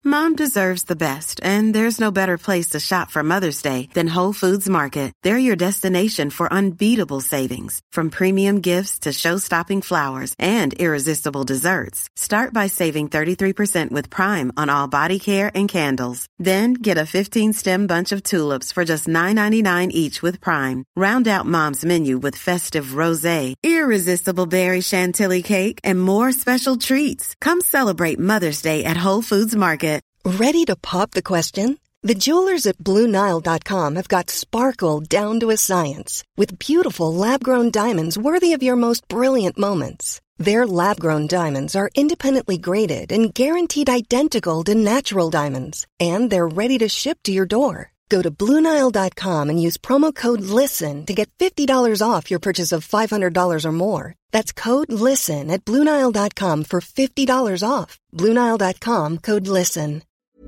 Mom deserves the best, and there's no better place to shop for Mother's Day than Whole Foods Market. They're your destination for unbeatable savings, from premium gifts to show-stopping flowers and irresistible desserts. Start by saving 33% with Prime on all body care and candles. Then get a 15-stem bunch of tulips for just $9.99 each with Prime. Round out Mom's menu with festive rosé, irresistible berry chantilly cake, and more special treats. Come celebrate Mother's Day at Whole Foods Market. Ready to pop the question? The jewelers at BlueNile.com have got sparkle down to a science with beautiful lab-grown diamonds worthy of your most brilliant moments. Their lab-grown diamonds are independently graded and guaranteed identical to natural diamonds, and they're ready to ship to your door. Go to BlueNile.com and use promo code LISTEN to get $50 off your purchase of $500 or more. That's code LISTEN at BlueNile.com for $50 off. BlueNile.com, code LISTEN.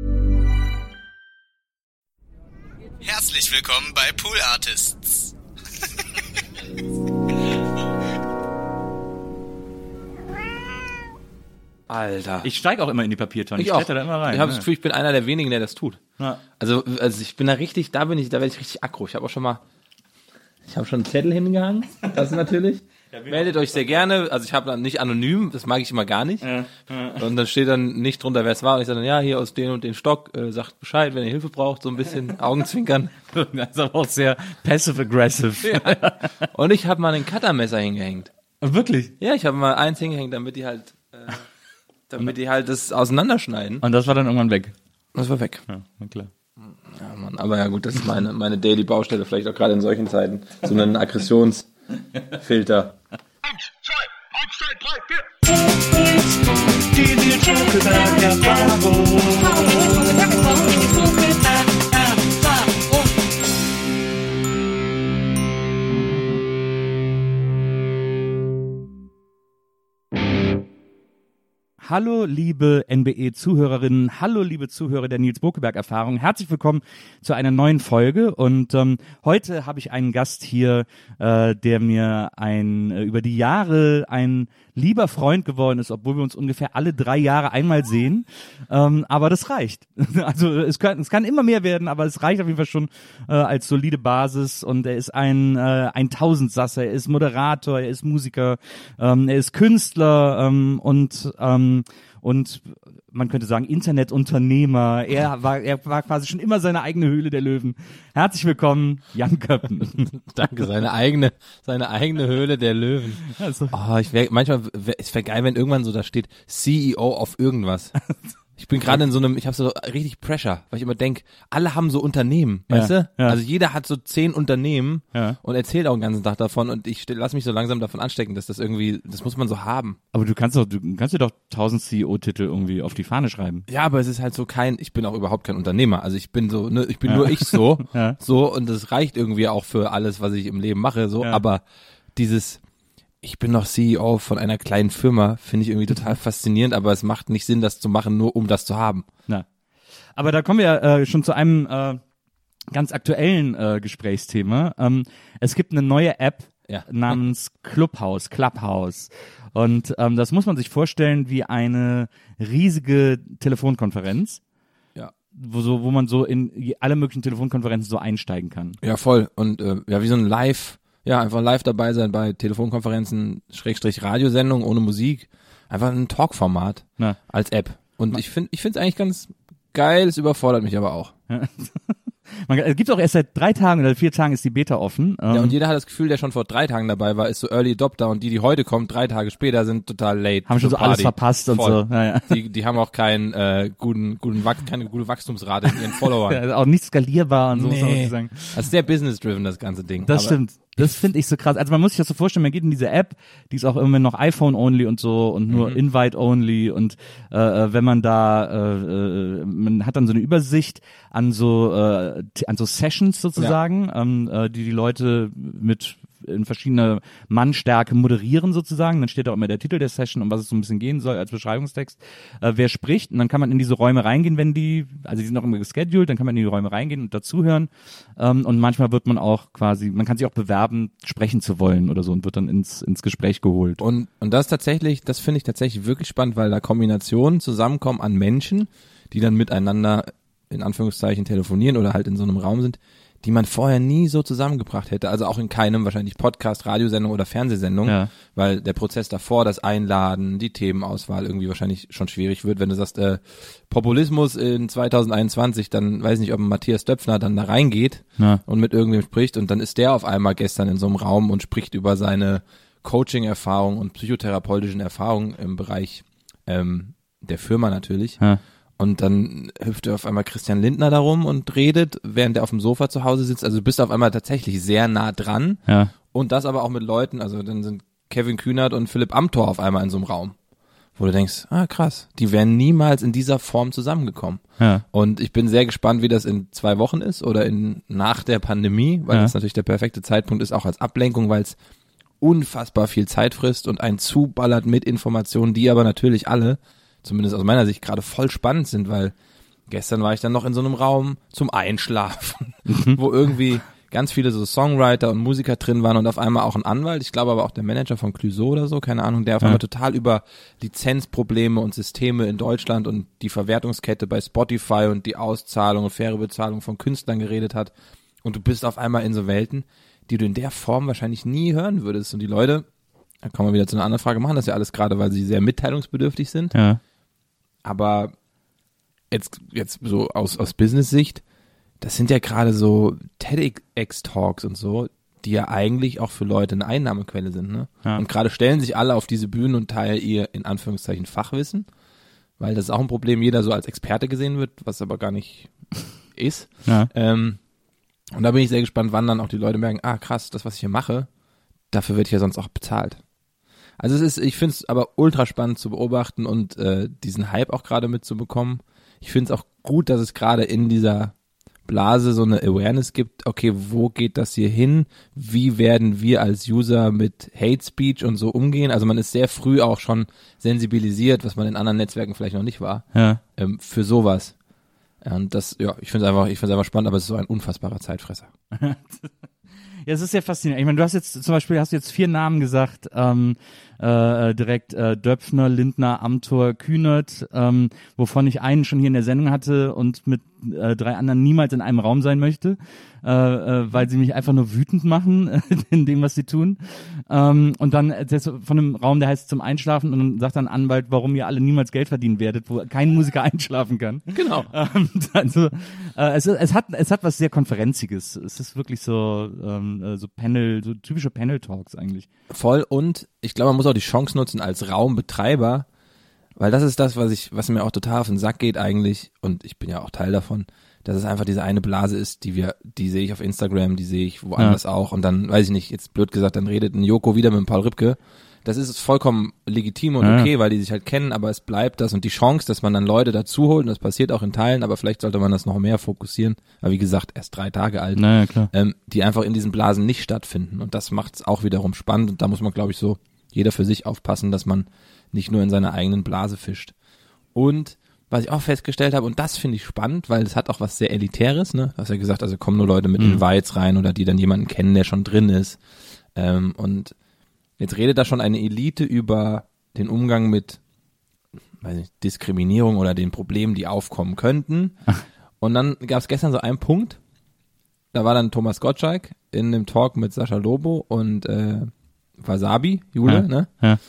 Herzlich willkommen bei Pool Artists. Alter. Ich steige auch immer in die Papiertonne. Ich kletter da immer rein. Ich habe das Gefühl, ich bin einer der wenigen, der das tut. Ja. Also ich bin da werde ich richtig aggro. Ich habe schon einen Zettel hingehangen. Das natürlich. Meldet euch sehr gerne. Also ich habe dann nicht anonym, das mag ich immer gar nicht. Ja. Und dann steht dann nicht drunter, wer es war. Und ich sage dann, ja, hier aus den und den Stock, sagt Bescheid, wenn ihr Hilfe braucht, so ein bisschen Augenzwinkern. Das ist aber auch sehr passive-aggressive. Ja. Und ich habe mal ein Cuttermesser hingehängt. Wirklich? Ja, ich habe mal eins hingehängt, damit die halt das auseinanderschneiden. Und das war dann irgendwann weg? Das war weg. Ja, na klar. Ja, Mann, aber ja gut, das ist meine Daily Baustelle, vielleicht auch gerade in solchen Zeiten. So einen Aggressionsfilter. 1, 2, 3, 4. Die Nils Bokeberg Erfahrung. Hallo liebe NBE-Zuhörerinnen, hallo liebe Zuhörer der Nils Bokeberg-Erfahrung. Herzlich willkommen zu einer neuen Folge und heute habe ich einen Gast hier, der mir über die Jahre ein lieber Freund geworden ist, obwohl wir uns ungefähr alle 3 Jahre einmal sehen, aber das reicht. Also es kann immer mehr werden, aber es reicht auf jeden Fall schon als solide Basis und er ist ein Tausendsasser, er ist Moderator, er ist Musiker, er ist Künstler und man könnte sagen Internetunternehmer. Er war quasi schon immer seine eigene Höhle der Löwen. Herzlich willkommen, Jan Köppen. Danke, seine eigene Höhle der Löwen. Also. Oh, es wäre geil, wenn irgendwann so da steht CEO auf irgendwas. Ich bin gerade ich habe so richtig Pressure, weil ich immer denke, alle haben so Unternehmen, weißt du? Ja. Also jeder hat so 10 Unternehmen und erzählt auch den ganzen Tag davon und ich lasse mich so langsam davon anstecken, dass das muss man so haben. Aber du kannst dir doch 1000 CEO-Titel irgendwie auf die Fahne schreiben. Ja, aber es ist halt so ich bin auch überhaupt kein Unternehmer. Also ich bin so, ich bin nur ich so, so und das reicht irgendwie auch für alles, was ich im Leben mache, so, aber ich bin noch CEO von einer kleinen Firma, finde ich irgendwie total faszinierend, aber es macht nicht Sinn, das zu machen, nur um das zu haben. Na. Aber da kommen wir schon zu einem ganz aktuellen Gesprächsthema. Es gibt eine neue App namens Clubhouse. Und das muss man sich vorstellen wie eine riesige Telefonkonferenz. Ja. Wo man so in alle möglichen Telefonkonferenzen so einsteigen kann. Ja, voll. Und wie so ein einfach live dabei sein bei Telefonkonferenzen, Radiosendungen ohne Musik. Einfach ein Talkformat als App. Und ich finde es eigentlich ganz geil, es überfordert mich aber auch. Es gibt auch erst seit 3 Tagen oder 4 Tagen ist die Beta offen. Ja, und jeder hat das Gefühl, der schon vor 3 Tagen dabei war, ist so Early Adopter und die heute kommen, 3 Tage später, sind total late. Haben schon so alles verpasst und voll. so. Ja. Die haben auch keine gute Wachstumsrate in ihren Followern. Ja, auch nicht skalierbar und so. Muss man sagen. Das ist sehr business-driven, das ganze Ding. Das stimmt. Das finde ich so krass. Also man muss sich das so vorstellen, man geht in diese App, die ist auch immer noch iPhone-only und so und nur Invite-only und wenn man man hat dann so eine Übersicht an so Sessions sozusagen, die Leute in verschiedener Mannstärke moderieren sozusagen. Dann steht auch immer der Titel der Session, um was es so ein bisschen gehen soll als Beschreibungstext. Wer spricht und dann kann man in diese Räume reingehen, die sind auch immer gescheduled, dann kann man in die Räume reingehen und dazuhören. Und manchmal wird man auch man kann sich auch bewerben, sprechen zu wollen oder so und wird dann ins Gespräch geholt. Und das finde ich tatsächlich wirklich spannend, weil da Kombinationen zusammenkommen an Menschen, die dann miteinander in Anführungszeichen telefonieren oder halt in so einem Raum sind, die man vorher nie so zusammengebracht hätte. Also auch in keinem wahrscheinlich Podcast, Radiosendung oder Fernsehsendung, weil der Prozess davor, das Einladen, die Themenauswahl irgendwie wahrscheinlich schon schwierig wird. Wenn du sagst, Populismus in 2021, dann weiß nicht, ob Matthias Döpfner dann da reingeht und mit irgendwem spricht und dann ist der auf einmal gestern in so einem Raum und spricht über seine Coaching-Erfahrung und psychotherapeutischen Erfahrungen im Bereich der Firma natürlich. Und dann hüpft auf einmal Christian Lindner darum und redet, während er auf dem Sofa zu Hause sitzt. Also du bist auf einmal tatsächlich sehr nah dran. Und das aber auch mit Leuten, also dann sind Kevin Kühnert und Philipp Amthor auf einmal in so einem Raum. Wo du denkst, krass, die wären niemals in dieser Form zusammengekommen. Und ich bin sehr gespannt, wie das in 2 Wochen ist oder nach der Pandemie, weil das natürlich der perfekte Zeitpunkt ist, auch als Ablenkung, weil es unfassbar viel Zeit frisst und einen zuballert mit Informationen, die aber natürlich alle zumindest aus meiner Sicht gerade voll spannend sind, weil gestern war ich dann noch in so einem Raum zum Einschlafen, wo irgendwie ganz viele so Songwriter und Musiker drin waren und auf einmal auch ein Anwalt, ich glaube aber auch der Manager von Clouseau oder so, keine Ahnung, der auf einmal total über Lizenzprobleme und Systeme in Deutschland und die Verwertungskette bei Spotify und die Auszahlung und faire Bezahlung von Künstlern geredet hat und du bist auf einmal in so Welten, die du in der Form wahrscheinlich nie hören würdest und die Leute, da kann man wieder zu einer anderen Frage machen, das ist ja alles gerade, weil sie sehr mitteilungsbedürftig sind. Aber jetzt so aus Business-Sicht, das sind ja gerade so TEDx-Talks und so, die ja eigentlich auch für Leute eine Einnahmequelle sind, ne? Und gerade stellen sich alle auf diese Bühnen und teilen ihr, in Anführungszeichen, Fachwissen, weil das ist auch ein Problem, jeder so als Experte gesehen wird, was aber gar nicht ist. Und da bin ich sehr gespannt, wann dann auch die Leute merken, krass, das, was ich hier mache, dafür wird ja sonst auch bezahlt. Also ich finde es aber ultra spannend zu beobachten und diesen Hype auch gerade mitzubekommen. Ich finde es auch gut, dass es gerade in dieser Blase so eine Awareness gibt, okay, wo geht das hier hin? Wie werden wir als User mit Hate Speech und so umgehen? Also man ist sehr früh auch schon sensibilisiert, was man in anderen Netzwerken vielleicht noch nicht war, für sowas. Und das, ich finde es einfach spannend, aber es ist so ein unfassbarer Zeitfresser. Ja, es ist sehr faszinierend. Ich meine, du hast jetzt 4 Namen gesagt, direkt Döpfner, Lindner, Amthor, Kühnert, wovon ich einen schon hier in der Sendung hatte und mit 3 anderen niemals in einem Raum sein möchte, weil sie mich einfach nur wütend machen in dem, was sie tun. Und dann von einem Raum, der heißt zum Einschlafen und dann sagt dann ein Anwalt, warum ihr alle niemals Geld verdienen werdet, wo kein Musiker einschlafen kann. Genau. Also es hat was sehr Konferenziges. Es ist wirklich so Panel, so typische Panel-Talks eigentlich. Voll, und ich glaube, man muss auch die Chance nutzen als Raumbetreiber, weil das ist das, was mir auch total auf den Sack geht eigentlich, und ich bin ja auch Teil davon, dass es einfach diese eine Blase ist, die sehe ich auf Instagram, die sehe ich woanders auch, und dann, weiß ich nicht, jetzt blöd gesagt, dann redet ein Joko wieder mit dem Paul Ripke. Das ist vollkommen legitim und okay, weil die sich halt kennen, aber es bleibt das, und die Chance, dass man dann Leute dazu holt, und das passiert auch in Teilen, aber vielleicht sollte man das noch mehr fokussieren, aber wie gesagt, erst 3 Tage alt, klar. Die einfach in diesen Blasen nicht stattfinden, und das macht es auch wiederum spannend, und da muss man, glaube ich, so jeder für sich aufpassen, dass man nicht nur in seiner eigenen Blase fischt. Und was ich auch festgestellt habe, und das finde ich spannend, weil es hat auch was sehr Elitäres, ne? Du hast ja gesagt, also kommen nur Leute mit Invites rein oder die dann jemanden kennen, der schon drin ist. Und jetzt redet da schon eine Elite über den Umgang mit, weiß nicht, Diskriminierung oder den Problemen, die aufkommen könnten. Und dann gab es gestern so einen Punkt, da war dann Thomas Gottschalk in dem Talk mit Sascha Lobo und Wasabi, Jule, ne? Ja.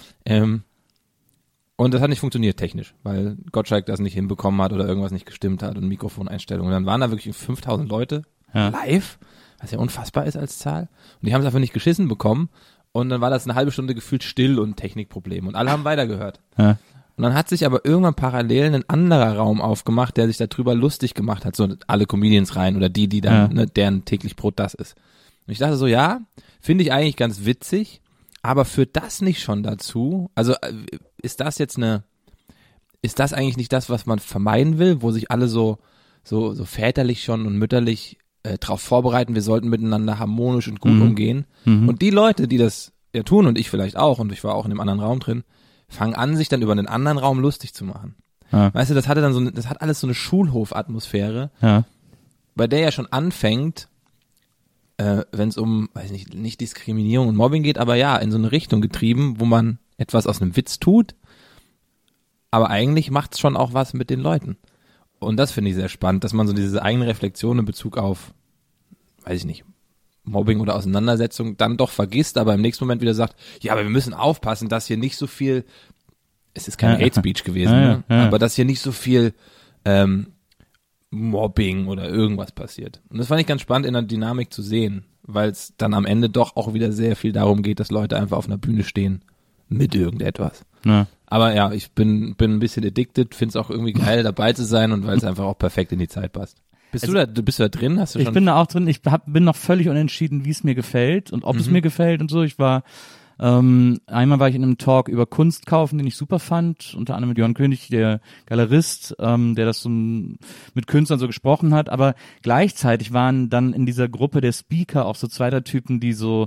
Und das hat nicht funktioniert technisch, weil Gottschalk das nicht hinbekommen hat oder irgendwas nicht gestimmt hat und Mikrofoneinstellungen. Und dann waren da wirklich 5000 Leute live, was ja unfassbar ist als Zahl. Und die haben es einfach nicht geschissen bekommen. Und dann war das eine halbe Stunde gefühlt still und Technikproblem. Und alle haben weitergehört. Ja. Und dann hat sich aber irgendwann parallel ein anderer Raum aufgemacht, der sich darüber lustig gemacht hat. So alle Comedians rein oder die dann, ne, deren täglich Brot das ist. Und ich dachte so, ja, finde ich eigentlich ganz witzig. Aber führt das nicht schon dazu? Also ist das eigentlich nicht das, was man vermeiden will, wo sich alle so väterlich schon und mütterlich drauf vorbereiten, wir sollten miteinander harmonisch und gut umgehen. Und die Leute, die das ja tun, und ich vielleicht auch, und ich war auch in dem anderen Raum drin, fangen an, sich dann über den anderen Raum lustig zu machen. Ja. Weißt du, das hat alles so eine Schulhofatmosphäre, bei der ja schon anfängt, wenn es um, weiß nicht Diskriminierung und Mobbing geht, aber ja, in so eine Richtung getrieben, wo man etwas aus einem Witz tut, aber eigentlich macht's schon auch was mit den Leuten. Und das finde ich sehr spannend, dass man so diese eigene Reflexion in Bezug auf, weiß ich nicht, Mobbing oder Auseinandersetzung dann doch vergisst, aber im nächsten Moment wieder sagt, ja, aber wir müssen aufpassen, dass hier nicht so viel, es ist kein Hate Speech gewesen, ne? Aber dass hier nicht so viel Mobbing oder irgendwas passiert. Und das fand ich ganz spannend in der Dynamik zu sehen, weil es dann am Ende doch auch wieder sehr viel darum geht, dass Leute einfach auf einer Bühne stehen mit irgendetwas. Ja. Aber ja, ich bin ein bisschen addicted, find's auch irgendwie geil dabei zu sein und weil es einfach auch perfekt in die Zeit passt. Bist du da drin? Hast du schon? Ich bin da auch drin. Ich bin noch völlig unentschieden, wie es mir gefällt und ob es mir gefällt und so. Ich war einmal war ich in einem Talk über Kunst kaufen, den ich super fand, unter anderem mit Johann König, der Galerist, der das so mit Künstlern so gesprochen hat, aber gleichzeitig waren dann in dieser Gruppe der Speaker auch so zweiter Typen, die so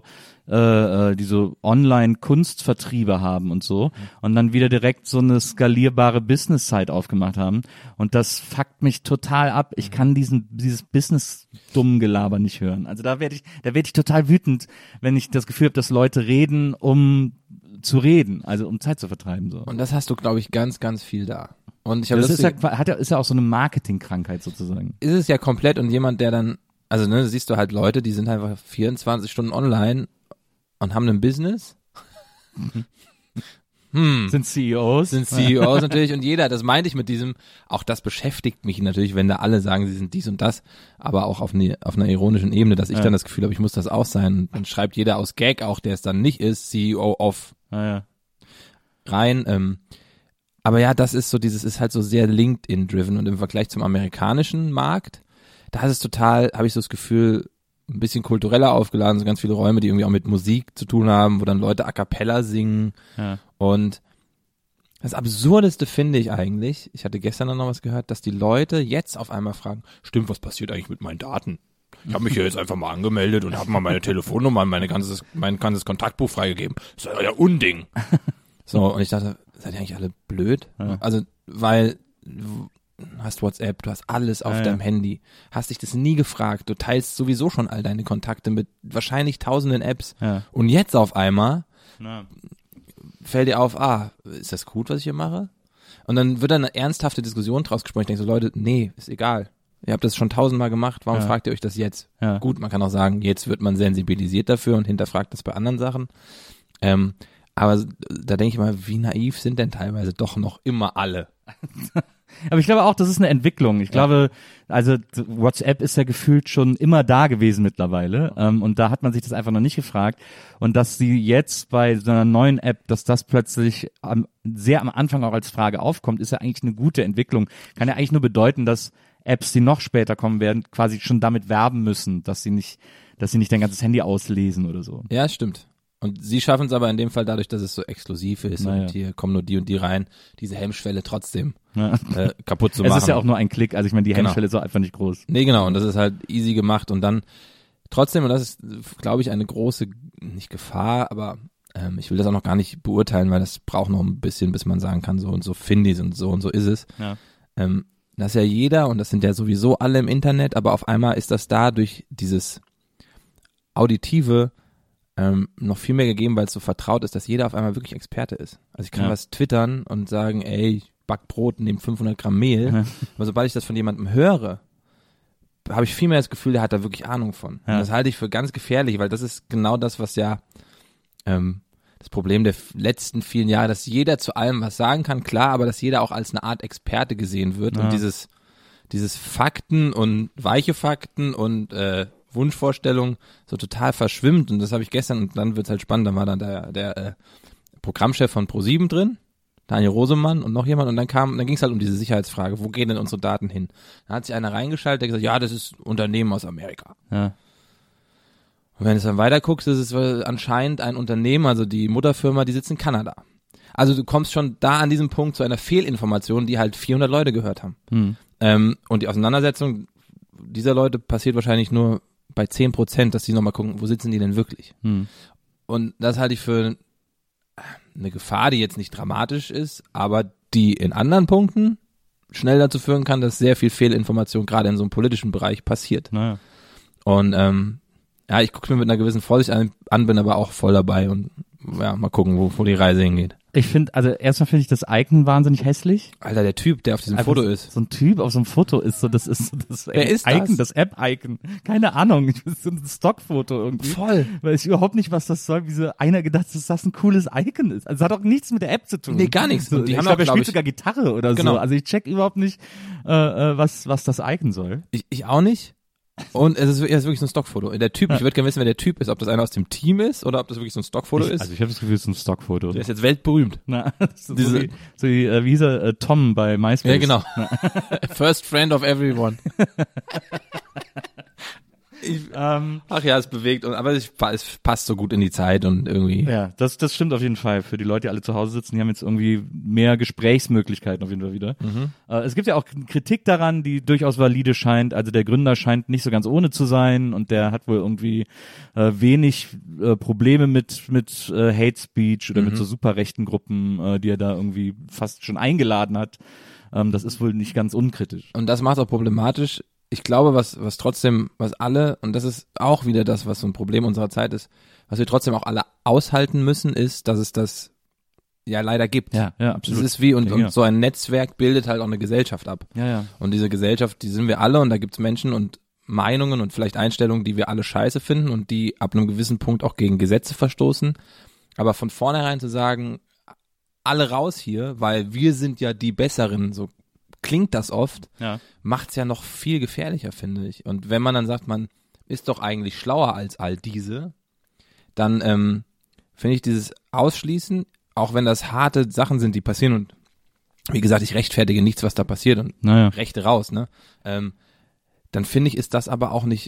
Online-Kunstvertriebe haben und so und dann wieder direkt so eine skalierbare Business-Site aufgemacht haben und das fuckt mich total ab. Ich kann dieses Business-Dummgelaber nicht hören. Also da werde ich total wütend, wenn ich das Gefühl habe, dass Leute reden, um zu reden, also um Zeit zu vertreiben. So. Und das hast du, glaube ich, ganz, ganz viel da. Und ich das ist ja auch so eine Marketingkrankheit sozusagen. Ist es ja komplett und jemand, der dann, also ne, siehst du halt Leute, die sind einfach 24 Stunden online und haben ein Business. Sind CEOs. Sind CEOs natürlich und jeder, das meinte ich mit diesem, auch das beschäftigt mich natürlich, wenn da alle sagen, sie sind dies und das, aber auch auf einer ironischen Ebene, dass ich dann das Gefühl habe, ich muss das auch sein. Und dann schreibt jeder aus Gag auch, der es dann nicht ist, CEO of rein. Aber ja, das ist so ist halt so sehr LinkedIn-driven und im Vergleich zum amerikanischen Markt, da ist es total, habe ich so das Gefühl, ein bisschen kultureller aufgeladen, so ganz viele Räume, die irgendwie auch mit Musik zu tun haben, wo dann Leute a cappella singen. Ja. Und das Absurdeste finde ich eigentlich, ich hatte gestern noch was gehört, dass die Leute jetzt auf einmal fragen, stimmt, was passiert eigentlich mit meinen Daten? Ich habe mich hier jetzt einfach mal angemeldet und habe mal meine Telefonnummer und mein ganzes Kontaktbuch freigegeben. Das ist ja Unding. So, und ich dachte, seid ihr eigentlich alle blöd? Ja. Also, weil du hast WhatsApp, du hast alles auf deinem Handy, hast dich das nie gefragt, du teilst sowieso schon all deine Kontakte mit wahrscheinlich tausenden Apps und jetzt auf einmal fällt dir auf, ist das gut, was ich hier mache? Und dann wird dann eine ernsthafte Diskussion draus gesprochen. Ich denke so, Leute, nee, ist egal. Ihr habt das schon 1000-mal gemacht, warum fragt ihr euch das jetzt? Ja. Gut, man kann auch sagen, jetzt wird man sensibilisiert dafür und hinterfragt das bei anderen Sachen. Aber da denke ich mal, wie naiv sind denn teilweise doch noch immer alle? Aber ich glaube auch, das ist eine Entwicklung. Ich glaube, also WhatsApp ist ja gefühlt schon immer da gewesen mittlerweile und da hat man sich das einfach noch nicht gefragt und dass sie jetzt bei so einer neuen App, dass das plötzlich sehr am Anfang auch als Frage aufkommt, ist ja eigentlich eine gute Entwicklung. Kann ja eigentlich nur bedeuten, dass Apps, die noch später kommen werden, quasi schon damit werben müssen, dass sie nicht dein ganzes Handy auslesen oder so. Ja, stimmt. Und sie schaffen es aber in dem Fall dadurch, dass es so exklusiv ist und hier kommen nur die und die rein, diese Hemmschwelle trotzdem kaputt zu machen. Es ist ja auch nur ein Klick, also ich meine, die Hemmschwelle ist auch einfach nicht groß. Nee, genau, und das ist halt easy gemacht und dann trotzdem, und das ist, glaube ich, eine große, nicht Gefahr, aber ich will das auch noch gar nicht beurteilen, weil das braucht noch ein bisschen, bis man sagen kann, so und so finde ich es und so ist es. Ja. Das ist ja jeder und das sind ja sowieso alle im Internet, aber auf einmal ist das da durch dieses Auditive noch viel mehr gegeben, weil es so vertraut ist, dass jeder auf einmal wirklich Experte ist. Also ich kann was twittern und sagen, ey, ich back Brot und nehme 500 Gramm Mehl, aber sobald ich das von jemandem höre, habe ich viel mehr das Gefühl, der hat da wirklich Ahnung von. Und das halte ich für ganz gefährlich, weil das ist genau das, was das Problem der letzten vielen Jahre, dass jeder zu allem was sagen kann, klar, aber dass jeder auch als eine Art Experte gesehen wird und dieses Fakten und weiche Fakten und Wunschvorstellung so total verschwimmt und das habe ich gestern und dann wird's halt spannend, dann war dann der Programmchef von ProSieben drin, Daniel Rosemann und noch jemand und dann ging's halt um diese Sicherheitsfrage, wo gehen denn unsere Daten hin? Da hat sich einer reingeschaltet, der gesagt, ja, das ist Unternehmen aus Amerika. Ja. Und wenn du dann weiter guckst, ist es anscheinend ein Unternehmen, also die Mutterfirma, die sitzt in Kanada. Also du kommst schon da an diesem Punkt zu einer Fehlinformation, die halt 400 Leute gehört haben. Und die Auseinandersetzung dieser Leute passiert wahrscheinlich nur bei 10%, dass die nochmal gucken, wo sitzen die denn wirklich? Und das halte ich für eine Gefahr, die jetzt nicht dramatisch ist, aber die in anderen Punkten schnell dazu führen kann, dass sehr viel Fehlinformation gerade in so einem politischen Bereich passiert. Naja. Und ich gucke mir mit einer gewissen Vorsicht an, bin aber auch voll dabei und mal gucken, wo die Reise hingeht. Ich finde, also erstmal finde ich das Icon wahnsinnig hässlich. Alter, der Typ, der auf diesem Einfach Foto ist. So ein Typ auf so einem Foto ist so, das ist so das Wer ist Icon, das? das App-Icon. Keine Ahnung, das ist so ein Stockfoto irgendwie. Voll. Weiß ich überhaupt nicht, was das soll, wie so einer gedacht, dass das ein cooles Icon ist. Also es hat auch nichts mit der App zu tun. Nee, gar nichts. So, Und die ich haben glaube, auch, er glaub spielt ich- sogar Gitarre oder Genau. so. Also ich check überhaupt nicht, was das Icon soll. Ich auch nicht. Und es ist wirklich so ein Stockfoto. Der Typ, ich würde gerne wissen, wer der Typ ist, ob das einer aus dem Team ist oder ob das wirklich so ein Stockfoto ist. Also ich habe das Gefühl, es ist ein Stockfoto. Der ist jetzt weltberühmt. Na, so Diese- wie hieß er, Tom bei MySpace. Ja, genau. First friend of everyone. Ach ja, es bewegt, aber es passt so gut in die Zeit und irgendwie. Ja, das stimmt auf jeden Fall. Für die Leute, die alle zu Hause sitzen, die haben jetzt irgendwie mehr Gesprächsmöglichkeiten auf jeden Fall wieder. Es gibt ja auch Kritik daran, die durchaus valide scheint. Also der Gründer scheint nicht so ganz ohne zu sein und der hat wohl irgendwie wenig Probleme mit Hate Speech oder mit so super rechten Gruppen, die er da irgendwie fast schon eingeladen hat. Das ist wohl nicht ganz unkritisch. Und das macht es auch problematisch. Ich glaube, was trotzdem, was alle, und das ist auch wieder das, was so ein Problem unserer Zeit ist, was wir trotzdem auch alle aushalten müssen, ist, dass es das ja leider gibt. Ja, Das absolut. ist wie, und Ja. so ein Netzwerk bildet halt auch eine Gesellschaft ab. Ja. Und diese Gesellschaft, die sind wir alle und da gibt's Menschen und Meinungen und vielleicht Einstellungen, die wir alle scheiße finden und die ab einem gewissen Punkt auch gegen Gesetze verstoßen. Aber von vornherein zu sagen, alle raus hier, weil wir sind ja die Besseren, so klingt das oft, Ja. macht's ja noch viel gefährlicher, finde ich. Und wenn man dann sagt, man ist doch eigentlich schlauer als all diese, dann finde ich dieses Ausschließen, auch wenn das harte Sachen sind, die passieren und wie gesagt, ich rechtfertige nichts, was da passiert und Naja. Rechte raus, ne? Dann finde ich, ist das aber auch nicht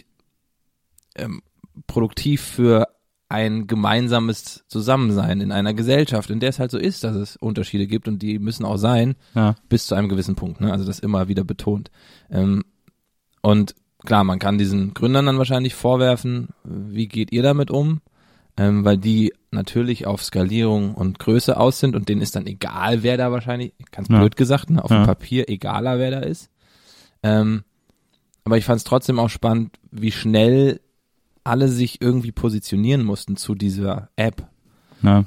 produktiv für ein gemeinsames Zusammensein in einer Gesellschaft, in der es halt so ist, dass es Unterschiede gibt und die müssen auch sein, Ja. bis zu einem gewissen Punkt, ne? Also das immer wieder betont. Und klar, man kann diesen Gründern dann wahrscheinlich vorwerfen, wie geht ihr damit um? Weil die natürlich auf Skalierung und Größe aus sind und denen ist dann egal, wer da wahrscheinlich, ganz Ja. blöd gesagt, ne? Auf Ja. dem Papier egaler, wer da ist. Aber ich fand es trotzdem auch spannend, wie schnell alle sich irgendwie positionieren mussten zu dieser App. Ja.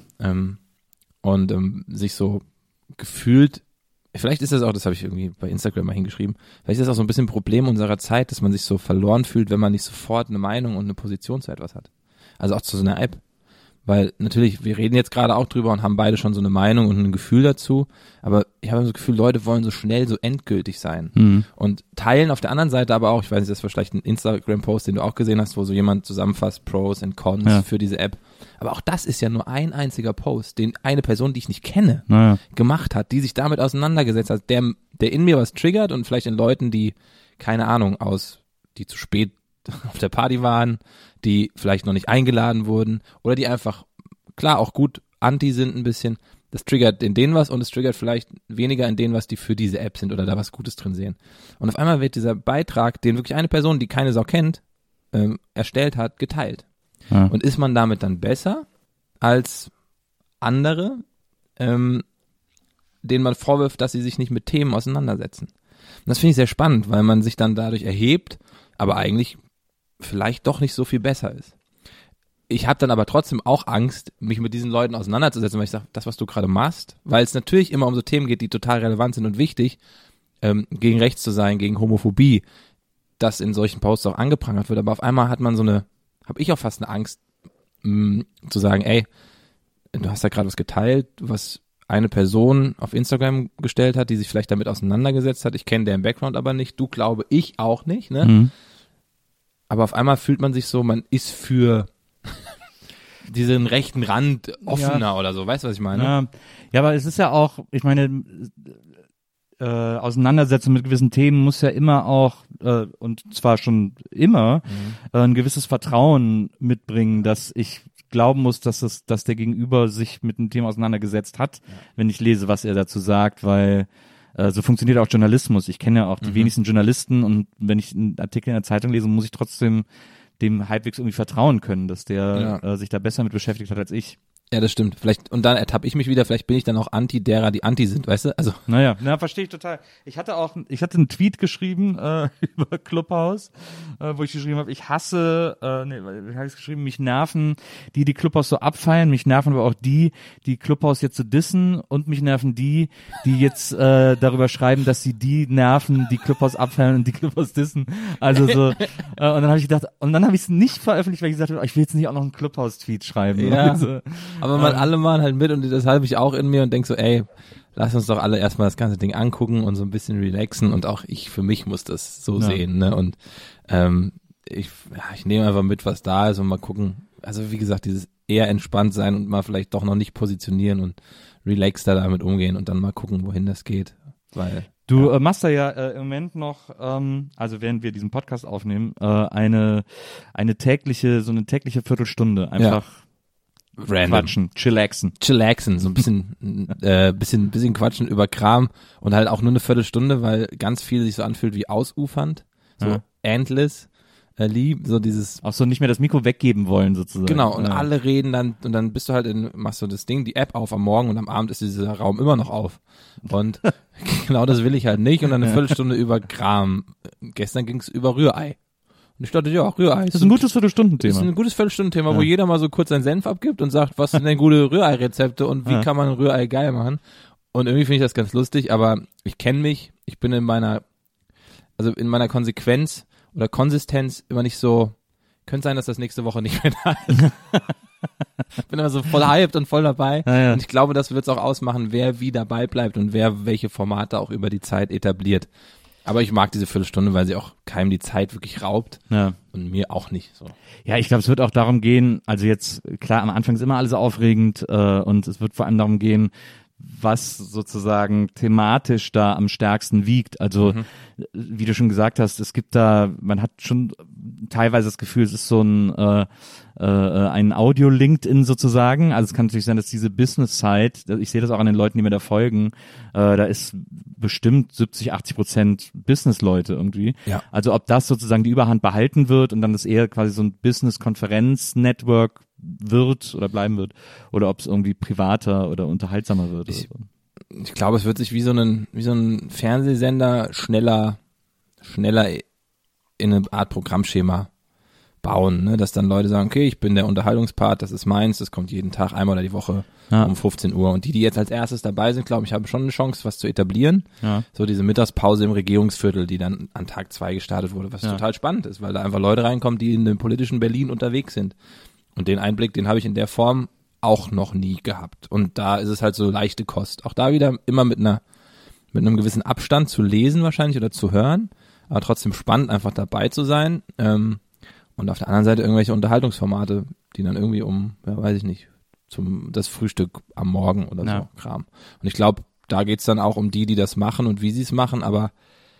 Und sich so gefühlt, vielleicht ist das auch, das habe ich irgendwie bei Instagram mal hingeschrieben, vielleicht ist das auch so ein bisschen ein Problem unserer Zeit, dass man sich so verloren fühlt, wenn man nicht sofort eine Meinung und eine Position zu etwas hat. Also auch zu so einer App. Weil natürlich, wir reden jetzt gerade auch drüber und haben beide schon so eine Meinung und ein Gefühl dazu, aber ich habe so das Gefühl, Leute wollen so schnell so endgültig sein. Und teilen auf der anderen Seite aber auch, ich weiß nicht, das war vielleicht ein Instagram-Post, den du auch gesehen hast, wo so jemand zusammenfasst, Pros und Cons Ja. für diese App. Aber auch das ist ja nur ein einziger Post, den eine Person, die ich nicht kenne, Naja. gemacht hat, die sich damit auseinandergesetzt hat, der in mir was triggert und vielleicht in Leuten, die, keine Ahnung, die zu spät auf der Party waren, die vielleicht noch nicht eingeladen wurden oder die einfach, klar, auch gut anti sind ein bisschen, das triggert in denen was und es triggert vielleicht weniger in denen was, die für diese App sind oder da was Gutes drin sehen. Und auf einmal wird dieser Beitrag, den wirklich eine Person, die keine Sau kennt, erstellt hat, geteilt. Ja. Und ist man damit dann besser als andere, denen man vorwirft, dass sie sich nicht mit Themen auseinandersetzen? Und das finde ich sehr spannend, weil man sich dann dadurch erhebt, aber eigentlich vielleicht doch nicht so viel besser ist. Ich habe dann aber trotzdem auch Angst, mich mit diesen Leuten auseinanderzusetzen, weil ich sage, das, was du gerade machst, weil es natürlich immer um so Themen geht, die total relevant sind und wichtig, gegen rechts zu sein, gegen Homophobie, das in solchen Posts auch angeprangert wird, aber auf einmal hat man habe ich auch fast eine Angst, zu sagen, ey, du hast da gerade was geteilt, was eine Person auf Instagram gestellt hat, die sich vielleicht damit auseinandergesetzt hat, ich kenne deren Background aber nicht, du glaube ich auch nicht, ne? Aber auf einmal fühlt man sich so, man ist für diesen rechten Rand offener oder so, weißt du, was ich meine? Ja, aber es ist ja auch, ich meine, Auseinandersetzung mit gewissen Themen muss ja immer auch, und zwar schon immer, ein gewisses Vertrauen mitbringen, dass ich glauben muss, dass der Gegenüber sich mit dem Thema auseinandergesetzt hat, wenn ich lese, was er dazu sagt, weil so funktioniert auch Journalismus. Ich kenne ja auch die wenigsten Journalisten und wenn ich einen Artikel in der Zeitung lese, muss ich trotzdem dem halbwegs irgendwie vertrauen können, dass der sich da besser mit beschäftigt hat als ich. Ja, das stimmt. Vielleicht, und dann ertappe ich mich wieder, vielleicht bin ich dann auch Anti derer, die Anti sind, weißt du? Also. Naja, verstehe ich total. Ich hatte einen Tweet geschrieben über Clubhouse, wo ich geschrieben habe, ich hasse, wie habe ich geschrieben, mich nerven die Clubhouse so abfeiern, mich nerven aber auch die Clubhouse jetzt so dissen und mich nerven die jetzt darüber schreiben, dass sie die nerven, die Clubhouse abfeiern und die Clubhouse dissen. Also so, und dann habe ich gedacht, und dann habe ich es nicht veröffentlicht, weil ich gesagt habe, ich will jetzt nicht auch noch einen Clubhouse-Tweet schreiben. Ja. Also, Aber alle machen halt mit und das habe ich auch in mir und denk so, ey, lass uns doch alle erstmal das ganze Ding angucken und so ein bisschen relaxen und auch ich für mich muss das so sehen, ne? Und ich nehme einfach mit, was da ist und mal gucken. Also wie gesagt, dieses eher entspannt sein und mal vielleicht doch noch nicht positionieren und relaxter damit umgehen und dann mal gucken, wohin das geht. Weil du machst da ja im Moment noch, also während wir diesen Podcast aufnehmen, eine tägliche Viertelstunde einfach random. Quatschen, chillaxen, so ein bisschen quatschen über Kram und halt auch nur eine Viertelstunde, weil ganz viel sich so anfühlt wie ausufernd, so endless, lieb, so dieses. Auch so nicht mehr das Mikro weggeben wollen sozusagen. Genau, und alle reden dann und dann bist du halt machst du das Ding, die App auf am Morgen und am Abend ist dieser Raum immer noch auf. Und genau das will ich halt nicht und dann eine Viertelstunde über Kram. Gestern ging's über Rührei. Und ich dachte, ja, Rührei. Das ist ein gutes Viertelstundenthema. Das ist ein gutes Viertelstundenthema, wo jeder mal so kurz seinen Senf abgibt und sagt, was sind denn gute Rührei-Rezepte und wie kann man ein Rührei geil machen. Und irgendwie finde ich das ganz lustig, aber ich kenne mich, ich bin in meiner Konsequenz oder Konsistenz immer nicht so, könnte sein, dass das nächste Woche nicht mehr da ist. Bin immer so voll hyped und voll dabei. Ja. Und ich glaube, das wird es auch ausmachen, wer wie dabei bleibt und wer welche Formate auch über die Zeit etabliert. Aber ich mag diese Viertelstunde, weil sie auch keinem die Zeit wirklich raubt und mir auch nicht. So. Ja, ich glaube, es wird auch darum gehen, also jetzt, klar, am Anfang ist immer alles aufregend und es wird vor allem darum gehen, was sozusagen thematisch da am stärksten wiegt. Also, wie du schon gesagt hast, es gibt da, man hat schon teilweise das Gefühl, es ist so ein Audio-LinkedIn sozusagen. Also es kann natürlich sein, dass diese Business-Side, ich sehe das auch an den Leuten, die mir da folgen, da ist bestimmt 70-80% Business-Leute irgendwie. Ja. Also ob das sozusagen die Überhand behalten wird und dann das eher quasi so ein Business-Konferenz-Network wird oder bleiben wird oder ob es irgendwie privater oder unterhaltsamer wird. Ich glaube, es wird sich wie so ein Fernsehsender schneller in eine Art Programmschema bauen, ne? Dass dann Leute sagen, okay, ich bin der Unterhaltungspart, das ist meins, das kommt jeden Tag einmal oder die Woche um 15 Uhr und die jetzt als erstes dabei sind, glaube ich, haben schon eine Chance, was zu etablieren. Ja. So diese Mittagspause im Regierungsviertel, die dann an Tag 2 gestartet wurde, was total spannend ist, weil da einfach Leute reinkommen, die in dem politischen Berlin unterwegs sind. Und den Einblick, den habe ich in der Form auch noch nie gehabt. Und da ist es halt so leichte Kost. Auch da wieder immer mit einem gewissen Abstand zu lesen wahrscheinlich oder zu hören, aber trotzdem spannend, einfach dabei zu sein. Und auf der anderen Seite irgendwelche Unterhaltungsformate, die dann irgendwie weiß ich nicht, das Frühstück am Morgen oder so Kram. Und ich glaube, da geht's dann auch um die das machen und wie sie es machen, aber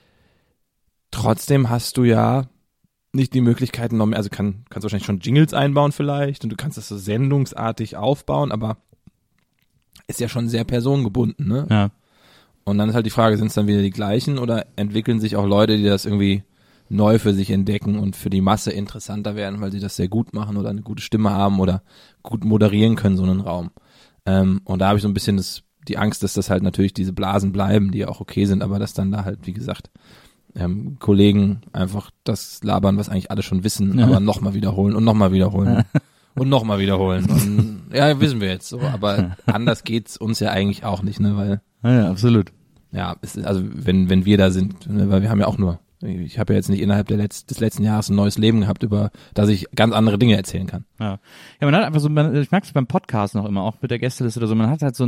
trotzdem hast du ja nicht die Möglichkeiten noch mehr, also kannst wahrscheinlich schon Jingles einbauen vielleicht und du kannst das so sendungsartig aufbauen, aber ist ja schon sehr personengebunden, ne? Ja. Und dann ist halt die Frage, sind es dann wieder die gleichen oder entwickeln sich auch Leute, die das irgendwie neu für sich entdecken und für die Masse interessanter werden, weil sie das sehr gut machen oder eine gute Stimme haben oder gut moderieren können, so einen Raum. Und da habe ich so ein bisschen die Angst, dass das halt natürlich diese Blasen bleiben, die ja auch okay sind, aber dass dann da halt, wie gesagt, Kollegen einfach das labern, was eigentlich alle schon wissen, aber nochmal wiederholen und nochmal wiederholen und nochmal wiederholen. Und, ja, wissen wir jetzt so, aber anders geht's uns ja eigentlich auch nicht, ne, weil. Ja, absolut. Ja, also wenn wir da sind, ne, weil wir haben ja auch nur, ich habe ja jetzt nicht innerhalb des letzten Jahres ein neues Leben gehabt, über das ich ganz andere Dinge erzählen kann. Ja, man hat einfach so, ich merke es beim Podcast noch immer, auch mit der Gästeliste oder so, man hat halt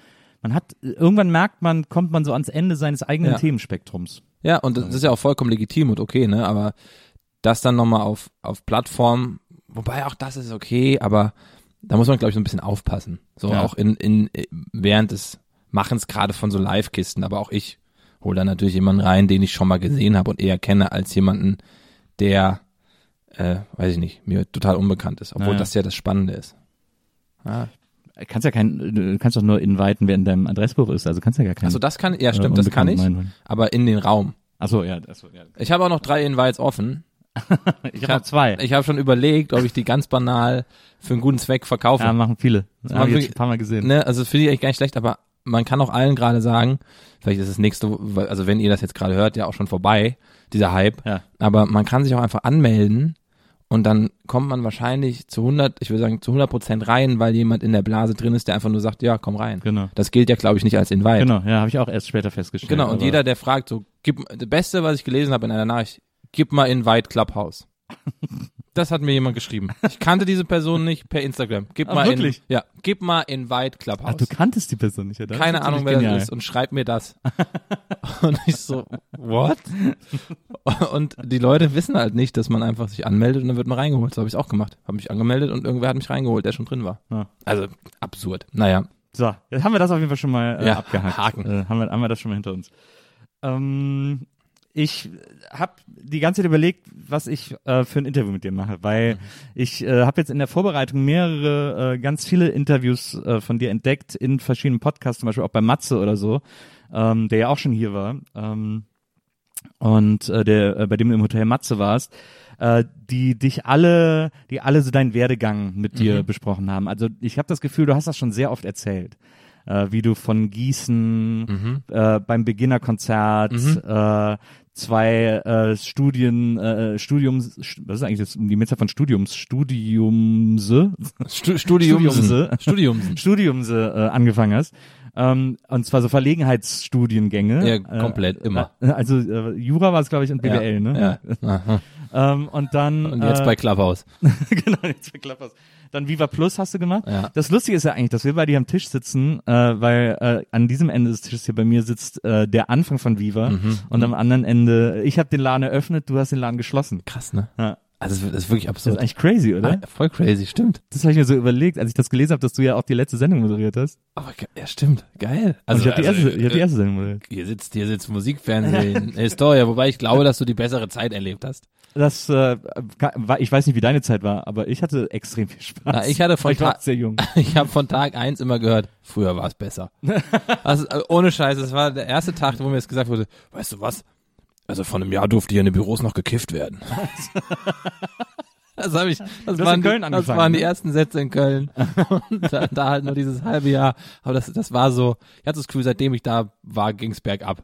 irgendwann kommt man so ans Ende seines eigenen Themenspektrums. Ja, und das ist ja auch vollkommen legitim und okay, ne, aber das dann nochmal auf Plattform, wobei auch das ist okay, aber da muss man, glaube ich, so ein bisschen aufpassen. So auch während des Machens gerade von so Live-Kisten, aber auch ich hole da natürlich jemanden rein, den ich schon mal gesehen habe und eher kenne, als jemanden, der, weiß ich nicht, mir total unbekannt ist, obwohl das ja das Spannende ist. Ja. Du kannst doch nur inviten, wer in deinem Adressbuch ist, also kannst ja gar keinen. Achso, das kann, ja stimmt, das kann ich, aber in den Raum. Achso, ja. Ich habe auch noch 3 Invites offen, Ich habe noch 2. Ich habe schon überlegt, ob ich die ganz banal für einen guten Zweck verkaufe. Ja, machen viele. Das habe ich jetzt ein paar Mal gesehen. Ne, also finde ich eigentlich gar nicht schlecht, aber man kann auch allen gerade sagen, vielleicht ist es also wenn ihr das jetzt gerade hört, ja auch schon vorbei, dieser Hype, aber man kann sich auch einfach anmelden und dann kommt man wahrscheinlich zu 100% rein, weil jemand in der Blase drin ist, der einfach nur sagt, ja, komm rein. Genau. Das gilt ja, glaube ich, nicht als Invite. Genau, ja, habe ich auch erst später festgestellt. Genau, und jeder, der fragt, so, das Beste, was ich gelesen habe in einer Nachricht, gib mal Invite Clubhouse. Das hat mir jemand geschrieben. Ich kannte diese Person nicht per Instagram. Gib mal Invite Clubhouse. Ach, du kanntest die Person nicht, oder? Keine Ahnung, wer das ist und schreib mir das. Und ich so, what? Und die Leute wissen halt nicht, dass man einfach sich anmeldet und dann wird man reingeholt. So habe ich es auch gemacht. Habe mich angemeldet und irgendwer hat mich reingeholt, der schon drin war. Ja. Also absurd. Naja. So, jetzt haben wir das auf jeden Fall schon mal abgehakt. Haken. Haben wir das schon mal hinter uns. Ich habe die ganze Zeit überlegt, was ich für ein Interview mit dir mache, weil ich habe jetzt in der Vorbereitung ganz viele Interviews von dir entdeckt in verschiedenen Podcasts, zum Beispiel auch bei Matze oder so, der ja auch schon hier war und bei dem du im Hotel Matze warst, die alle so deinen Werdegang mit dir besprochen haben. Also ich habe das Gefühl, du hast das schon sehr oft erzählt. Wie du von Gießen beim Beginnerkonzert 2 Studiums, was ist eigentlich die Mehrzahl von Studiumse angefangen hast. Und zwar so Verlegenheitsstudiengänge. Ja, komplett, immer. Also Jura war es, glaube ich, und BWL, ne? Ja. Und dann und jetzt bei Clubhouse. Genau, jetzt bei Clubhouse. Dann Viva Plus hast du gemacht. Ja. Das Lustige ist ja eigentlich, dass wir bei dir am Tisch sitzen, weil an diesem Ende des Tisches hier bei mir sitzt der Anfang von Viva und am anderen Ende, ich habe den Laden eröffnet, du hast den Laden geschlossen. Krass, ne? Ja. Also das ist wirklich absurd. Das ist eigentlich crazy, oder? Ja, voll crazy, stimmt. Das habe ich mir so überlegt, als ich das gelesen habe, dass du ja auch die letzte Sendung moderiert hast. Aber ja, stimmt, geil. Also ich habe die erste Sendung moderiert. Hier sitzt Musikfernsehen, Historia, wobei ich glaube, dass du die bessere Zeit erlebt hast. Das ich weiß nicht, wie deine Zeit war, aber ich hatte extrem viel Spaß. Ich war sehr jung. Ich habe von Tag 1 immer gehört, früher war es besser. Also ohne Scheiß, das war der erste Tag, wo mir das gesagt wurde, weißt du was? Also vor einem Jahr durfte hier in den Büros noch gekifft werden. Das waren die ersten Sätze in Köln. Und da halt nur dieses halbe Jahr. Aber das war so, ich hatte das Gefühl, seitdem ich da war, ging's bergab.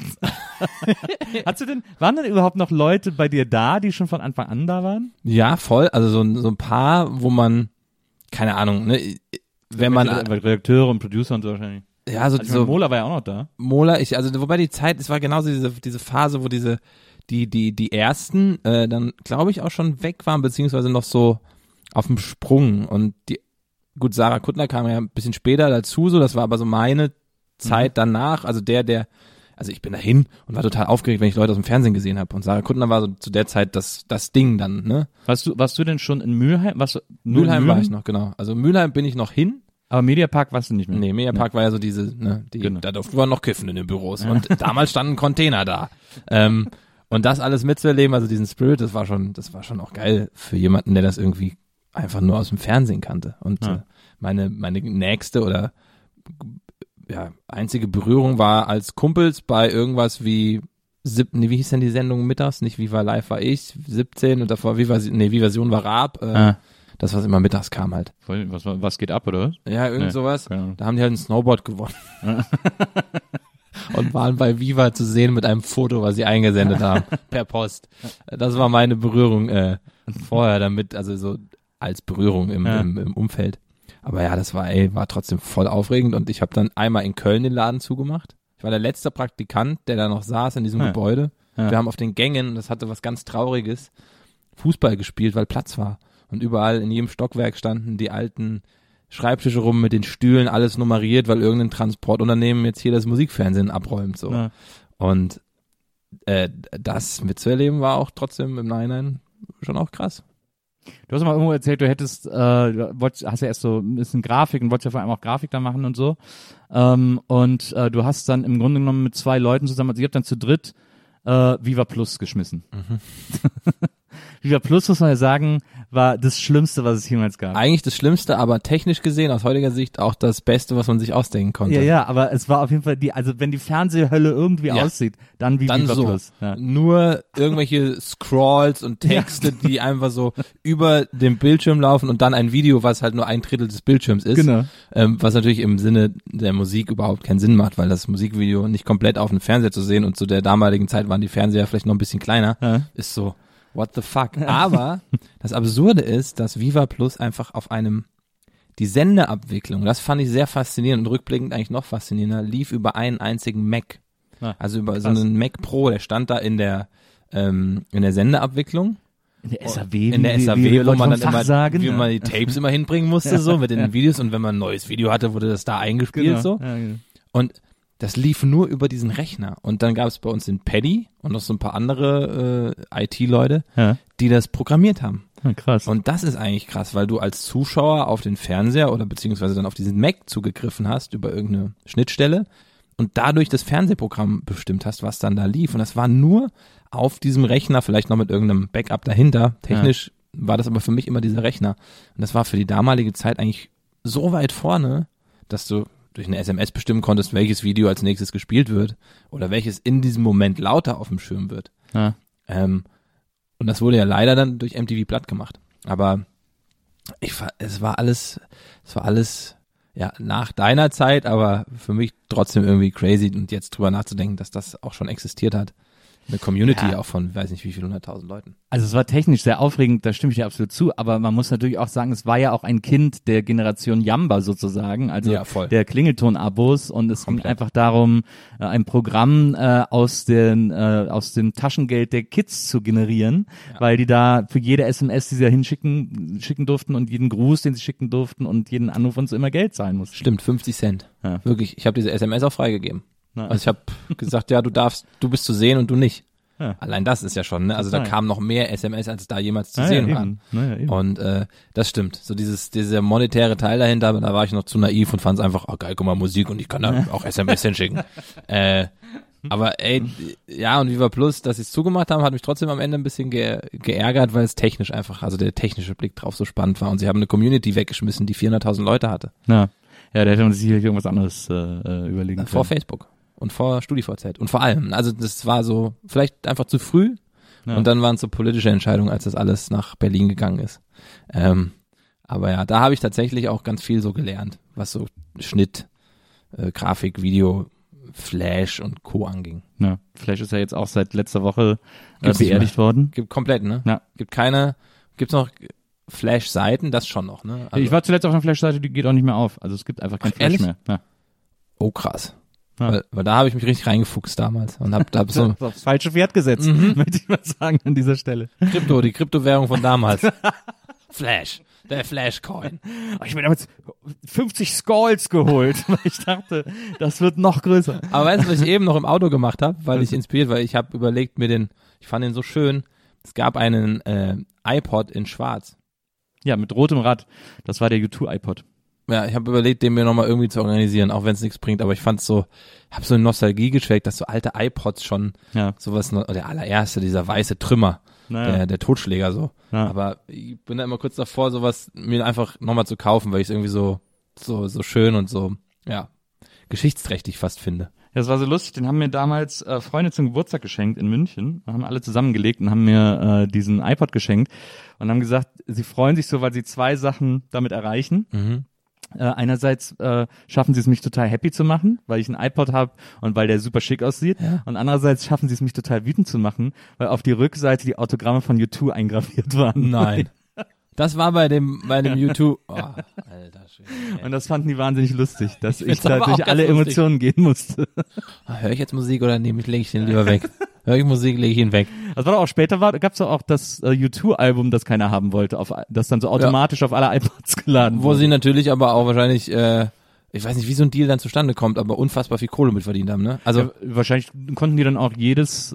Waren denn überhaupt noch Leute bei dir da, die schon von Anfang an da waren? Ja, voll. Also so ein paar, wo man, keine Ahnung, ne, wenn man. Redakteure und Producer und so wahrscheinlich. Ja, also so. Mola war ja auch noch da. Mola, wobei die Zeit, es war genauso diese Phase, wo die ersten dann, glaube ich, auch schon weg waren, beziehungsweise noch so auf dem Sprung. Und Sarah Kuttner kam ja ein bisschen später dazu, so, das war aber so meine Zeit danach, also also ich bin dahin und war total aufgeregt, wenn ich Leute aus dem Fernsehen gesehen habe. Und Sarah Kuttner war so zu der Zeit das Ding dann, ne? Warst du denn schon in Mülheim? Mülheim war ich noch, genau. Also Mülheim bin ich noch hin. Aber Mediapark warst du nicht mehr? Nee, Mediapark war ja so diese, ne, genau. Da durften wir noch kiffen in den Büros. Ja. Und damals standen Container da. Und das alles mitzuerleben, also diesen Spirit, das war schon auch geil für jemanden, der das irgendwie einfach nur aus dem Fernsehen kannte. Und meine nächste oder einzige Berührung war als Kumpels bei irgendwas wie wie hieß denn die Sendung mittags? Nicht Viva Live war ich, 17 und davor Vivasion war Raab. Das, was immer mittags kam halt. Was geht ab, oder was? Ja, irgend sowas. Genau. Da haben die halt ein Snowboard gewonnen. Und waren bei Viva zu sehen mit einem Foto, was sie eingesendet haben, per Post. Das war meine Berührung vorher damit, also so als Berührung im Umfeld. Aber ja, das war trotzdem voll aufregend und ich habe dann einmal in Köln den Laden zugemacht. Ich war der letzte Praktikant, der da noch saß in diesem Gebäude. Ja. Wir haben auf den Gängen, das hatte was ganz Trauriges, Fußball gespielt, weil Platz war. Und überall in jedem Stockwerk standen die alten Schreibtische rum mit den Stühlen, alles nummeriert, weil irgendein Transportunternehmen jetzt hier das Musikfernsehen abräumt. So. Ja. Und das mitzuerleben war auch trotzdem im Nachhinein schon auch krass. Du hast mal irgendwo erzählt, du hättest, hast ja erst so ein bisschen Grafik und wolltest ja vor allem auch Grafik da machen und so. Und du hast dann im Grunde genommen mit 2 Leuten zusammen, also ihr habt dann zu dritt Viva Plus geschmissen. Viva Plus, muss man ja sagen, war das Schlimmste, was es jemals gab. Eigentlich das Schlimmste, aber technisch gesehen, aus heutiger Sicht, auch das Beste, was man sich ausdenken konnte. Ja, aber es war auf jeden Fall also wenn die Fernsehhölle irgendwie aussieht, dann wie Viva so. Plus. Ja. Nur irgendwelche Scrolls und Texte, die einfach so über dem Bildschirm laufen und dann ein Video, was halt nur 1/3 des Bildschirms ist. Genau. Was natürlich im Sinne der Musik überhaupt keinen Sinn macht, weil das Musikvideo nicht komplett auf dem Fernseher zu sehen und zu der damaligen Zeit waren die Fernseher vielleicht noch ein bisschen kleiner, ist so, what the fuck. Aber das Absurde ist, dass Viva Plus einfach auf die Sendeabwicklung, das fand ich sehr faszinierend und rückblickend eigentlich noch faszinierender, lief über einen einzigen Mac. Also über so einen Mac Pro, der stand da in der Sendeabwicklung. In der SAW, wie wo man dann immer, sagen, wie man die Tapes immer hinbringen musste, so mit den Videos, und wenn man ein neues Video hatte, wurde das da eingespielt, so. Ja, genau. Und das lief nur über diesen Rechner. Und dann gab es bei uns den Paddy und noch so ein paar andere IT-Leute, die das programmiert haben. Ja, krass. Und das ist eigentlich krass, weil du als Zuschauer auf den Fernseher oder beziehungsweise dann auf diesen Mac zugegriffen hast über irgendeine Schnittstelle und dadurch das Fernsehprogramm bestimmt hast, was dann da lief. Und das war nur auf diesem Rechner, vielleicht noch mit irgendeinem Backup dahinter. Technisch war das aber für mich immer dieser Rechner. Und das war für die damalige Zeit eigentlich so weit vorne, dass du durch eine SMS bestimmen konntest, welches Video als nächstes gespielt wird oder welches in diesem Moment lauter auf dem Schirm wird. Ja. Und das wurde ja leider dann durch MTV platt gemacht. Aber es war alles ja nach deiner Zeit, aber für mich trotzdem irgendwie crazy und jetzt drüber nachzudenken, dass das auch schon existiert hat. Eine Community auch von, weiß nicht wie viel, 100.000 Leuten. Also es war technisch sehr aufregend, da stimme ich dir absolut zu, aber man muss natürlich auch sagen, es war ja auch ein Kind der Generation Yamba sozusagen, also der Klingelton-Abos, und es ging einfach darum, ein Programm aus dem Taschengeld der Kids zu generieren, weil die da für jede SMS, die sie da hinschicken durften und jeden Gruß, den sie schicken durften und jeden Anruf und so immer Geld zahlen mussten. Stimmt, 50 Cent. Ja. Wirklich, ich habe diese SMS auch freigegeben. Also ich habe gesagt, ja, du bist zu sehen und du nicht. Ja. Allein das ist ja schon, ne? Also da kam noch mehr SMS, als da jemals zu sehen waren. Und das stimmt. So dieser monetäre Teil dahinter, da war ich noch zu naiv und fand es einfach, oh geil, guck mal, Musik und ich kann da auch SMS hinschicken. Aber ey, ja, und Viva Plus, dass sie es zugemacht haben, hat mich trotzdem am Ende ein bisschen geärgert, weil es technisch einfach, also der technische Blick drauf so spannend war. Und sie haben eine Community weggeschmissen, die 400.000 Leute hatte. Ja, da hätte man sich sicherlich irgendwas anderes überlegen können. Vor Facebook. Und vor StudiVZ. Und vor allem, also das war so, vielleicht einfach zu früh. Und dann waren es so politische Entscheidungen, als das alles nach Berlin gegangen ist. Aber ja, da habe ich tatsächlich auch ganz viel so gelernt, was so Schnitt, Grafik, Video, Flash und Co. anging. Ja, Flash ist ja jetzt auch seit letzter Woche beerdigt worden. Gibt komplett, ne? Ja. Gibt's noch Flash-Seiten? Das schon noch, ne? Also, ich war zuletzt auf einer Flash-Seite, die geht auch nicht mehr auf. Also es gibt einfach kein Flash mehr. Ja. Oh, krass. Ja. Weil da habe ich mich richtig reingefuchst damals und hab so aufs falsche Pferd gesetzt, möchte ich mal sagen an dieser Stelle. Die Kryptowährung von damals. Flash, der Flashcoin. Ich bin damals 50 Skulls geholt, weil ich dachte, das wird noch größer. Aber weißt du, was ich eben noch im Auto gemacht habe, weil ich habe überlegt ich fand den so schön, es gab einen iPod in schwarz. Ja, mit rotem Rad, das war der U2-iPod. Ja, ich habe überlegt, den mir nochmal irgendwie zu organisieren, auch wenn es nichts bringt, aber ich fand's so, habe so eine Nostalgie geschwelgt, dass so alte iPods schon sowas, der allererste, dieser weiße Trümmer, der Totschläger so. Ja. Aber ich bin da immer kurz davor, sowas mir einfach nochmal zu kaufen, weil ich es irgendwie so schön und so, ja, geschichtsträchtig fast finde. Ja, das war so lustig, den haben mir damals Freunde zum Geburtstag geschenkt in München, haben alle zusammengelegt und haben mir diesen iPod geschenkt und haben gesagt, sie freuen sich so, weil sie 2 Sachen damit erreichen. Einerseits schaffen sie es, mich total happy zu machen, weil ich einen iPod habe und weil der super schick aussieht. Ja. Und andererseits schaffen sie es, mich total wütend zu machen, weil auf die Rückseite die Autogramme von U2 eingraviert waren. Nein. Das war bei dem U2. Oh, alter Schwede. Und das fanden die wahnsinnig lustig, dass ich da durch alle Emotionen gehen musste. Hör ich jetzt Musik oder lege ich den lieber weg? Hör ich Musik, lege ich ihn weg. Das war doch auch später, gab's doch auch das U2-Album, das keiner haben wollte, das dann so automatisch auf alle iPods geladen wurde. Wo sie natürlich aber auch wahrscheinlich, ich weiß nicht, wie so ein Deal dann zustande kommt, aber unfassbar viel Kohle mit verdient haben, ne? Also wahrscheinlich konnten die dann auch jedes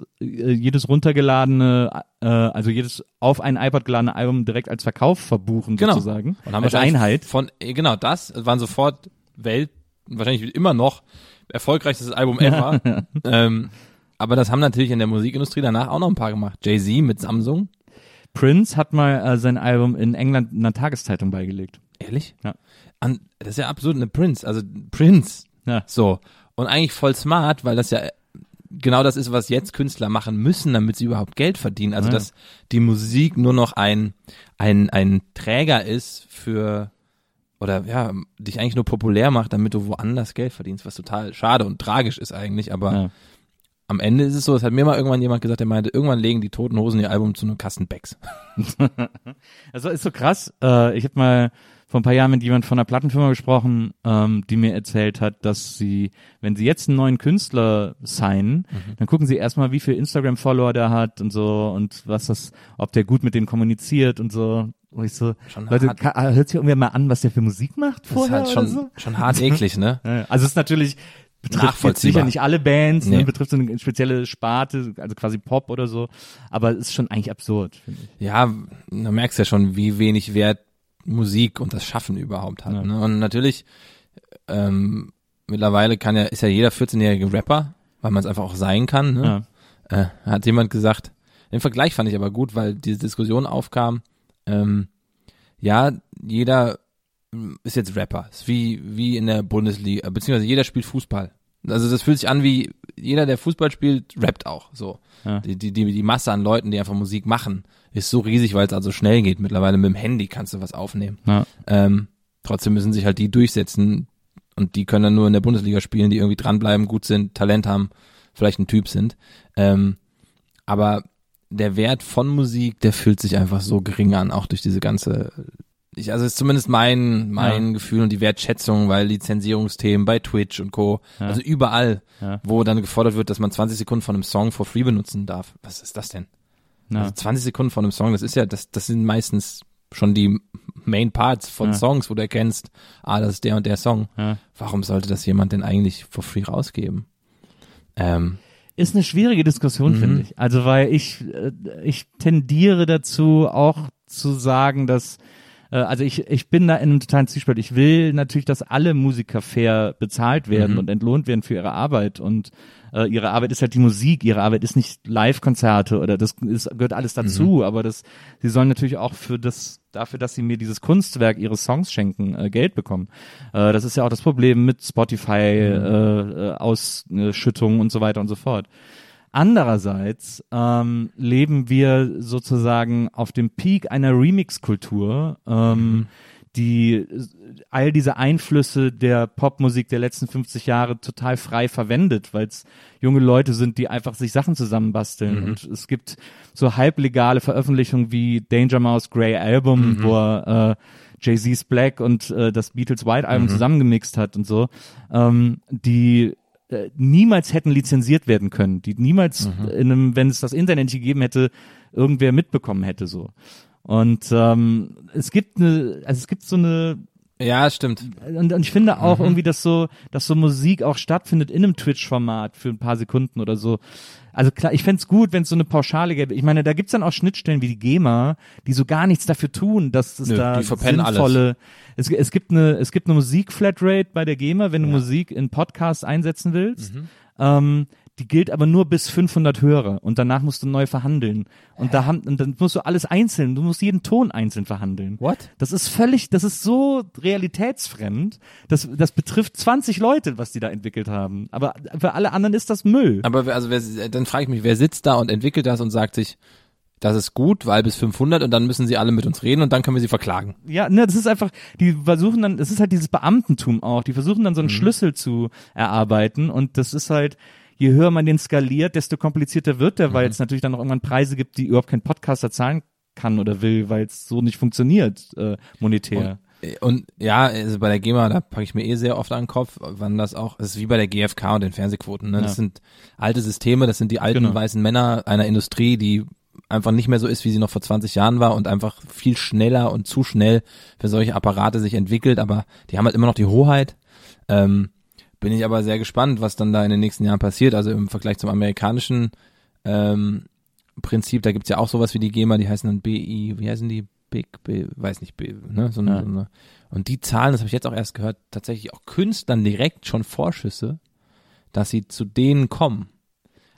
runtergeladene, also jedes auf ein iPod geladene Album direkt als Verkauf verbuchen, sozusagen. Und haben als Einheit. Das waren sofort wahrscheinlich immer noch erfolgreichstes Album ever. Aber das haben natürlich in der Musikindustrie danach auch noch ein paar gemacht. Jay-Z mit Samsung. Prince hat mal sein Album in England einer Tageszeitung beigelegt. Ehrlich? Ja. Das ist ja absurd, eine Prince. Ja. So. Und eigentlich voll smart, weil das ja genau das ist, was jetzt Künstler machen müssen, damit sie überhaupt Geld verdienen. Also, dass die Musik nur noch ein Träger ist für, oder ja, dich eigentlich nur populär macht, damit du woanders Geld verdienst, was total schade und tragisch ist eigentlich, aber am Ende ist es so, es hat mir mal irgendwann jemand gesagt, der meinte, irgendwann legen die Toten Hosen ihr Album zu einem Kasten Becks. Also ist so krass. Ich habe mal vor ein paar Jahren mit jemand von einer Plattenfirma gesprochen, die mir erzählt hat, dass sie, wenn sie jetzt einen neuen Künstler signen, dann gucken sie erstmal, wie viel Instagram-Follower der hat und so und ob der gut mit denen kommuniziert und so. Und ich so, schon Leute, hört sich irgendwer mal an, was der für Musik macht vorher? Das ist halt schon hart eklig, ne? Also es ist natürlich, betrifft jetzt sicher nicht alle Bands, betrifft so eine spezielle Sparte, also quasi Pop oder so, aber es ist schon eigentlich absurd, finde ich. Ja, da merkst du ja schon, wie wenig Wert Musik und das Schaffen überhaupt hat. Ne? Und natürlich, mittlerweile ist ja jeder 14-jährige Rapper, weil man es einfach auch sein kann. Ne? Hat jemand gesagt, den Vergleich fand ich aber gut, weil diese Diskussion aufkam, jeder ist jetzt Rapper, ist wie in der Bundesliga, beziehungsweise jeder spielt Fußball. Also das fühlt sich an wie, jeder, der Fußball spielt, rappt auch, so. Ja. Die Masse an Leuten, die einfach Musik machen, ist so riesig, weil es also schnell geht. Mittlerweile mit dem Handy kannst du was aufnehmen. Ja. Trotzdem müssen sich halt die durchsetzen und die können dann nur in der Bundesliga spielen, die irgendwie dranbleiben, gut sind, Talent haben, vielleicht ein Typ sind. Aber der Wert von Musik, der fühlt sich einfach so gering an, auch durch diese ganze, also ist zumindest mein Gefühl und die Wertschätzung, weil Lizenzierungsthemen bei Twitch und Co., also überall, wo dann gefordert wird, dass man 20 Sekunden von einem Song for free benutzen darf. Was ist das denn? Also 20 Sekunden von einem Song, das sind meistens schon die Main Parts von Songs, wo du erkennst, das ist der und der Song. Warum sollte das jemand denn eigentlich for free rausgeben? Ist eine schwierige Diskussion, finde ich. Also, weil ich tendiere dazu, auch zu sagen, dass ich bin da in einem totalen Zwiespalt. Ich will natürlich, dass alle Musiker fair bezahlt werden und entlohnt werden für ihre Arbeit und ihre Arbeit ist halt die Musik, ihre Arbeit ist nicht Live-Konzerte oder gehört alles dazu, aber sie sollen natürlich auch dafür, dass sie mir dieses Kunstwerk, ihre Songs schenken, Geld bekommen. Das ist ja auch das Problem mit Spotify, Ausschüttungen und so weiter und so fort. Andererseits leben wir sozusagen auf dem Peak einer Remix-Kultur, die all diese Einflüsse der Popmusik der letzten 50 Jahre total frei verwendet, weil es junge Leute sind, die einfach sich Sachen zusammenbasteln. Und es gibt so halblegale Veröffentlichungen wie Danger Mouse Grey Album, wo er Jay-Z's Black und das Beatles White Album zusammengemixt hat und so, die niemals hätten lizenziert werden können, die niemals wenn es das Internet nicht gegeben hätte, irgendwer mitbekommen hätte, so. Und es gibt so eine, ja, stimmt. Und ich finde auch irgendwie, dass so Musik auch stattfindet in einem Twitch-Format für ein paar Sekunden oder so. Also klar, ich fänd's gut, wenn es so eine Pauschale gäbe. Ich meine, da gibt's dann auch Schnittstellen wie die GEMA, die so gar nichts dafür tun, dass es da sinnvolle. Alles. Es gibt eine Musik-Flatrate bei der GEMA, wenn du Musik in Podcasts einsetzen willst. Die gilt aber nur bis 500 Hörer und danach musst du neu verhandeln. Und dann musst du alles einzeln, du musst jeden Ton einzeln verhandeln. What? Das ist so realitätsfremd, das betrifft 20 Leute, was die da entwickelt haben. Aber für alle anderen ist das Müll. Aber dann frage ich mich, wer sitzt da und entwickelt das und sagt sich, das ist gut, weil bis 500 und dann müssen sie alle mit uns reden und dann können wir sie verklagen. Ja, ne, das ist einfach, das ist halt dieses Beamtentum auch, die versuchen dann so einen Schlüssel zu erarbeiten und das ist halt, je höher man den skaliert, desto komplizierter wird der, weil es natürlich dann auch irgendwann Preise gibt, die überhaupt kein Podcaster zahlen kann oder will, weil es so nicht funktioniert, monetär. Und ja, also bei der GEMA, da packe ich mir sehr oft an den Kopf, wann das ist wie bei der GfK und den Fernsehquoten, ne? Das sind alte Systeme, das sind die alten weißen Männer einer Industrie, die einfach nicht mehr so ist, wie sie noch vor 20 Jahren war und einfach viel schneller und zu schnell für solche Apparate sich entwickelt, aber die haben halt immer noch die Hoheit. Bin ich aber sehr gespannt, was dann da in den nächsten Jahren passiert, also im Vergleich zum amerikanischen Prinzip, da gibt's ja auch sowas wie die GEMA, die heißen dann BI, wie heißen die? Weiß nicht, ne? So eine, und die zahlen, das habe ich jetzt auch erst gehört, tatsächlich auch Künstlern direkt schon Vorschüsse, dass sie zu denen kommen.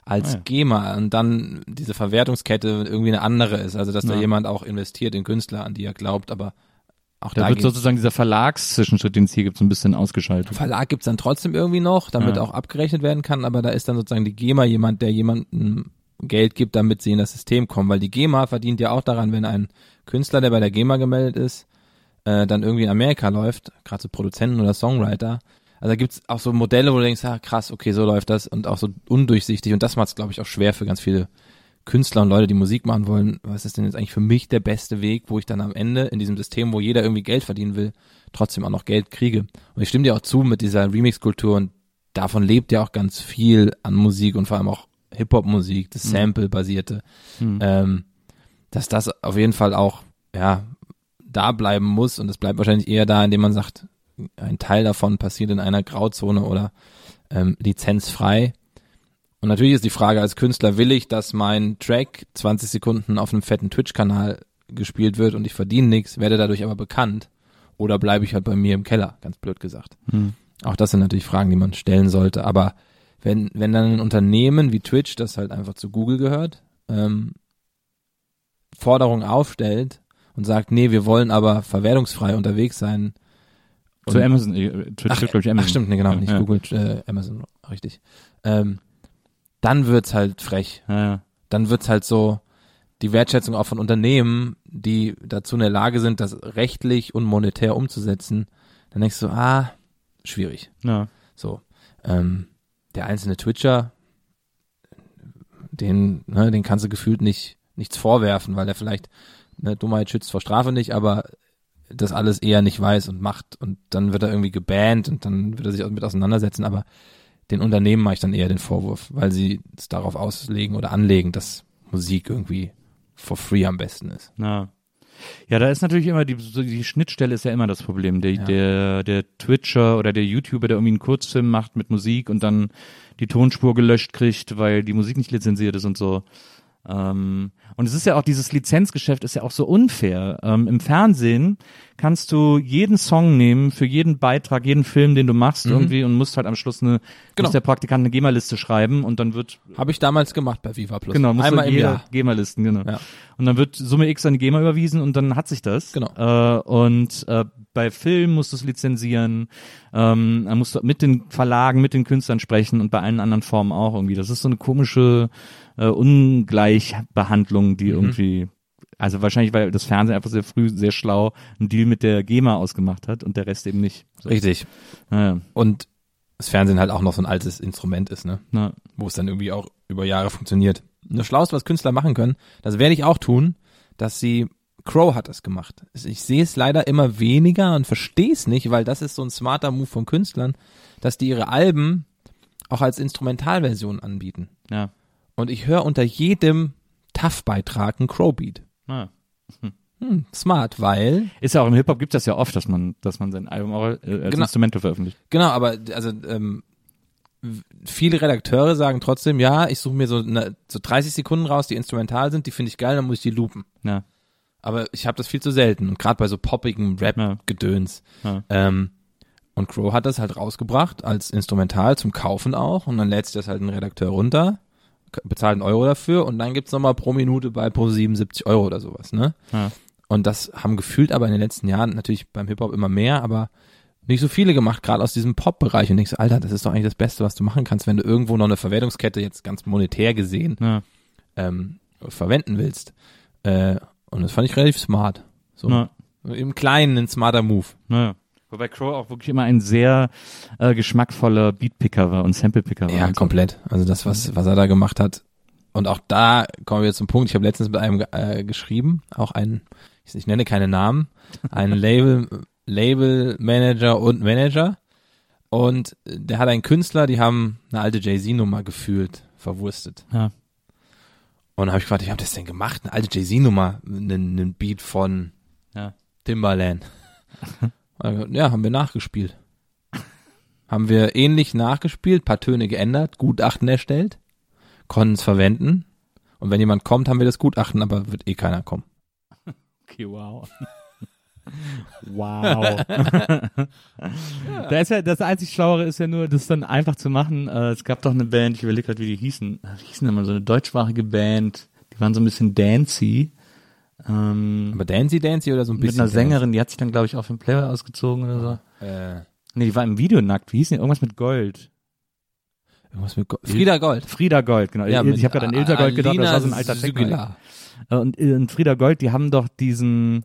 als GEMA und dann diese Verwertungskette irgendwie eine andere ist. Also dass da jemand auch investiert in Künstler, an die er glaubt, aber auch da wird sozusagen dieser Verlagszwischenschritt, den es hier gibt, so ein bisschen ausgeschaltet. Verlag gibt's dann trotzdem irgendwie noch, damit auch abgerechnet werden kann, aber da ist dann sozusagen die GEMA jemand, der jemandem Geld gibt, damit sie in das System kommen, weil die GEMA verdient ja auch daran, wenn ein Künstler, der bei der GEMA gemeldet ist, dann irgendwie in Amerika läuft, gerade so Produzenten oder Songwriter. Also da gibt's auch so Modelle, wo du denkst, krass, okay, so läuft das und auch so undurchsichtig und das macht es, glaube ich, auch schwer für ganz viele Künstler und Leute, die Musik machen wollen. Was ist denn jetzt eigentlich für mich der beste Weg, wo ich dann am Ende in diesem System, wo jeder irgendwie Geld verdienen will, trotzdem auch noch Geld kriege? Und ich stimme dir auch zu mit dieser Remix-Kultur und davon lebt ja auch ganz viel an Musik und vor allem auch Hip-Hop-Musik, das Sample-basierte, dass das auf jeden Fall auch, da bleiben muss und es bleibt wahrscheinlich eher da, indem man sagt, ein Teil davon passiert in einer Grauzone oder lizenzfrei. Und natürlich ist die Frage als Künstler, will ich, dass mein Track 20 Sekunden auf einem fetten Twitch-Kanal gespielt wird und ich verdiene nichts, werde dadurch aber bekannt oder bleibe ich halt bei mir im Keller, ganz blöd gesagt. Auch das sind natürlich Fragen, die man stellen sollte, aber wenn dann ein Unternehmen wie Twitch, das halt einfach zu Google gehört, Forderungen aufstellt und sagt, nee, wir wollen aber verwertungsfrei unterwegs sein. Zu Amazon, Twitch, glaube ich, Amazon. Ach stimmt, nee, genau, nicht Google, Amazon, richtig. Dann wird's halt frech. Ja. Dann wird's halt so die Wertschätzung auch von Unternehmen, die dazu in der Lage sind, das rechtlich und monetär umzusetzen. Dann denkst du, schwierig. Ja. So, der einzelne Twitcher, den kannst du gefühlt nichts vorwerfen, weil er vielleicht, Dummheit schützt vor Strafe nicht, aber das alles eher nicht weiß und macht und dann wird er irgendwie gebannt und dann wird er sich auch mit auseinandersetzen, aber den Unternehmen mache ich dann eher den Vorwurf, weil sie es darauf auslegen oder anlegen, dass Musik irgendwie for free am besten ist. Ja, da ist natürlich immer die Schnittstelle ist ja immer das Problem. Der Twitcher oder der YouTuber, der irgendwie einen Kurzfilm macht mit Musik und dann die Tonspur gelöscht kriegt, weil die Musik nicht lizenziert ist und so. Und es ist ja auch, dieses Lizenzgeschäft ist ja auch so unfair. Im Fernsehen kannst du jeden Song nehmen für jeden Beitrag, jeden Film, den du machst irgendwie und musst halt am Schluss muss der Praktikant eine GEMA-Liste schreiben und dann wird... Habe ich damals gemacht bei Viva Plus. Genau, einmal im Jahr. GEMA-Listen, genau. Ja. Und dann wird Summe X an die GEMA überwiesen und dann hat sich das. Genau. Bei Film musst du es lizenzieren, dann musst du mit den Verlagen, mit den Künstlern sprechen und bei allen anderen Formen auch irgendwie. Das ist so eine komische Ungleichbehandlung, die irgendwie, also wahrscheinlich, weil das Fernsehen einfach sehr früh, sehr schlau einen Deal mit der GEMA ausgemacht hat und der Rest eben nicht. So. Richtig. Ja. Und das Fernsehen halt auch noch so ein altes Instrument ist, ne? Ja. Wo es dann irgendwie auch über Jahre funktioniert. Und das Schlauste, was Künstler machen können, das werde ich auch tun, dass sie, Crow hat das gemacht. Ich sehe es leider immer weniger und verstehe es nicht, weil das ist so ein smarter Move von Künstlern, dass die ihre Alben auch als Instrumentalversion anbieten. Ja. Und ich höre unter jedem TAF-Beitrag einen Crow-Beat. Ja. Smart, weil... Ist ja auch im Hip-Hop gibt das ja oft, dass man sein Album auch als Instrumental veröffentlicht. Genau, aber also viele Redakteure sagen trotzdem, ja, ich suche mir so 30 Sekunden raus, die instrumental sind, die finde ich geil, dann muss ich die loopen. Ja. Aber ich habe das viel zu selten und gerade bei so poppigem Rap-Gedöns. Ja. Und Crow hat das halt rausgebracht als Instrumental zum Kaufen auch und dann lädt sich das halt ein Redakteur runter, bezahlt €1 dafür und dann gibt's nochmal pro Minute bei Pro7 70 € oder sowas, ne? Ja. Und das haben gefühlt aber in den letzten Jahren natürlich beim Hip-Hop immer mehr, aber nicht so viele gemacht, gerade aus diesem Pop-Bereich und denkst, Alter, das ist doch eigentlich das Beste, was du machen kannst, wenn du irgendwo noch eine Verwertungskette jetzt ganz monetär gesehen verwenden willst. Und das fand ich relativ smart. So im Kleinen ein smarter Move. Ja. Wobei Crow auch wirklich immer ein sehr geschmackvoller Beatpicker war und Samplepicker war. Ja, komplett. Also das, was er da gemacht hat. Und auch da kommen wir jetzt zum Punkt, ich habe letztens mit einem geschrieben, auch ich nenne keine Namen, ein Label-Manager und Manager. Und der hat einen Künstler, die haben eine alte Jay-Z-Nummer gefühlt verwurstet. Ja. Und dann habe ich gefragt, wie habt ihr das denn gemacht? Eine alte Jay-Z-Nummer, einen Beat von Timbaland. Ja, haben wir nachgespielt. Haben wir ähnlich nachgespielt, paar Töne geändert, Gutachten erstellt, konnten es verwenden. Und wenn jemand kommt, haben wir das Gutachten, aber wird keiner kommen. Okay, wow. Wow. Das einzig Schlauere ist ja nur, das dann einfach zu machen. Es gab doch eine Band, ich überlege gerade, wie die hießen. Wie hießen immer so eine deutschsprachige Band? Die waren so ein bisschen dancey. Aber dancey oder so ein bisschen? Mit einer Sängerin, die hat sich dann, glaube ich, auf den Playboy ausgezogen oder so. Nee, die war im Video nackt. Wie hieß die? Irgendwas mit Gold. Frieda Gold, genau. Ja, ich habe gerade an Ilse Gold gedacht, das war so ein alter Techno. Und Frieda Gold, die haben doch diesen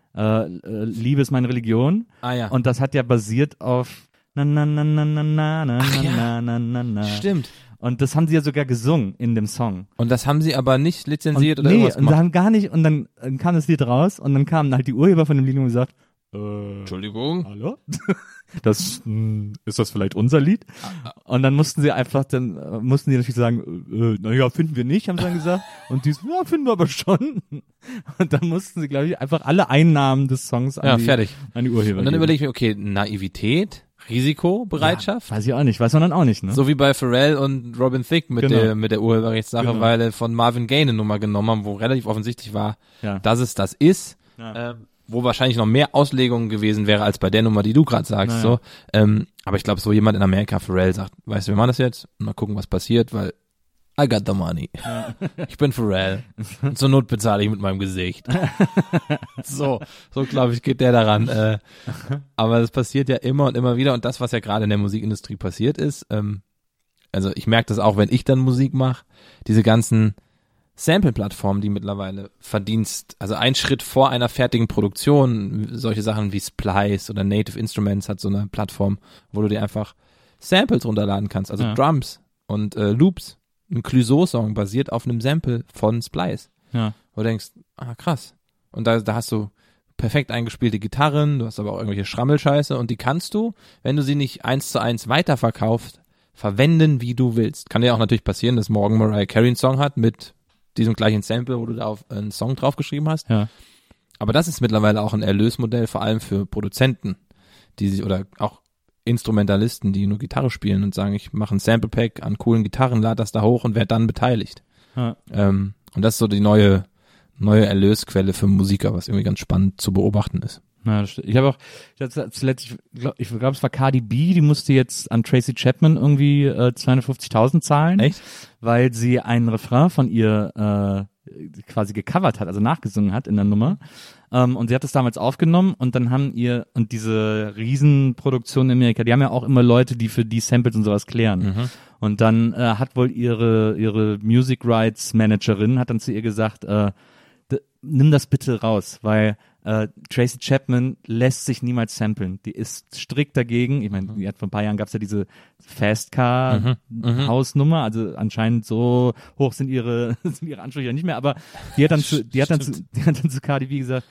Liebe ist meine Religion. Ah ja. Und das hat ja basiert auf na na na na na na na na na na na. Stimmt. Und das haben sie ja sogar gesungen in dem Song. Und das haben sie aber nicht lizenziert oder nee, irgendwas gemacht? Nee, und haben gar nicht, und dann kam das Lied raus und dann kamen halt die Urheber von dem Lied und gesagt, Entschuldigung. Hallo? Ist das vielleicht unser Lied? Und dann mussten die natürlich sagen, naja, finden wir nicht, haben sie dann gesagt. Und die so, ja, finden wir aber schon. Und dann mussten sie, glaube ich, einfach alle Einnahmen des Songs an die Urheber Und dann geben. überlege ich mir, okay, Naivität, Risikobereitschaft. Ja, weiß man dann auch nicht, ne? So wie bei Pharrell und Robin Thicke mit der Urheberrechtssache, weil er von Marvin Gaye eine Nummer genommen haben, wo relativ offensichtlich war, dass es das ist. Ja. Wo wahrscheinlich noch mehr Auslegungen gewesen wäre als bei der Nummer, die du gerade sagst. Naja. So. Aber ich glaube, so jemand in Amerika, Pharrell, sagt, weißt du, wir machen das jetzt und mal gucken, was passiert, weil I got the money. Ja. Ich bin Pharrell. Und zur Not bezahle ich mit meinem Gesicht. so glaube ich, geht der daran. Aber das passiert ja immer und immer wieder. Und das, was ja gerade in der Musikindustrie passiert ist, also ich merke das auch, wenn ich dann Musik mache, diese ganzen Sample-Plattformen, die mittlerweile also ein Schritt vor einer fertigen Produktion, solche Sachen wie Splice oder Native Instruments hat so eine Plattform, wo du dir einfach Samples runterladen kannst, also Drums und Loops. Ein Clouseau-Song basiert auf einem Sample von Splice. Ja. Wo du denkst, krass. Und da hast du perfekt eingespielte Gitarren, du hast aber auch irgendwelche Schrammelscheiße und die kannst du, wenn du sie nicht 1:1 weiterverkaufst, verwenden, wie du willst. Kann ja auch natürlich passieren, dass morgen Mariah Carey einen Song hat mit diesem gleichen Sample, wo du da auf einen Song draufgeschrieben hast. Ja. Aber das ist mittlerweile auch ein Erlösmodell, vor allem für Produzenten, die sich, oder auch Instrumentalisten, die nur Gitarre spielen und sagen, ich mache ein Sample-Pack an coolen Gitarren, lade das da hoch und werde dann beteiligt. Ja. Und das ist so die neue Erlösquelle für Musiker, was irgendwie ganz spannend zu beobachten ist. Ja, das stimmt. Ich glaube, es war Cardi B, die musste jetzt an Tracy Chapman irgendwie 250.000 zahlen. Echt? Weil sie einen Refrain von ihr quasi gecovert hat, also nachgesungen hat in der Nummer. Und sie hat das damals aufgenommen und dann haben und diese Riesenproduktion in Amerika, die haben ja auch immer Leute, die für die Samples und sowas klären. Mhm. Und dann hat wohl ihre Music Rights Managerin hat dann zu ihr gesagt, nimm das bitte raus, weil Tracy Chapman lässt sich niemals samplen. Die ist strikt dagegen. Ich meine, vor ein paar Jahren gab es ja diese Fast-Car-Hausnummer. Also anscheinend so hoch sind ihre Ansprüche ja nicht mehr. Aber die hat dann zu Cardi B gesagt,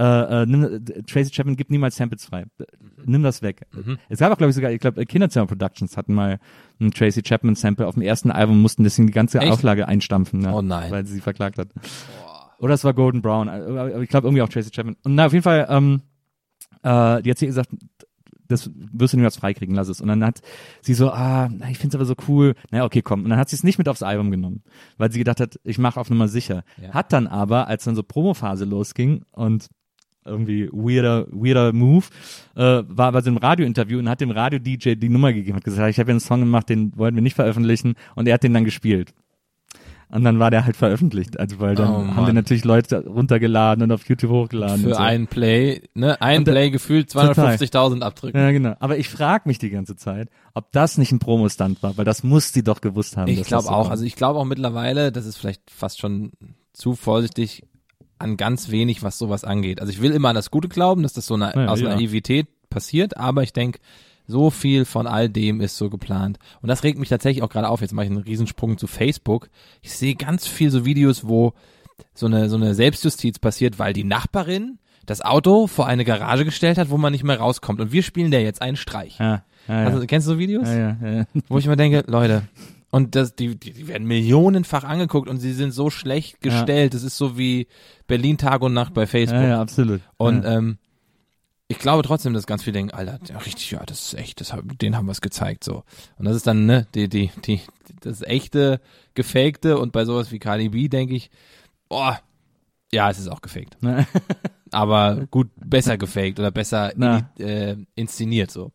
Tracy Chapman gibt niemals Samples frei. Nimm das weg. Es gab auch, glaube ich, Kinderzimmer Productions hatten mal ein Tracy Chapman Sample auf dem ersten Album, mussten deswegen die ganze Auflage einstampfen, ne? Oh nein. Weil sie verklagt hat. Oder es war Golden Brown, aber ich glaube irgendwie auch Tracy Chapman. Und auf jeden Fall, die hat sie gesagt, das wirst du niemals freikriegen, lass es. Und dann hat sie so, ich find's aber so cool. Naja, okay, komm. Und dann hat sie es nicht mit aufs Album genommen, weil sie gedacht hat, ich mache auf Nummer sicher. Ja. Hat dann aber, als dann so Promophase losging und irgendwie weirder Move, war bei so einem Radiointerview und hat dem Radio-DJ die Nummer gegeben, hat gesagt, ich habe ja einen Song gemacht, den wollten wir nicht veröffentlichen und er hat den dann gespielt. Und dann war der halt veröffentlicht, also weil dann haben wir natürlich Leute runtergeladen und auf YouTube hochgeladen. Für einen Play, ne? Play gefühlt 250.000 abdrücken. Ja, genau. Aber ich frage mich die ganze Zeit, ob das nicht ein Promo-Stunt war, weil das muss sie doch gewusst haben. Ich glaube auch. Also ich glaube auch mittlerweile, das ist vielleicht fast schon zu vorsichtig an ganz wenig, was sowas angeht. Also ich will immer an das Gute glauben, dass das so aus Naivität passiert, aber ich denke, so viel von all dem ist so geplant. Und das regt mich tatsächlich auch gerade auf. Jetzt mache ich einen Riesensprung zu Facebook. Ich sehe ganz viel so Videos, wo so eine Selbstjustiz passiert, weil die Nachbarin das Auto vor eine Garage gestellt hat, wo man nicht mehr rauskommt. Und wir spielen der jetzt einen Streich. Ja. Also, kennst du so Videos? Ja. Wo ich immer denke, Leute, und die werden millionenfach angeguckt und sie sind so schlecht gestellt. Das ist so wie Berlin Tag und Nacht bei Facebook. Ja, absolut. Und ich glaube trotzdem, dass ganz viele denken, Alter, ja, richtig, ja, das ist echt, denen haben wir es gezeigt, so. Und das ist dann, ne, das echte, gefakte und bei sowas wie Cardi B denke ich, ja, es ist auch gefaked. aber gut, besser gefaked oder besser inszeniert so.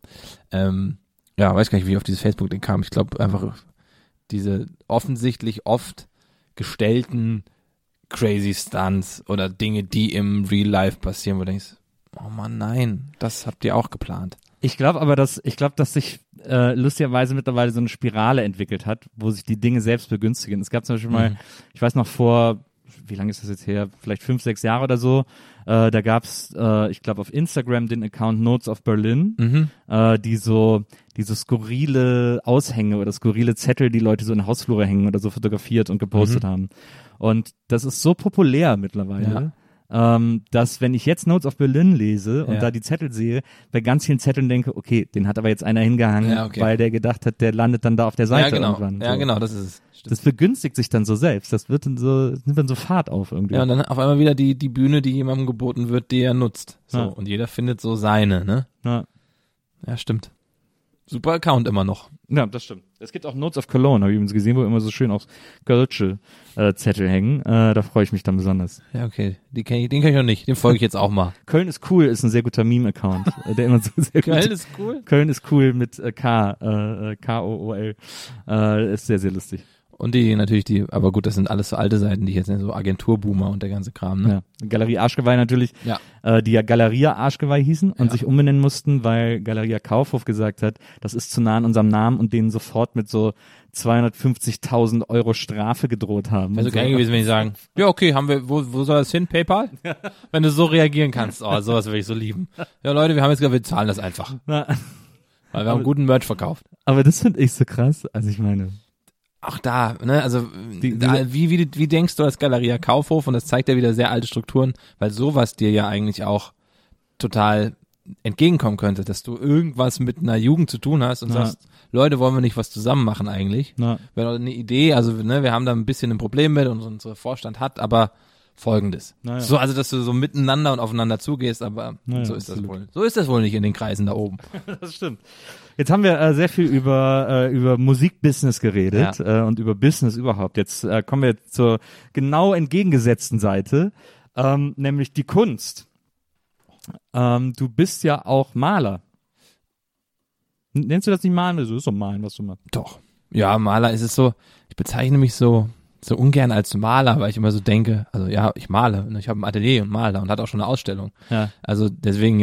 Ja, weiß gar nicht, wie ich auf dieses Facebook-Ding kam. Ich glaube einfach diese offensichtlich oft gestellten crazy Stunts oder Dinge, die im Real Life passieren, wo du denkst, oh Mann, nein, das habt ihr auch geplant. Ich glaube, dass sich lustigerweise mittlerweile so eine Spirale entwickelt hat, wo sich die Dinge selbst begünstigen. Es gab zum Beispiel mal, ich weiß noch vor, wie lange ist das jetzt her? Vielleicht 5, 6 Jahre oder so. Da gab's, ich glaube, auf Instagram den Account Notes of Berlin, die so skurrile Aushänge oder skurrile Zettel, die Leute so in Hausflure hängen oder so fotografiert und gepostet haben. Und das ist so populär mittlerweile. Dass wenn ich jetzt Notes of Berlin lese und da die Zettel sehe, bei ganz vielen Zetteln denke, okay, den hat aber jetzt einer hingehangen, weil der gedacht hat, der landet dann da auf der Seite irgendwann. Ja, so. genau, das ist es. Stimmt. Das begünstigt sich dann so selbst. Das wird nimmt dann so Fahrt auf irgendwie. Ja, und dann auf einmal wieder die Bühne, die jemandem geboten wird, die er nutzt. So, und jeder findet so seine, ne? Ja, stimmt. Super Account immer noch. Ja, das stimmt. Es gibt auch Notes of Cologne, habe ich übrigens gesehen, wo immer so schön aufs Kölsche Zettel hängen. Da freue ich mich dann besonders. Ja, okay. Den kenn ich noch nicht. Den folge ich jetzt auch mal. Köln ist cool ist ein sehr guter Meme-Account. Der immer so sehr Köln ist cool? Köln ist cool mit K-O-O-L. Ist sehr, sehr lustig. Und aber gut, das sind alles so alte Seiten, die jetzt so Agenturboomer und der ganze Kram, ne? Ja. Galerie Arschgeweih natürlich, die ja Galeria Arschgeweih hießen und sich umbenennen mussten, weil Galeria Kaufhof gesagt hat, das ist zu nah an unserem Namen und denen sofort mit so 250.000 € Strafe gedroht haben. Wäre so geil gewesen, wenn die sagen, ja okay, haben wir, wo soll das hin, PayPal? Wenn du so reagieren kannst, sowas würde ich so lieben. Ja Leute, wir haben jetzt gesagt, wir zahlen das einfach. Weil wir haben guten Merch verkauft. Aber das finde ich so krass, also ich meine... Auch da, ne, also wie denkst du als Galeria Kaufhof, und das zeigt ja wieder sehr alte Strukturen, weil sowas dir ja eigentlich auch total entgegenkommen könnte, dass du irgendwas mit einer Jugend zu tun hast und sagst, Leute, wollen wir nicht was zusammen machen eigentlich? Wäre doch eine Idee, also ne, wir haben da ein bisschen ein Problem mit und unser Vorstand hat, aber Folgendes. So, also dass du so miteinander und aufeinander zugehst, aber so ist das wohl. So ist das wohl nicht in den Kreisen da oben. Das stimmt. Jetzt haben wir sehr viel über Musikbusiness geredet und über Business überhaupt. Jetzt kommen wir zur genau entgegengesetzten Seite, nämlich die Kunst. Du bist ja auch Maler. Nennst du das nicht Malen? Das ist doch Malen, was du machst. Doch. Ja, Maler ist es so, ich bezeichne mich so ungern als Maler, weil ich immer so denke, also ja, ich male, ich habe ein Atelier und male und hatte auch schon eine Ausstellung. Ja. Also deswegen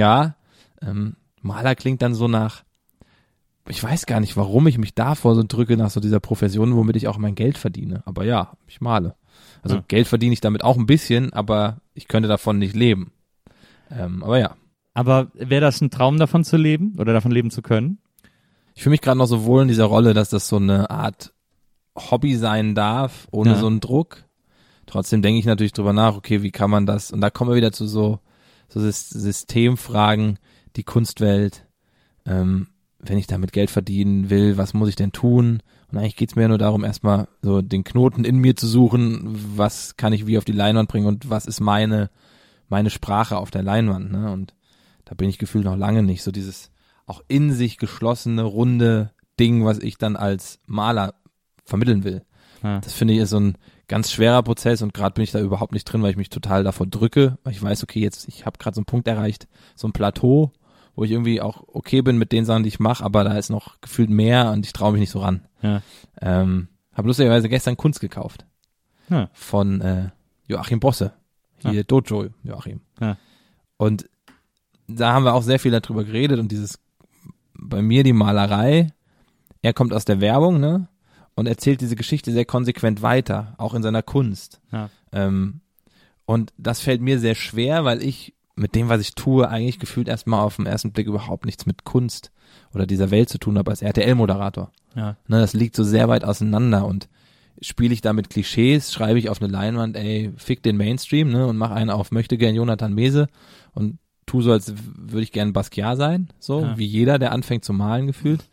Maler klingt dann so nach, ich weiß gar nicht, warum ich mich davor so drücke nach so dieser Profession, womit ich auch mein Geld verdiene. Aber ja, ich male. Also Geld verdiene ich damit auch ein bisschen, aber ich könnte davon nicht leben. Aber ja. Aber wäre das ein Traum, davon zu leben oder davon leben zu können? Ich fühle mich gerade noch so wohl in dieser Rolle, dass das so eine Art Hobby sein darf, ohne so einen Druck. Trotzdem denke ich natürlich drüber nach, okay, wie kann man das? Und da kommen wir wieder zu so Systemfragen, die Kunstwelt, wenn ich damit Geld verdienen will, was muss ich denn tun? Und eigentlich geht's mir ja nur darum, erstmal so den Knoten in mir zu suchen, was kann ich wie auf die Leinwand bringen und was ist meine Sprache auf der Leinwand, ne? Und da bin ich gefühlt noch lange nicht. So dieses auch in sich geschlossene, runde Ding, was ich dann als Maler vermitteln will. Ja. Das finde ich ist so ein ganz schwerer Prozess und gerade bin ich da überhaupt nicht drin, weil ich mich total davor drücke, weil ich weiß, okay, ich habe gerade so einen Punkt erreicht, so ein Plateau, wo ich irgendwie auch okay bin mit den Sachen, die ich mache, aber da ist noch gefühlt mehr und ich traue mich nicht so ran. Ja. Habe lustigerweise gestern Kunst gekauft von Joachim Bosse, hier Dojo Joachim. Ja. Und da haben wir auch sehr viel darüber geredet und bei mir die Malerei, er kommt aus der Werbung, ne? Und erzählt diese Geschichte sehr konsequent weiter, auch in seiner Kunst. Ja. Und das fällt mir sehr schwer, weil ich mit dem, was ich tue, eigentlich gefühlt erstmal auf den ersten Blick überhaupt nichts mit Kunst oder dieser Welt zu tun habe als RTL-Moderator. Ja. Ne, das liegt so sehr weit auseinander und spiele ich da mit Klischees, schreibe ich auf eine Leinwand, ey, fick den Mainstream, ne, und mach einen auf möchte gern Jonathan Mese und tu so, als würde ich gern Basquiat sein, so, wie jeder, der anfängt zu malen gefühlt.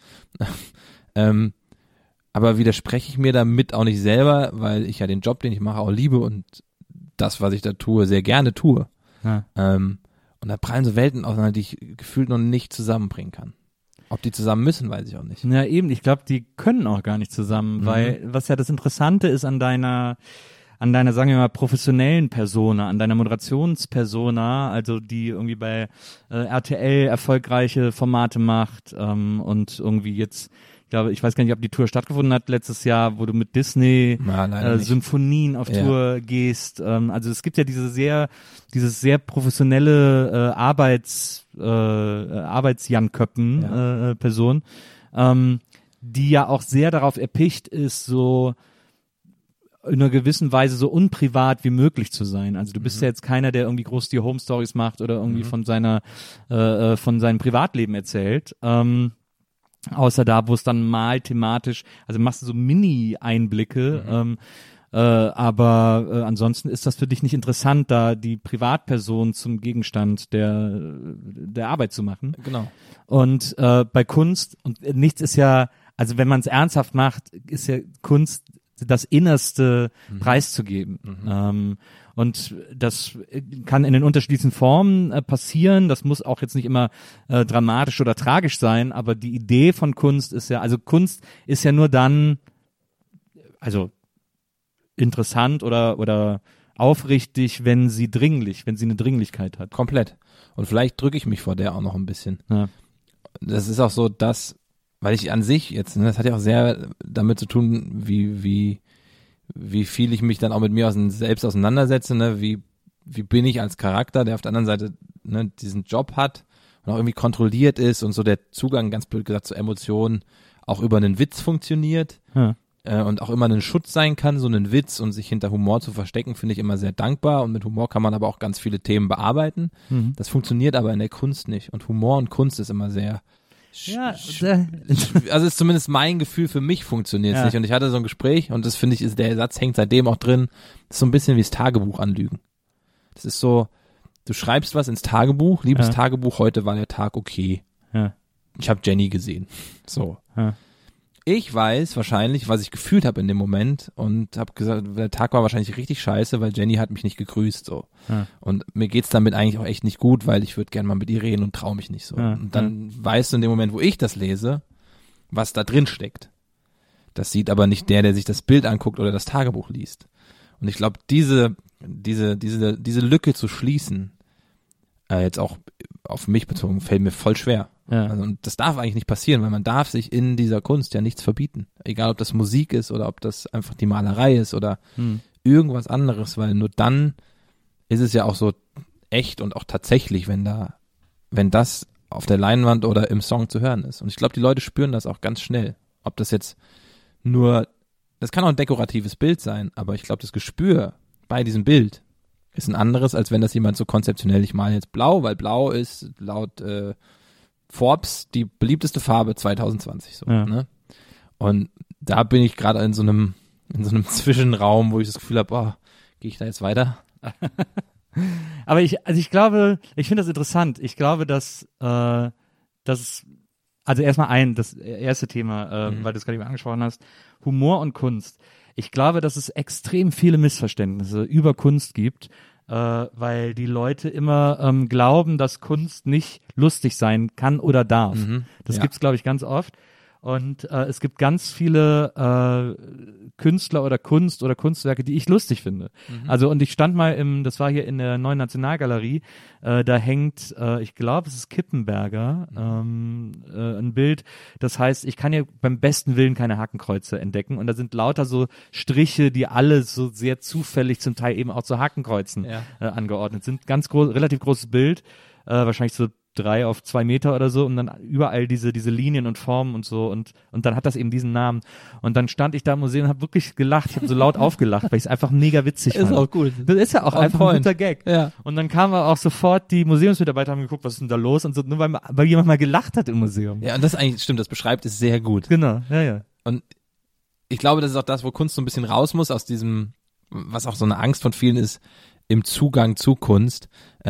Aber widerspreche ich mir damit auch nicht selber, weil ich ja den Job, den ich mache, auch liebe und das, was ich da tue, sehr gerne tue. Ja. Und da prallen so Welten auseinander, die ich gefühlt noch nicht zusammenbringen kann. Ob die zusammen müssen, weiß ich auch nicht. Ja, eben, ich glaube, die können auch gar nicht zusammen, weil was ja das Interessante ist an deiner an deiner, sagen wir mal, professionellen Persona, an deiner Moderationspersona, also die irgendwie bei RTL erfolgreiche Formate macht und irgendwie jetzt, ich weiß gar nicht, ob die Tour stattgefunden hat letztes Jahr, wo du mit Disney Symphonien auf Tour gehst. Also es gibt ja dieses sehr professionelle Arbeits-Jan-Köppen Person, die ja auch sehr darauf erpicht ist, so in einer gewissen Weise so unprivat wie möglich zu sein. Also du bist ja jetzt keiner, der irgendwie groß die Home Stories macht oder irgendwie von seinem Privatleben erzählt. Außer da, wo es dann mal thematisch, also machst du so Mini-Einblicke, aber ansonsten ist das für dich nicht interessant, da die Privatperson zum Gegenstand der Arbeit zu machen. Genau. Und bei Kunst, und nichts ist ja, also wenn man es ernsthaft macht, ist ja Kunst das Innerste preiszugeben. Und das kann in den unterschiedlichsten Formen passieren. Das muss auch jetzt nicht immer dramatisch oder tragisch sein, aber die Idee von Kunst ist ja, also Kunst ist ja nur dann, also interessant oder aufrichtig, wenn sie eine Dringlichkeit hat. Komplett. Und vielleicht drücke ich mich vor der auch noch ein bisschen. Ja. Das ist auch so, weil ich an sich jetzt, das hat ja auch sehr damit zu tun, wie viel ich mich dann auch mit mir selbst auseinandersetze, ne? Wie bin ich als Charakter, der auf der anderen Seite diesen Job hat und auch irgendwie kontrolliert ist und so der Zugang, ganz blöd gesagt, zu Emotionen auch über einen Witz funktioniert und auch immer ein Schutz sein kann, so einen Witz und sich hinter Humor zu verstecken, finde ich immer sehr dankbar und mit Humor kann man aber auch ganz viele Themen bearbeiten. Das funktioniert aber in der Kunst nicht und Humor und Kunst ist immer sehr also ist zumindest mein Gefühl, für mich funktioniert es nicht. Und ich hatte so ein Gespräch und das finde ich, der Satz hängt seitdem auch drin, das ist so ein bisschen wie das Tagebuch anlügen. Das ist so, du schreibst was ins Tagebuch, liebes Tagebuch, heute war der Tag okay. Ja. Ich habe Jenny gesehen. So. Ja. Ich weiß wahrscheinlich, was ich gefühlt habe in dem Moment und habe gesagt, der Tag war wahrscheinlich richtig scheiße, weil Jenny hat mich nicht gegrüßt so. Ja. Und mir geht's damit eigentlich auch echt nicht gut, weil ich würde gerne mal mit ihr reden und traue mich nicht so. Ja. Und dann weißt du in dem Moment, wo ich das lese, was da drin steckt. Das sieht aber nicht der sich das Bild anguckt oder das Tagebuch liest. Und ich glaube, diese Lücke zu schließen, jetzt auch auf mich bezogen, fällt mir voll schwer. Ja. Also, und das darf eigentlich nicht passieren, weil man darf sich in dieser Kunst ja nichts verbieten. Egal, ob das Musik ist oder ob das einfach die Malerei ist oder irgendwas anderes, weil nur dann ist es ja auch so echt und auch tatsächlich, wenn das auf der Leinwand oder im Song zu hören ist. Und ich glaube, die Leute spüren das auch ganz schnell. Ob das jetzt das kann auch ein dekoratives Bild sein, aber ich glaube, das Gespür bei diesem Bild ist ein anderes, als wenn das jemand so konzeptionell, ich male jetzt blau, weil blau ist laut Forbes die beliebteste Farbe 2020 so, ne? Und da bin ich gerade in so einem Zwischenraum, wo ich das Gefühl habe, gehe ich da jetzt weiter? Aber ich glaube, ich finde das interessant. Ich glaube, dass also erstmal das erste Thema, weil du es gerade eben angesprochen hast, Humor und Kunst. Ich glaube, dass es extrem viele Missverständnisse über Kunst gibt, weil die Leute immer glauben, dass Kunst nicht lustig sein kann oder darf. Das gibt's, glaube ich, ganz oft. Und es gibt ganz viele Künstler oder Kunst oder Kunstwerke, die ich lustig finde. Also und ich stand mal das war hier in der Neuen Nationalgalerie, da hängt, ich glaube, es ist Kippenberger, ein Bild, das heißt, ich kann ja beim besten Willen keine Hakenkreuze entdecken und da sind lauter so Striche, die alle so sehr zufällig zum Teil eben auch zu Hakenkreuzen angeordnet sind. Ganz relativ großes Bild, wahrscheinlich so 3 auf 2 Meter oder so und dann überall diese Linien und Formen und so und dann hat das eben diesen Namen und dann stand ich da im Museum und habe wirklich gelacht, ich habe so laut aufgelacht, weil ich es einfach mega witzig fand. Ist auch gut. Das ist ja auch einfach ein guter Gag. Ja. Und dann kamen auch sofort die Museumsmitarbeiter, haben geguckt, was ist denn da los und so, nur weil jemand mal gelacht hat im Museum. Ja, und das eigentlich stimmt, das beschreibt es sehr gut. Genau, ja. Und ich glaube, das ist auch das, wo Kunst so ein bisschen raus muss aus diesem, was auch so eine Angst von vielen ist, im Zugang zu Kunst,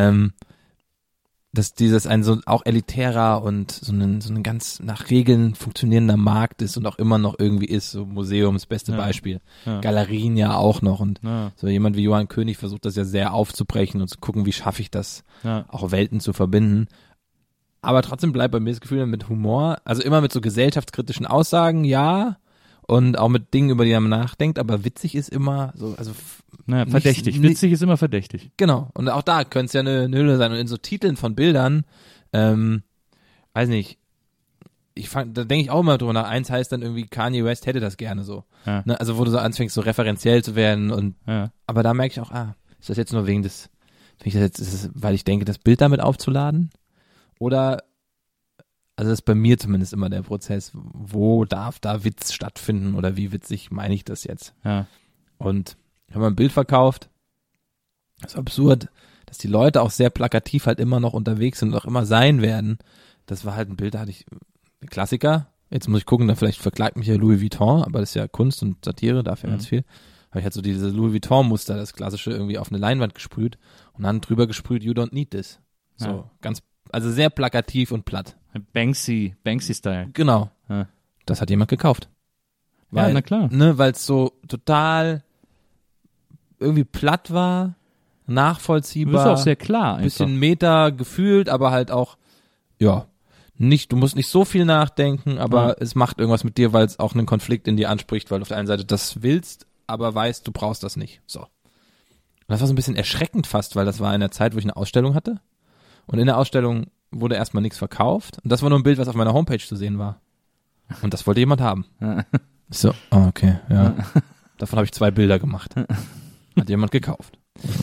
dass dieses ein so auch elitärer und so ein ganz nach Regeln funktionierender Markt ist und auch immer noch irgendwie ist, so Museums beste Beispiel. Ja. Galerien ja auch noch und so jemand wie Johann König versucht das ja sehr aufzubrechen und zu gucken, wie schaffe ich das, auch Welten zu verbinden. Aber trotzdem bleibt bei mir das Gefühl mit Humor, also immer mit so gesellschaftskritischen Aussagen, ja, und auch mit Dingen, über die man nachdenkt, aber witzig ist immer so, also verdächtig. Witzig ist immer verdächtig. Genau. Und auch da könnte es ja eine Hülle sein. Und in so Titeln von Bildern, weiß nicht, da denke ich auch immer drüber nach. Eins heißt dann irgendwie, Kanye West hätte das gerne so. Ja. Ne? Also wo du so anfängst, so referenziell zu werden. Und aber da merke ich auch, ist das jetzt nur wegen des, ist es, weil ich denke, das Bild damit aufzuladen? Oder, also das ist bei mir zumindest immer der Prozess, wo darf da Witz stattfinden oder wie witzig meine ich das jetzt? Ja. Und wenn man ein Bild verkauft, ist absurd, dass die Leute auch sehr plakativ halt immer noch unterwegs sind und auch immer sein werden. Das war halt ein Bild, da hatte ich Klassiker. Jetzt muss ich gucken, da vielleicht verklagt mich ja Louis Vuitton, aber das ist ja Kunst und Satire, dafür ganz viel. Aber ich hatte so diese Louis Vuitton-Muster, das klassische, irgendwie auf eine Leinwand gesprüht und dann drüber gesprüht, you don't need this. So, also sehr plakativ und platt. Banksy-Style. Genau. Ja. Das hat jemand gekauft. Weil, ja, na klar. Ne, weil es so total irgendwie platt war, nachvollziehbar. Das ist auch sehr klar. Ein bisschen Meta gefühlt, aber halt auch, du musst nicht so viel nachdenken, aber es macht irgendwas mit dir, weil es auch einen Konflikt in dir anspricht, weil du auf der einen Seite das willst, aber weißt, du brauchst das nicht. So. Und das war so ein bisschen erschreckend fast, weil das war in der Zeit, wo ich eine Ausstellung hatte. Und in der Ausstellung wurde erstmal nichts verkauft. Und das war nur ein Bild, was auf meiner Homepage zu sehen war. Und das wollte jemand haben. So, okay, ja. Davon habe ich 2 Bilder gemacht. Hat jemand gekauft.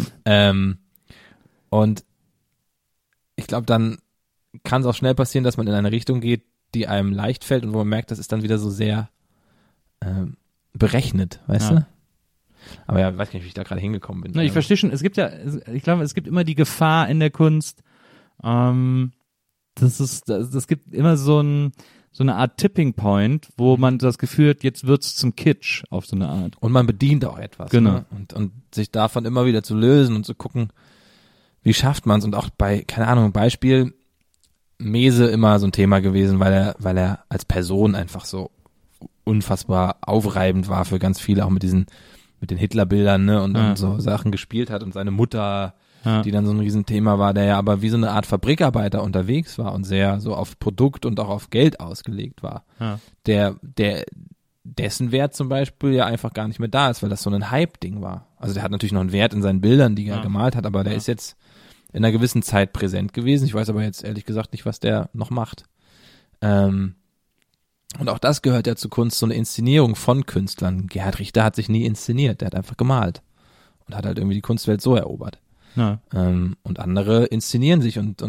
Und ich glaube, dann kann es auch schnell passieren, dass man in eine Richtung geht, die einem leicht fällt und wo man merkt, das ist dann wieder so sehr berechnet, weißt du? Aber ja, weiß nicht, wie ich da gerade hingekommen bin. Na, ich verstehe schon, ich glaube, es gibt immer die Gefahr in der Kunst, das gibt immer so eine Art Tipping Point, wo man das Gefühl hat, jetzt wird's zum Kitsch auf so eine Art. Und man bedient auch etwas. Genau. Ne? Und sich davon immer wieder zu lösen und zu gucken, wie schafft man's? Und auch bei, keine Ahnung, Beispiel, Mese immer so ein Thema gewesen, weil er als Person einfach so unfassbar aufreibend war für ganz viele, auch mit den Hitlerbildern, ne, und so Sachen gespielt hat und seine Mutter, die dann so ein Riesenthema war, der ja aber wie so eine Art Fabrikarbeiter unterwegs war und sehr so auf Produkt und auch auf Geld ausgelegt war. Ja. Dessen Wert zum Beispiel ja einfach gar nicht mehr da ist, weil das so ein Hype-Ding war. Also der hat natürlich noch einen Wert in seinen Bildern, die er gemalt hat, aber der ist jetzt in einer gewissen Zeit präsent gewesen. Ich weiß aber jetzt ehrlich gesagt nicht, was der noch macht. Und auch das gehört ja zu Kunst, so eine Inszenierung von Künstlern. Gerhard Richter hat sich nie inszeniert, der hat einfach gemalt und hat halt irgendwie die Kunstwelt so erobert. Ja. Und andere inszenieren sich und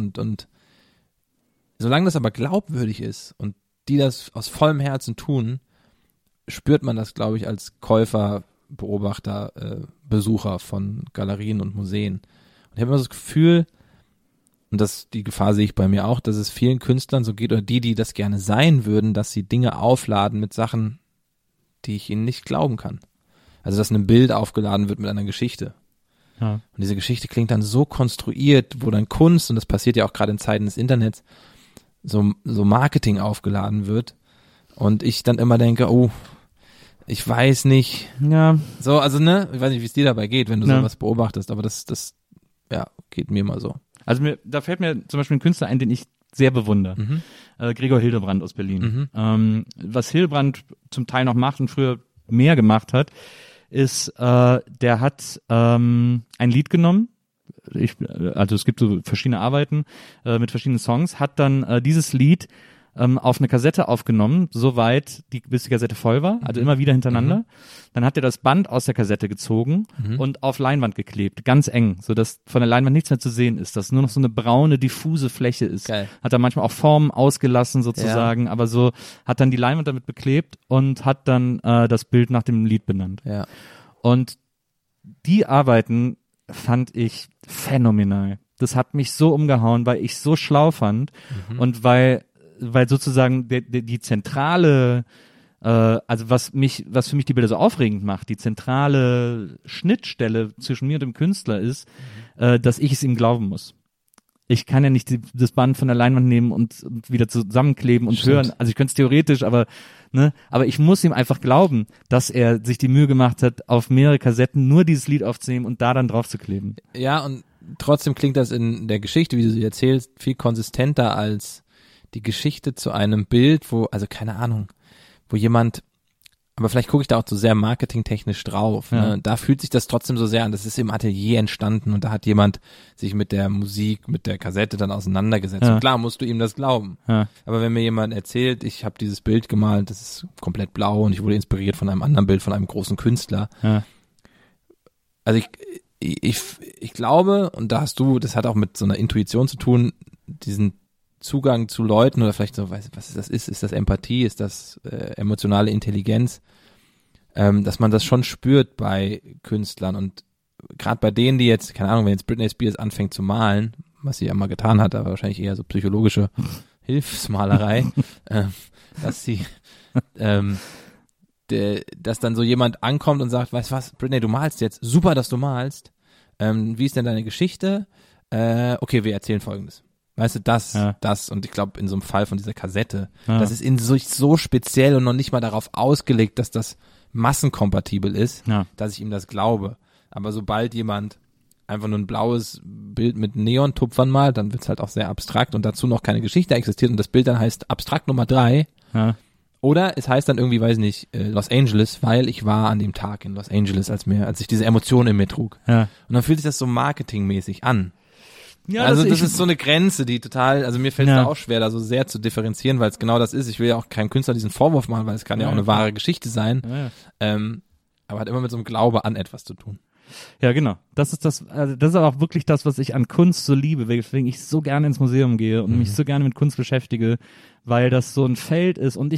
solange das aber glaubwürdig ist und die das aus vollem Herzen tun, spürt man das, glaube ich, als Käufer, Beobachter, Besucher von Galerien und Museen. Und ich habe immer so das Gefühl, und die Gefahr sehe ich bei mir auch, dass es vielen Künstlern so geht, oder die das gerne sein würden, dass sie Dinge aufladen mit Sachen, die ich ihnen nicht glauben kann. Also, dass ein Bild aufgeladen wird mit einer Geschichte. Ja. Und diese Geschichte klingt dann so konstruiert, wo dann Kunst, und das passiert ja auch gerade in Zeiten des Internets, so Marketing aufgeladen wird. Und ich dann immer denke, ich weiß nicht. Ja. So, also, ne, ich weiß nicht, wie es dir dabei geht, wenn du sowas beobachtest, aber das geht mir mal so. Also da fällt mir zum Beispiel ein Künstler ein, den ich sehr bewundere. Gregor Hildebrand aus Berlin. Was Hildebrand zum Teil noch macht und früher mehr gemacht hat, ist, der hat ein Lied genommen, also es gibt so verschiedene Arbeiten mit verschiedenen Songs, hat dann dieses Lied auf eine Kassette aufgenommen, soweit bis die Kassette voll war, also immer wieder hintereinander. Dann hat er das Band aus der Kassette gezogen und auf Leinwand geklebt, ganz eng, sodass von der Leinwand nichts mehr zu sehen ist, dass nur noch so eine braune, diffuse Fläche ist. Geil. Hat er manchmal auch Formen ausgelassen sozusagen, aber so hat dann die Leinwand damit beklebt und hat dann das Bild nach dem Lied benannt. Ja. Und die Arbeiten fand ich phänomenal. Das hat mich so umgehauen, weil ich so schlau fand und weil sozusagen die zentrale, also was für mich die Bilder so aufregend macht, die zentrale Schnittstelle zwischen mir und dem Künstler ist, dass ich es ihm glauben muss. Ich kann ja nicht das Band von der Leinwand nehmen und wieder zusammenkleben und hören. Also ich könnte es theoretisch, aber ich muss ihm einfach glauben, dass er sich die Mühe gemacht hat, auf mehrere Kassetten nur dieses Lied aufzunehmen und da dann drauf zu kleben. Ja, und trotzdem klingt das in der Geschichte, wie du sie erzählst, viel konsistenter als die Geschichte zu einem Bild, wo, also keine Ahnung, wo jemand aber vielleicht gucke ich da auch so sehr marketingtechnisch drauf. Ja. Ne? Da fühlt sich das trotzdem so sehr an. Das ist im Atelier entstanden und da hat jemand sich mit der Musik, mit der Kassette dann auseinandergesetzt. Ja. Und klar musst du ihm das glauben. Ja. Aber wenn mir jemand erzählt, ich habe dieses Bild gemalt, das ist komplett blau und ich wurde inspiriert von einem anderen Bild von einem großen Künstler. Ja. Also ich glaube, und das hat auch mit so einer Intuition zu tun, diesen Zugang zu Leuten oder vielleicht so, weiß was das ist das Empathie, ist das emotionale Intelligenz, dass man das schon spürt bei Künstlern und gerade bei denen, die jetzt, keine Ahnung, wenn jetzt Britney Spears anfängt zu malen, was sie ja mal getan hat, aber wahrscheinlich eher so psychologische Hilfsmalerei, dass sie dass dann so jemand ankommt und sagt, weißt du was, Britney, du malst jetzt, super, dass du malst, wie ist denn deine Geschichte? Okay, wir erzählen Folgendes. Weißt du, das und ich glaube in so einem Fall von dieser Kassette, das ist in sich so speziell und noch nicht mal darauf ausgelegt, dass das massenkompatibel ist, dass ich ihm das glaube. Aber sobald jemand einfach nur ein blaues Bild mit Neontupfern malt, dann wird's halt auch sehr abstrakt und dazu noch keine Geschichte existiert und das Bild dann heißt Abstrakt Nummer 3. Ja. Oder es heißt dann irgendwie, weiß nicht, Los Angeles, weil ich war an dem Tag in Los Angeles, als ich diese Emotionen in mir trug. Ja. Und dann fühlt sich das so marketingmäßig an. Ja, also das ist so eine Grenze, die total, also mir fällt es da auch schwer, da so sehr zu differenzieren, weil es genau das ist. Ich will ja auch keinem Künstler diesen Vorwurf machen, weil es kann ja auch eine wahre Geschichte sein, aber hat immer mit so einem Glaube an etwas zu tun. Ja, genau. Das ist aber auch wirklich das, was ich an Kunst so liebe, weswegen ich so gerne ins Museum gehe und mich so gerne mit Kunst beschäftige, weil das so ein Feld ist und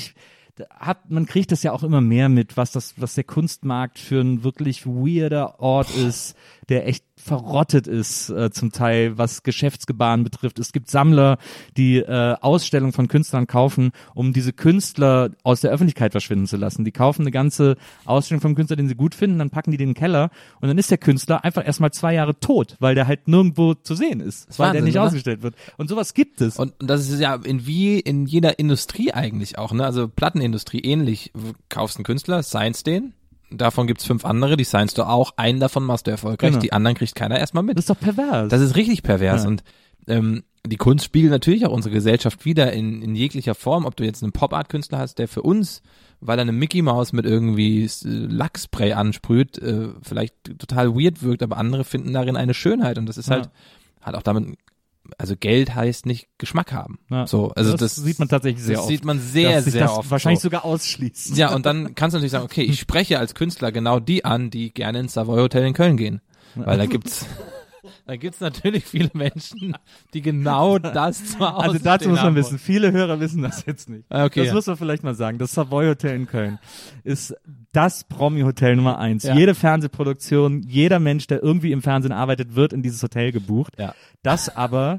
man kriegt das ja auch immer mehr mit, was der Kunstmarkt für ein wirklich weirder Ort ist, der echt verrottet ist, zum Teil, was Geschäftsgebaren betrifft. Es gibt Sammler, die Ausstellungen von Künstlern kaufen, um diese Künstler aus der Öffentlichkeit verschwinden zu lassen. Die kaufen eine ganze Ausstellung vom Künstler, den sie gut finden, dann packen die den in den Keller und dann ist der Künstler einfach erstmal 2 Jahre tot, weil der halt nirgendwo zu sehen ist, weil Wahnsinn, der nicht oder? ausgestellt wird. Und sowas gibt es. Und das ist ja in jeder Industrie eigentlich auch, ne? Also Plattenindustrie ähnlich. Kaufst einen Künstler, signst den, davon gibt's 5 andere, die signst du auch, einen davon machst du erfolgreich, die anderen kriegt keiner erstmal mit. Das ist doch pervers. Das ist richtig pervers und die Kunst spiegelt natürlich auch unsere Gesellschaft wider in jeglicher Form, ob du jetzt einen Pop-Art-Künstler hast, der für uns, weil er eine Mickey-Maus mit irgendwie Lackspray ansprüht, vielleicht total weird wirkt, aber andere finden darin eine Schönheit und das ist halt, hat auch damit, also Geld heißt nicht Geschmack haben. Ja, so, also das sieht man tatsächlich sehr oft. Das sieht man sehr, sehr oft. Wahrscheinlich sogar ausschließt. Ja, und dann kannst du natürlich sagen, okay, ich spreche als Künstler genau die an, die gerne ins Savoy Hotel in Köln gehen. Weil da gibt's natürlich viele Menschen, die genau das zwar Also dazu muss man wissen, viele Hörer wissen das jetzt nicht. Okay, das muss man vielleicht mal sagen. Das Savoy Hotel in Köln ist das Promi-Hotel Nummer 1. Ja. Jede Fernsehproduktion, jeder Mensch, der irgendwie im Fernsehen arbeitet, wird in dieses Hotel gebucht. Ja. Das aber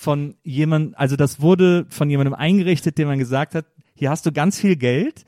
das wurde von jemandem eingerichtet, dem man gesagt hat, hier hast du ganz viel Geld,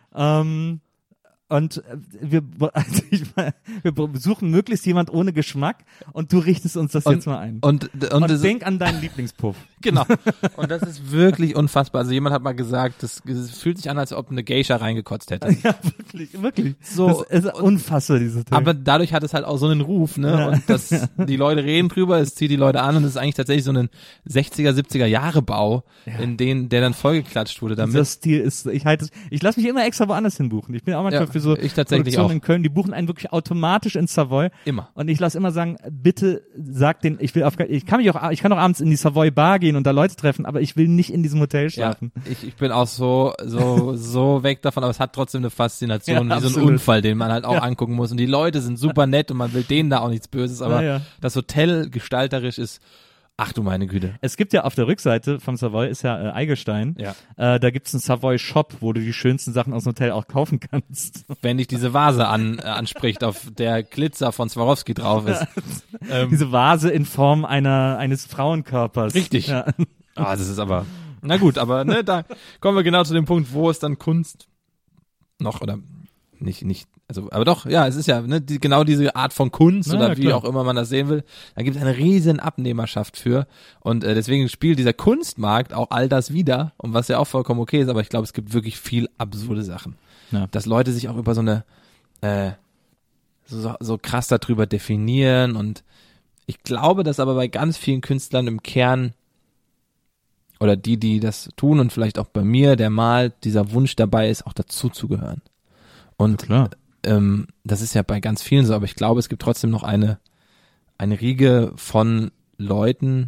und wir suchen möglichst jemand ohne Geschmack und du richtest uns das jetzt mal ein. Und denk an deinen Lieblingspuff. Genau. Und das ist wirklich unfassbar. Also jemand hat mal gesagt, das fühlt sich an, als ob eine Geisha reingekotzt hätte. Ja, wirklich. So. Das ist unfassbar, diese Hotel. Aber dadurch hat es halt auch so einen Ruf, ne? Ja. Und die Leute reden drüber, es zieht die Leute an und es ist eigentlich tatsächlich so ein 60er, 70er Jahre Bau, der dann vollgeklatscht wurde damit. Dieser Stil ist, ich lasse mich immer extra woanders hin buchen. Ich bin auch manchmal für so Produktionen in Köln, die buchen einen wirklich automatisch ins Savoy. Immer. Und ich lasse immer sagen, bitte sag den, ich kann auch abends in die Savoy Bar gehen und da Leute treffen, aber ich will nicht in diesem Hotel schlafen. Ja, ich bin auch so weg davon, aber es hat trotzdem eine Faszination, wie so ein Unfall, den man halt auch angucken muss. Und die Leute sind super nett und man will denen da auch nichts Böses, aber das Hotel gestalterisch ist, ach du meine Güte. Es gibt ja auf der Rückseite vom Savoy ist ja Eigelstein. Ja. Da gibt's einen Savoy Shop, wo du die schönsten Sachen aus dem Hotel auch kaufen kannst. Wenn dich diese Vase anspricht, auf der Glitzer von Swarovski drauf ist. Diese Vase in Form eines Frauenkörpers. Richtig. Ja. Das ist aber, na gut, aber ne, da kommen wir genau zu dem Punkt, wo ist dann Kunst noch oder nicht, also, aber doch, ja, es ist ja genau diese Art von Kunst oder wie auch immer man das sehen will. Da gibt es eine riesen Abnehmerschaft für und deswegen spielt dieser Kunstmarkt auch all das wieder und was ja auch vollkommen okay ist, aber ich glaube, es gibt wirklich viel absurde Sachen. Ja. Dass Leute sich auch über so eine so krass darüber definieren und ich glaube, dass aber bei ganz vielen Künstlern im Kern oder die das tun und vielleicht auch bei mir, der malt, dieser Wunsch dabei ist, auch dazuzugehören. Und klar. das ist ja bei ganz vielen so, aber ich glaube, es gibt trotzdem noch eine Riege von Leuten,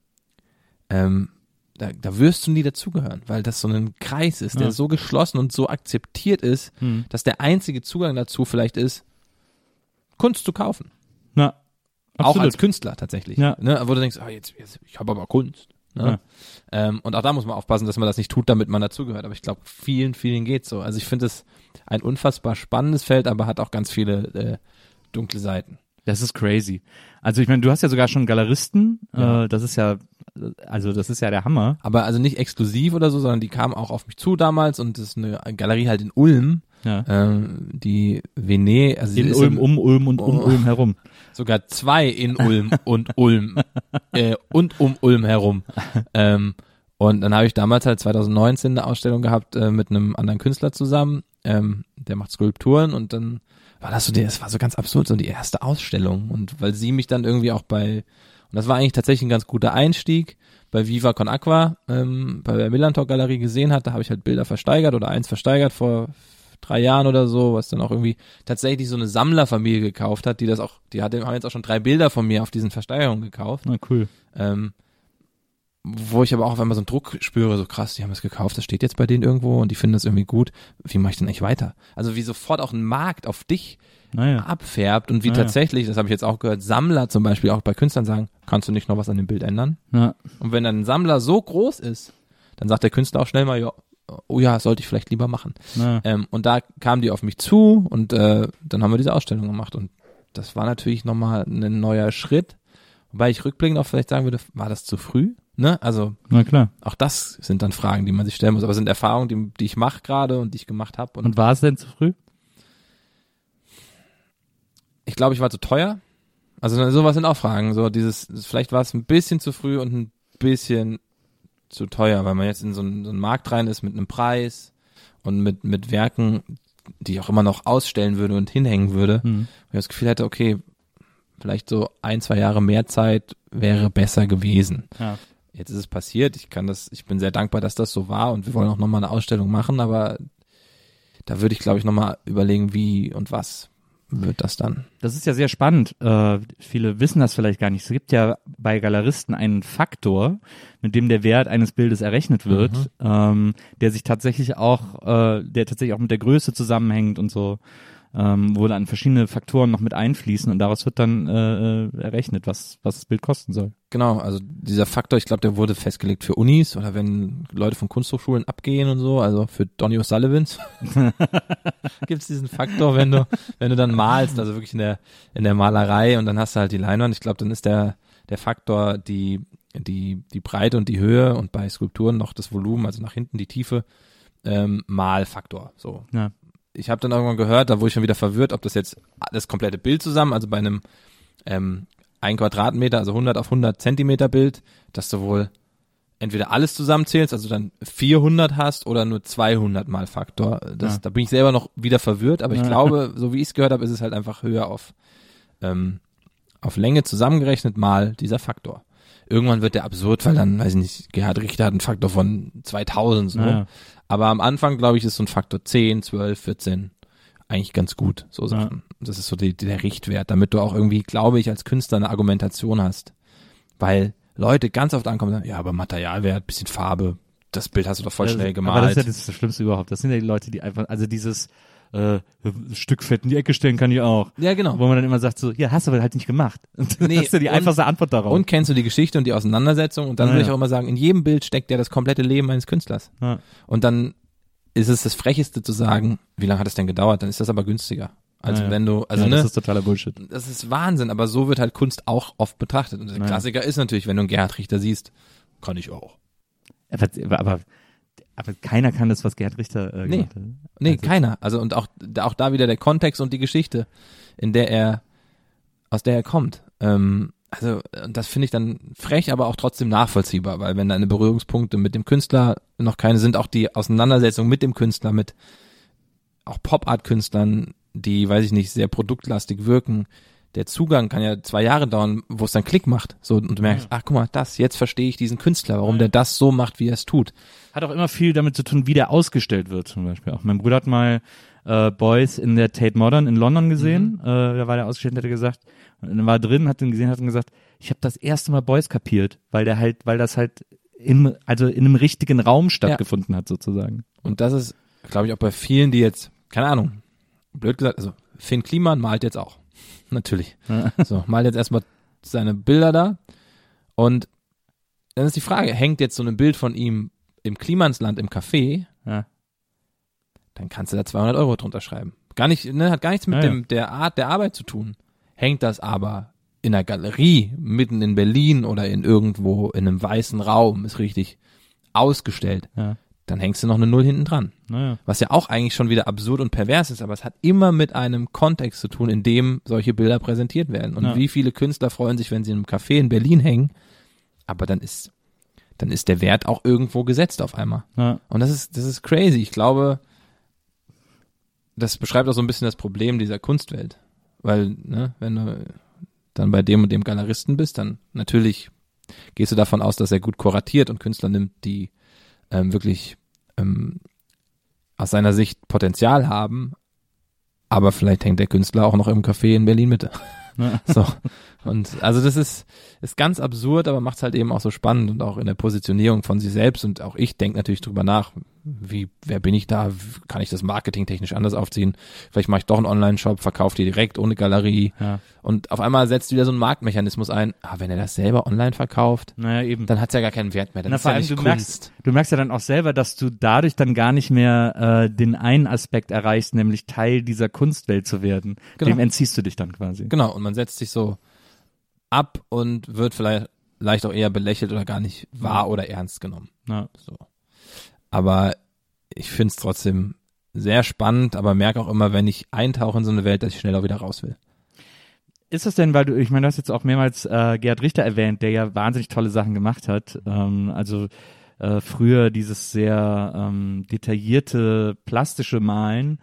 da wirst du nie dazugehören, weil das so ein Kreis ist, der so geschlossen und so akzeptiert ist, dass der einzige Zugang dazu vielleicht ist, Kunst zu kaufen. Na, absolut. Auch als Künstler tatsächlich. Ja. Ne? Wo du denkst, jetzt ich habe aber Kunst. Ne? Ja. Und auch da muss man aufpassen, dass man das nicht tut, damit man dazugehört. Aber ich glaube, vielen geht's so. Also ich finde es ein unfassbar spannendes Feld, aber hat auch ganz viele dunkle Seiten. Das ist crazy. Also ich meine, du hast ja sogar schon Galeristen, das ist ja der Hammer. Aber also nicht exklusiv oder so, sondern die kamen auch auf mich zu damals und das ist eine Galerie halt in Ulm, die Venet, also in Ulm, um Ulm und um Ulm herum. Sogar 2 in Ulm und Ulm und um Ulm herum. Und dann habe ich damals halt 2019 eine Ausstellung gehabt mit einem anderen Künstler zusammen, der macht Skulpturen und dann war das so, es war so ganz absurd, so die erste Ausstellung und weil sie mich dann irgendwie auch und das war eigentlich tatsächlich ein ganz guter Einstieg, bei Viva Con Aqua, bei der Millantor Galerie gesehen hat, da habe ich halt Bilder versteigert oder eins versteigert vor 3 Jahren oder so, was dann auch irgendwie tatsächlich so eine Sammlerfamilie gekauft hat, haben jetzt auch schon 3 Bilder von mir auf diesen Versteigerungen gekauft. Na cool. Wo ich aber auch auf einmal so einen Druck spüre, so krass, die haben es gekauft, das steht jetzt bei denen irgendwo und die finden das irgendwie gut. Wie mache ich denn eigentlich weiter? Also wie sofort auch ein Markt auf dich abfärbt und wie tatsächlich, das habe ich jetzt auch gehört, Sammler zum Beispiel auch bei Künstlern sagen, kannst du nicht noch was an dem Bild ändern? Ja. Und wenn dann ein Sammler so groß ist, dann sagt der Künstler auch schnell mal, oh ja, sollte ich vielleicht lieber machen. Ja. Und da kamen die auf mich zu und dann haben wir diese Ausstellung gemacht und das war natürlich nochmal ein neuer Schritt, wobei ich rückblickend auch vielleicht sagen würde, war das zu früh? Ne? Also na klar. Auch das sind dann Fragen, die man sich stellen muss, aber es sind Erfahrungen, die ich mache gerade und die ich gemacht habe. Und war es denn zu früh? Ich glaube, ich war zu teuer. Also sowas sind auch Fragen. So vielleicht war es ein bisschen zu früh und ein bisschen zu teuer, weil man jetzt in so einen Markt rein ist mit einem Preis und mit Werken, die ich auch immer noch ausstellen würde und hinhängen würde. Wo ich das Gefühl hätte, okay, vielleicht so 1-2 Jahre mehr Zeit wäre besser gewesen. Ja. Jetzt ist es passiert, ich bin sehr dankbar, dass das so war und wir wollen auch nochmal eine Ausstellung machen, aber da würde ich, glaube ich, nochmal überlegen, wie und was wird das dann. Das ist ja sehr spannend. Viele wissen das vielleicht gar nicht. Es gibt ja bei Galeristen einen Faktor, mit dem der Wert eines Bildes errechnet wird, der tatsächlich auch mit der Größe zusammenhängt und so. Wo dann verschiedene Faktoren noch mit einfließen und daraus wird dann errechnet, was das Bild kosten soll. Genau, also dieser Faktor, ich glaube, der wurde festgelegt für Unis oder wenn Leute von Kunsthochschulen abgehen und so, also für Donny O'Sullivans gibt's diesen Faktor, wenn du dann malst, also wirklich in der Malerei und dann hast du halt die Leinwand, ich glaube, dann ist der Faktor die Breite und die Höhe und bei Skulpturen noch das Volumen, also nach hinten die Tiefe, Malfaktor, so. Ja. Ich habe dann irgendwann gehört, da wurde ich schon wieder verwirrt, ob das jetzt das komplette Bild zusammen, also bei einem 1 Quadratmeter, also 100 auf 100 Zentimeter Bild, dass du wohl entweder alles zusammenzählst, also dann 400 hast oder nur 200 mal Faktor. Da bin ich selber noch wieder verwirrt, aber ich glaube, so wie ich es gehört habe, ist es halt einfach höher auf Länge zusammengerechnet mal dieser Faktor. Irgendwann wird der absurd, weil dann, weiß ich nicht, Gerhard Richter hat einen Faktor von 2000 so. Ja. Aber am Anfang, glaube ich, ist so ein Faktor 10, 12, 14 eigentlich ganz gut, so Sachen. Das ist so der Richtwert, damit du auch irgendwie, glaube ich, als Künstler eine Argumentation hast. Weil Leute ganz oft ankommen und sagen, ja, aber Materialwert, bisschen Farbe, das Bild hast du doch voll schnell gemalt. Aber das ist ja das Schlimmste überhaupt. Das sind ja die Leute, die einfach, also dieses Stück Fett in die Ecke stellen kann ich auch. Ja, genau. Wo man dann immer sagt so, ja, hast du aber halt nicht gemacht. Nee, das ist ja die einfachste Antwort darauf. Und kennst du die Geschichte und die Auseinandersetzung und dann würde ich auch immer sagen, in jedem Bild steckt ja das komplette Leben eines Künstlers. Ja. Und dann ist es das Frecheste zu sagen, wie lange hat es denn gedauert, dann ist das aber günstiger. Also wenn du, also das ist totaler Bullshit. Das ist Wahnsinn, aber so wird halt Kunst auch oft betrachtet. Und der Klassiker ist natürlich, wenn du einen Gerhard Richter siehst, kann ich auch. Aber keiner kann das, was Gerhard Richter gemacht hat. Nee, also keiner. Also und auch da wieder der Kontext und die Geschichte, aus der er kommt. Also das finde ich dann frech, aber auch trotzdem nachvollziehbar, weil wenn deine Berührungspunkte mit dem Künstler noch keine sind, auch die Auseinandersetzung mit dem Künstler, mit auch Pop-Art-Künstlern, die, weiß ich nicht, sehr produktlastig wirken, der Zugang kann ja 2 Jahre dauern, wo es dann Klick macht. So, und du merkst, ach guck mal, jetzt verstehe ich diesen Künstler, warum der das so macht, wie er es tut. Hat auch immer viel damit zu tun, wie der ausgestellt wird, zum Beispiel. Auch mein Bruder hat mal Beuys in der Tate Modern in London gesehen. Da war der ausgestellt, hat er gesagt, und dann war er drin, hat ihn gesehen, hat dann gesagt, ich habe das erste Mal Beuys kapiert, weil das halt in einem richtigen Raum stattgefunden hat sozusagen. Und das ist, glaube ich, auch bei vielen, die jetzt, keine Ahnung, blöd gesagt, also Finn Kliman malt jetzt auch. Natürlich. So, malt jetzt erstmal seine Bilder da. Und dann ist die Frage, hängt jetzt so ein Bild von ihm im Klimansland im Café, dann kannst du da 200 € drunter schreiben. Gar nicht, ne, hat gar nichts mit der Art der Arbeit zu tun. Hängt das aber in einer Galerie, mitten in Berlin oder in irgendwo in einem weißen Raum, ist richtig ausgestellt, dann hängst du noch eine 0 hinten dran. Was ja auch eigentlich schon wieder absurd und pervers ist, aber es hat immer mit einem Kontext zu tun, in dem solche Bilder präsentiert werden. Und wie viele Künstler freuen sich, wenn sie in einem Café in Berlin hängen, aber dann ist der Wert auch irgendwo gesetzt auf einmal. Ja. Und das ist crazy. Ich glaube, das beschreibt auch so ein bisschen das Problem dieser Kunstwelt. Weil, ne, wenn du dann bei dem und dem Galeristen bist, dann natürlich gehst du davon aus, dass er gut kuratiert und Künstler nimmt, die wirklich aus seiner Sicht Potenzial haben, aber vielleicht hängt der Künstler auch noch im Café in Berlin-Mitte. Ja. So. Und also das ist ganz absurd, aber macht es halt eben auch so spannend und auch in der Positionierung von sich selbst. Und auch ich denke natürlich drüber nach, wer bin ich da, kann ich das marketingtechnisch anders aufziehen, vielleicht mache ich doch einen Online-Shop, verkaufe die direkt ohne Galerie und auf einmal setzt wieder so ein Marktmechanismus ein, wenn er das selber online verkauft, dann hat es ja gar keinen Wert mehr, dann ist ja nicht Kunst. Du merkst ja dann auch selber, dass du dadurch dann gar nicht mehr den einen Aspekt erreichst, nämlich Teil dieser Kunstwelt zu werden. Genau. Dem entziehst du dich dann quasi. Genau, und man setzt sich so ab und wird vielleicht auch eher belächelt oder gar nicht wahr oder ernst genommen. Ja. So. Aber ich finde es trotzdem sehr spannend, aber merke auch immer, wenn ich eintauche in so eine Welt, dass ich schnell auch wieder raus will. Ist das denn, weil du hast jetzt auch mehrmals Gerhard Richter erwähnt, der ja wahnsinnig tolle Sachen gemacht hat. Früher dieses sehr detaillierte, plastische Malen.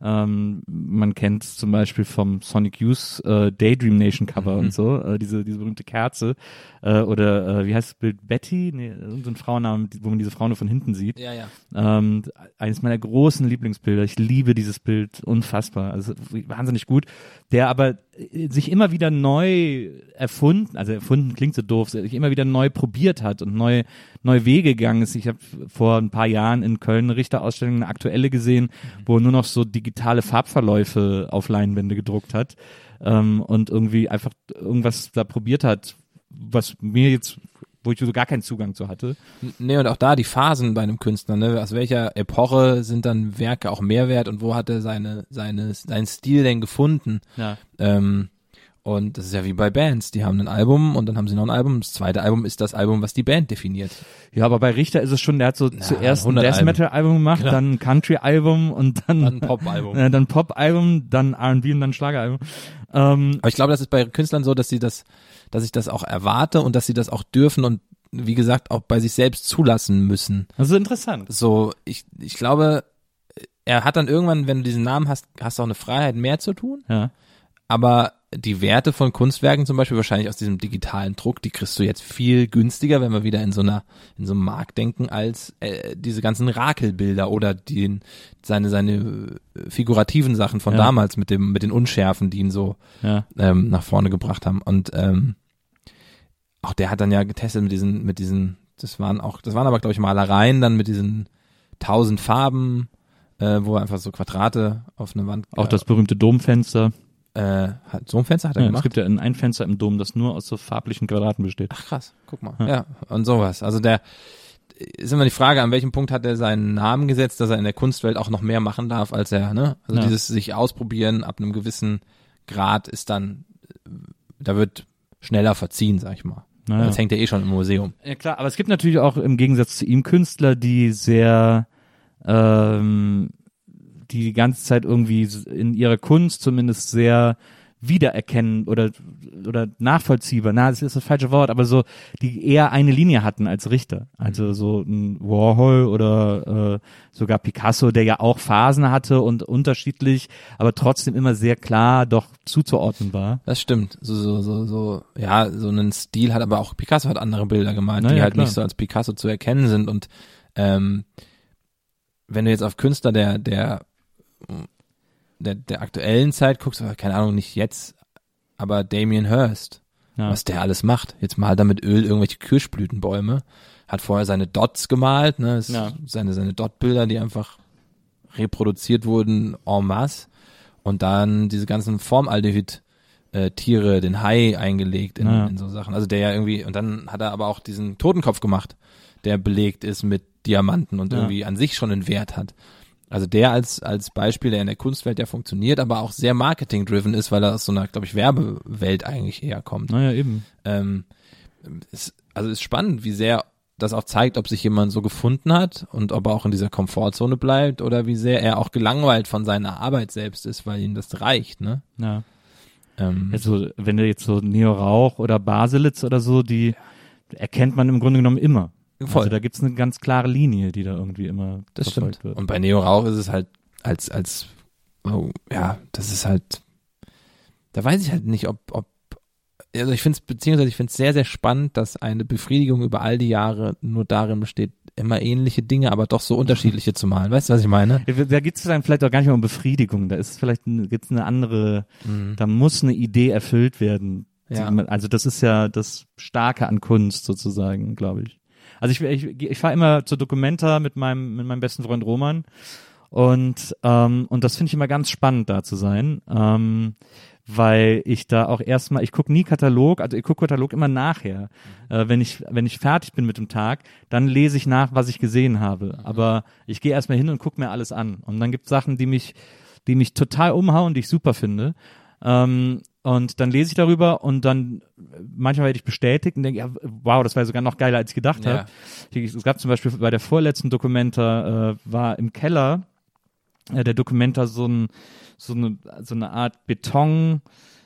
Man kennt es zum Beispiel vom Sonic Youth Daydream Nation Cover und so, diese berühmte Kerze. Oder wie heißt das Bild? Betty? Nee, so ein Frauennamen, wo man diese Frau nur von hinten sieht. Ja, ja. Eines meiner großen Lieblingsbilder. Ich liebe dieses Bild unfassbar. Also wahnsinnig gut. Der aber sich immer wieder neu erfunden klingt so doof, sich immer wieder neu probiert hat und neue Wege gegangen ist. Ich habe vor ein paar Jahren in Köln eine Richterausstellung, eine aktuelle gesehen, wo er nur noch so digitale Farbverläufe auf Leinwände gedruckt hat und irgendwie einfach irgendwas da probiert hat, wo ich so gar keinen Zugang zu hatte. Nee, und auch da die Phasen bei einem Künstler, ne? Aus welcher Epoche sind dann Werke auch Mehrwert und wo hat er seinen Stil denn gefunden? Ja. Und das ist ja wie bei Bands, die haben ein Album und dann haben sie noch ein Album. Das zweite Album ist das Album, was die Band definiert. Ja, aber bei Richter ist es schon, der hat so zuerst ein Death Metal Album gemacht, dann ein Country Album und dann ein Pop Album. Dann Pop Album, dann R&B und dann Schlageralbum. Aber ich glaube, das ist bei Künstlern so, dass ich das auch erwarte und dass sie das auch dürfen und wie gesagt auch bei sich selbst zulassen müssen. Also interessant. So, ich glaube, er hat dann irgendwann, wenn du diesen Namen hast du auch eine Freiheit, mehr zu tun. Ja. Aber die Werte von Kunstwerken zum Beispiel, wahrscheinlich aus diesem digitalen Druck, die kriegst du jetzt viel günstiger, wenn wir wieder in so einem Markt denken, als diese ganzen Rakelbilder oder seine figurativen Sachen von damals mit den Unschärfen, die ihn so nach vorne gebracht haben. Und auch der hat dann ja getestet mit diesen, das waren aber glaube ich Malereien dann mit diesen 1000 Farben, wo er einfach so Quadrate auf eine Wand. Auch das berühmte Domfenster. So ein Fenster hat er gemacht? Es gibt ja ein Fenster im Dom, das nur aus so farblichen Quadraten besteht. Ach krass, guck mal. Ja, und sowas. Also der ist immer die Frage, an welchem Punkt hat er seinen Namen gesetzt, dass er in der Kunstwelt auch noch mehr machen darf, als er, ne? Also dieses sich ausprobieren ab einem gewissen Grad ist dann, da wird schneller verziehen, sag ich mal. Naja. Das hängt ja eh schon im Museum. Ja klar, aber es gibt natürlich auch im Gegensatz zu ihm Künstler, die sehr die ganze Zeit irgendwie in ihrer Kunst zumindest sehr wiedererkennen oder nachvollziehbar, das ist das falsche Wort, aber so, die eher eine Linie hatten als Richter. Also so ein Warhol oder sogar Picasso, der ja auch Phasen hatte und unterschiedlich, aber trotzdem immer sehr klar doch zuzuordnen war. Das stimmt. So einen Stil hat, aber auch Picasso hat andere Bilder gemalt, die halt klar. Nicht so als Picasso zu erkennen sind und wenn du jetzt auf Künstler, der der aktuellen Zeit guckst, aber keine Ahnung, nicht jetzt, aber Damien Hirst, was der alles macht. Jetzt malt er mit Öl irgendwelche Kirschblütenbäume, hat vorher seine Dots gemalt, ne, seine Dot-Bilder, die einfach reproduziert wurden en masse und dann diese ganzen Formaldehyd-Tiere, den Hai eingelegt in so Sachen. Also der ja irgendwie, und dann hat er aber auch diesen Totenkopf gemacht, der belegt ist mit Diamanten und irgendwie an sich schon einen Wert hat. Also der als Beispiel, der in der Kunstwelt ja funktioniert, aber auch sehr marketing-driven ist, weil er aus so einer, glaube ich, Werbewelt eigentlich eher kommt. Naja, eben. Ist spannend, wie sehr das auch zeigt, ob sich jemand so gefunden hat und ob er auch in dieser Komfortzone bleibt oder wie sehr er auch gelangweilt von seiner Arbeit selbst ist, weil ihm das reicht, ne? Ja. Also, wenn du jetzt so Neo Rauch oder Baselitz oder so, die erkennt man im Grunde genommen immer. Voll. Also da gibt's eine ganz klare Linie, die da irgendwie immer verfolgt wird. Und bei Neo Rauch ist es halt das ist halt, da weiß ich halt nicht, also ich finde es sehr, sehr spannend, dass eine Befriedigung über all die Jahre nur darin besteht, immer ähnliche Dinge, aber doch so unterschiedliche zu malen. Weißt du, was ich meine? Da geht es dann vielleicht auch gar nicht mehr um Befriedigung. Da ist vielleicht gibt's eine andere, da muss eine Idee erfüllt werden. Ja. Also das ist ja das Starke an Kunst sozusagen, glaube ich. Also ich fahre immer zur Documenta mit meinem besten Freund Roman und das finde ich immer ganz spannend, da zu sein, weil ich da auch erstmal, ich gucke nie Katalog, also ich gucke Katalog immer nachher. Wenn ich fertig bin mit dem Tag, dann lese ich nach, was ich gesehen habe. Aber ich gehe erstmal hin und gucke mir alles an. Und dann gibt es Sachen, die mich total umhauen, die ich super finde. Und dann lese ich darüber und dann manchmal werde ich bestätigt und denke, ja, wow, das war sogar noch geiler, als ich gedacht habe. Es gab zum Beispiel bei der vorletzten Documenta, war im Keller der Documenta so eine Art Betonkante,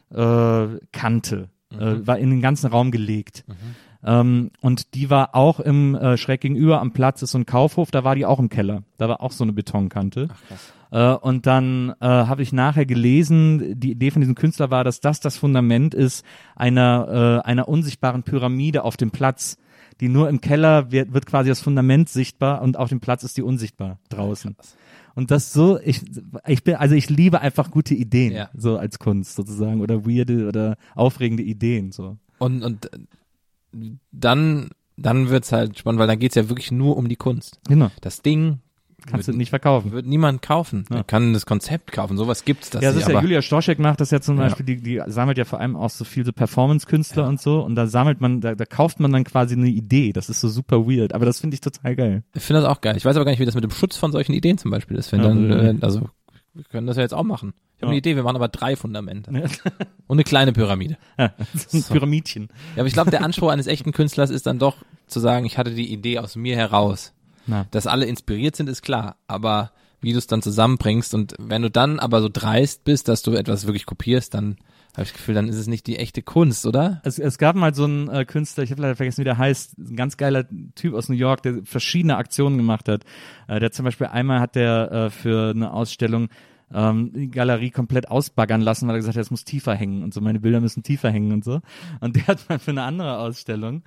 war in den ganzen Raum gelegt. Und die war auch schräg gegenüber am Platz ist so ein Kaufhof, da war die auch im Keller. Da war auch so eine Betonkante. Ach, krass. Und dann habe ich nachher gelesen, die Idee von diesem Künstler war, dass das Fundament ist einer unsichtbaren Pyramide auf dem Platz, die nur im Keller wird quasi das Fundament sichtbar und auf dem Platz ist die unsichtbar draußen. Ja, und das so, ich liebe einfach gute Ideen, so als Kunst sozusagen, oder weirde oder aufregende Ideen, so. Und dann wird's halt spannend, weil dann geht's ja wirklich nur um die Kunst. Genau. Das Ding kannst du nicht verkaufen. Wird niemand kaufen. Ja. Man kann das Konzept kaufen. Sowas gibt's das nicht. Ja, das ist ja Julia Stoschek macht das ja zum Beispiel, die sammelt ja vor allem auch so viel so Performance-Künstler und so, und da sammelt man, da kauft man dann quasi eine Idee. Das ist so super weird, aber das finde ich total geil. Ich finde das auch geil. Ich weiß aber gar nicht, wie das mit dem Schutz von solchen Ideen zum Beispiel ist. Wenn also wir können das ja jetzt auch machen. Ich habe eine Idee, wir machen aber 3 Fundamente. Und eine kleine Pyramide. Ja, so ein Pyramidchen. Ja, aber ich glaube, der Anspruch eines echten Künstlers ist dann doch zu sagen, ich hatte die Idee aus mir heraus. Dass alle inspiriert sind, ist klar, aber wie du es dann zusammenbringst, und wenn du dann aber so dreist bist, dass du etwas wirklich kopierst, dann habe ich das Gefühl, dann ist es nicht die echte Kunst, oder? Es gab mal so einen Künstler, ich habe leider vergessen, wie der heißt, ein ganz geiler Typ aus New York, der verschiedene Aktionen gemacht hat. Der zum Beispiel einmal hat der für eine Ausstellung die Galerie komplett ausbaggern lassen, weil er gesagt hat, es muss tiefer hängen und so, meine Bilder müssen tiefer hängen und so. Und der hat mal für eine andere Ausstellung,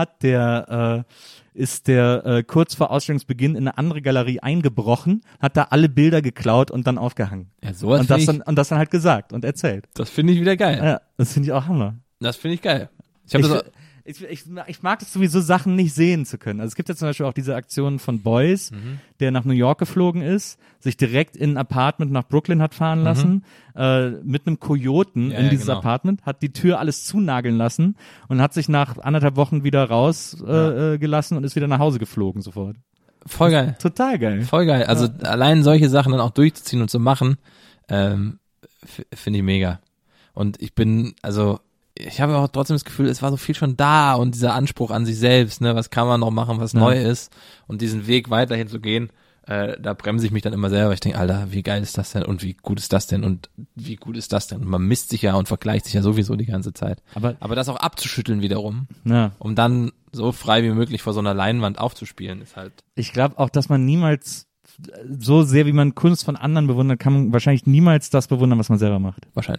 ist der kurz vor Ausstellungsbeginn in eine andere Galerie eingebrochen, hat da alle Bilder geklaut und dann aufgehangen. Ja, sowas und das dann halt gesagt und erzählt. Das finde ich wieder geil. Ja, das finde ich auch Hammer. Das finde ich geil. Ich mag es sowieso, Sachen nicht sehen zu können. Also es gibt ja zum Beispiel auch diese Aktion von Boyce, der nach New York geflogen ist, sich direkt in ein Apartment nach Brooklyn hat fahren lassen, mit einem Kojoten in dieses Apartment, hat die Tür alles zunageln lassen und hat sich nach 1,5 Wochen wieder rausgelassen und ist wieder nach Hause geflogen sofort. Voll geil. Total geil. Voll geil. Also allein solche Sachen dann auch durchzuziehen und zu machen, finde ich mega. Und ich habe auch trotzdem das Gefühl, es war so viel schon da und dieser Anspruch an sich selbst, ne, was kann man noch machen, was neu ist, und diesen Weg weiterhin zu gehen, da bremse ich mich dann immer selber. Ich denke, Alter, wie geil ist das denn und wie gut ist das denn und wie gut ist das denn? Und man misst sich ja und vergleicht sich ja sowieso die ganze Zeit. Aber das auch abzuschütteln wiederum, um dann so frei wie möglich vor so einer Leinwand aufzuspielen, ist halt. Ich glaube auch, dass man niemals so sehr, wie man Kunst von anderen bewundert, kann man wahrscheinlich niemals das bewundern, was man selber macht. Wahrscheinlich.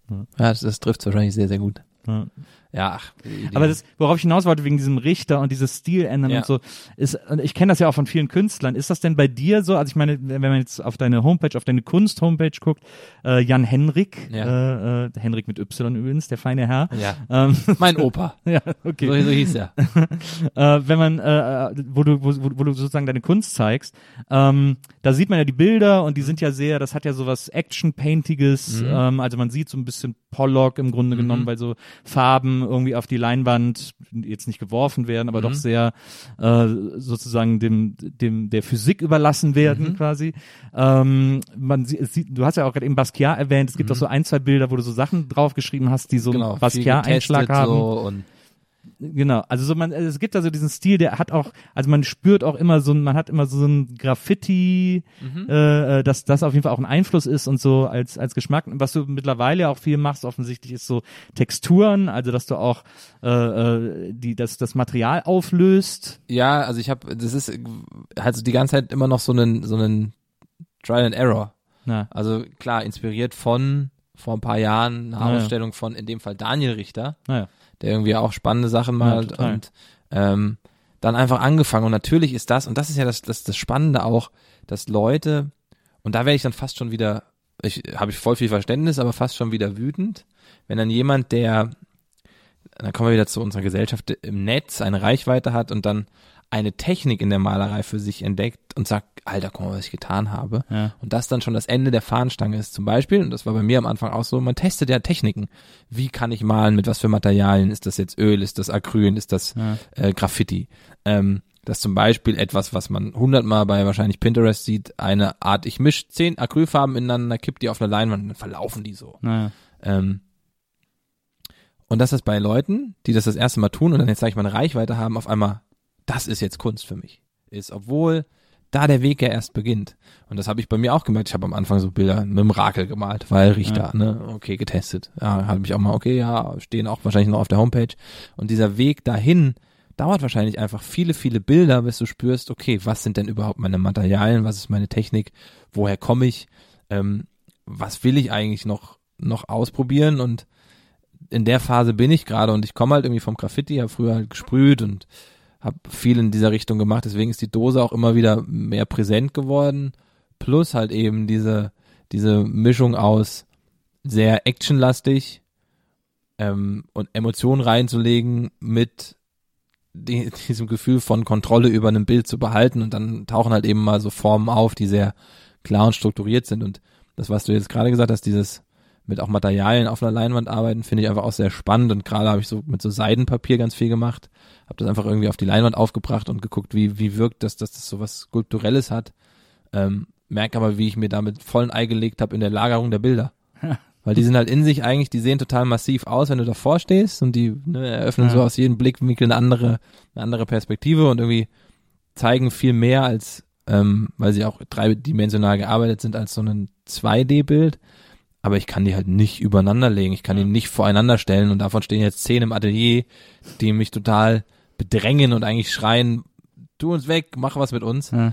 Ja, das trifft es wahrscheinlich sehr, sehr gut. Ja, aber das, worauf ich hinaus wollte, wegen diesem Richter und dieses Stiländern und so, ist, und ich kenne das ja auch von vielen Künstlern, ist das denn bei dir so, also ich meine, wenn man jetzt auf deine Homepage, auf deine Kunst-Homepage guckt, Jan Henrik, Henrik mit Y übrigens, der feine Herr. Ja. Mein Opa. Ja, okay. So hieß er. Wenn man, wo du sozusagen deine Kunst zeigst, da sieht man ja die Bilder und die sind ja sehr, das hat ja sowas Action-Paintiges, also man sieht so ein bisschen Pollock im Grunde genommen, weil so Farben irgendwie auf die Leinwand jetzt nicht geworfen werden, aber doch sehr sozusagen der Physik überlassen werden quasi. Man sieht, du hast ja auch gerade eben Basquiat erwähnt, es gibt auch so 1, 2 Bilder, wo du so Sachen draufgeschrieben hast, die so einen Basquiat-Einschlag haben. So und Genau, also so es gibt also diesen Stil, der hat auch, also man spürt auch immer man hat immer so ein Graffiti, dass das auf jeden Fall auch ein Einfluss ist und so als Geschmack. Was du mittlerweile auch viel machst, offensichtlich ist so Texturen, also dass du auch das Material auflöst. Ja, also das ist halt so die ganze Zeit immer noch so einen Trial and Error. Na. Also klar, inspiriert vor ein paar Jahren eine Ausstellung von in dem Fall Daniel Richter. Naja. Der irgendwie auch spannende Sachen malt und dann einfach angefangen. Und natürlich ist das, und das ist ja das Spannende auch, dass Leute, und da werde ich dann fast schon wieder, habe ich voll viel Verständnis, aber fast schon wieder wütend, wenn dann jemand, dann kommen wir wieder zu unserer Gesellschaft, im Netz eine Reichweite hat und dann eine Technik in der Malerei für sich entdeckt und sagt, Alter, guck mal, was ich getan habe. Ja. Und das dann schon das Ende der Fahnenstange ist. Zum Beispiel, und das war bei mir am Anfang auch so, man testet ja Techniken. Wie kann ich malen, mit was für Materialien? Ist das jetzt Öl, ist das Acryl, ist das Graffiti? Das ist zum Beispiel etwas, was man 100-mal bei wahrscheinlich Pinterest sieht, eine Art, ich mische 10 Acrylfarben ineinander, kipp die auf eine Leinwand und dann verlaufen die so. Naja. Und das ist bei Leuten, die das erste Mal tun und dann jetzt, sag ich mal, eine Reichweite haben, auf einmal, das ist jetzt Kunst für mich. Obwohl da der Weg ja erst beginnt. Und das habe ich bei mir auch gemerkt. Ich habe am Anfang so Bilder mit dem Rakel gemalt, weil Richter, okay, getestet. Ja, habe ich auch mal, stehen auch wahrscheinlich noch auf der Homepage. Und dieser Weg dahin dauert wahrscheinlich einfach viele, viele Bilder, bis du spürst, okay, was sind denn überhaupt meine Materialien, was ist meine Technik, woher komme ich, was will ich eigentlich noch ausprobieren, und in der Phase bin ich gerade und ich komme halt irgendwie vom Graffiti, habe früher halt gesprüht und habe viel in dieser Richtung gemacht, deswegen ist die Dose auch immer wieder mehr präsent geworden, plus halt eben diese Mischung aus sehr actionlastig und Emotionen reinzulegen mit diesem Gefühl von Kontrolle über einem Bild zu behalten, und dann tauchen halt eben mal so Formen auf, die sehr klar und strukturiert sind, und das, was du jetzt gerade gesagt hast, dieses mit auch Materialien auf einer Leinwand arbeiten, finde ich einfach auch sehr spannend, und gerade habe ich so mit so Seidenpapier ganz viel gemacht, habe das einfach irgendwie auf die Leinwand aufgebracht und geguckt, wie wirkt das, dass das so was Skulpturelles hat, merke aber, wie ich mir damit vollen Ei gelegt habe in der Lagerung der Bilder, weil die sind halt in sich eigentlich, die sehen total massiv aus, wenn du davor stehst, und die eröffnen so aus jedem Blickwinkel eine andere Perspektive und irgendwie zeigen viel mehr als, weil sie auch dreidimensional gearbeitet sind, als so ein 2D-Bild. Aber ich kann die halt nicht übereinander legen, ich kann die nicht voreinander stellen, und davon stehen jetzt 10 im Atelier, die mich total bedrängen und eigentlich schreien, tu uns weg, mach was mit uns. Ja.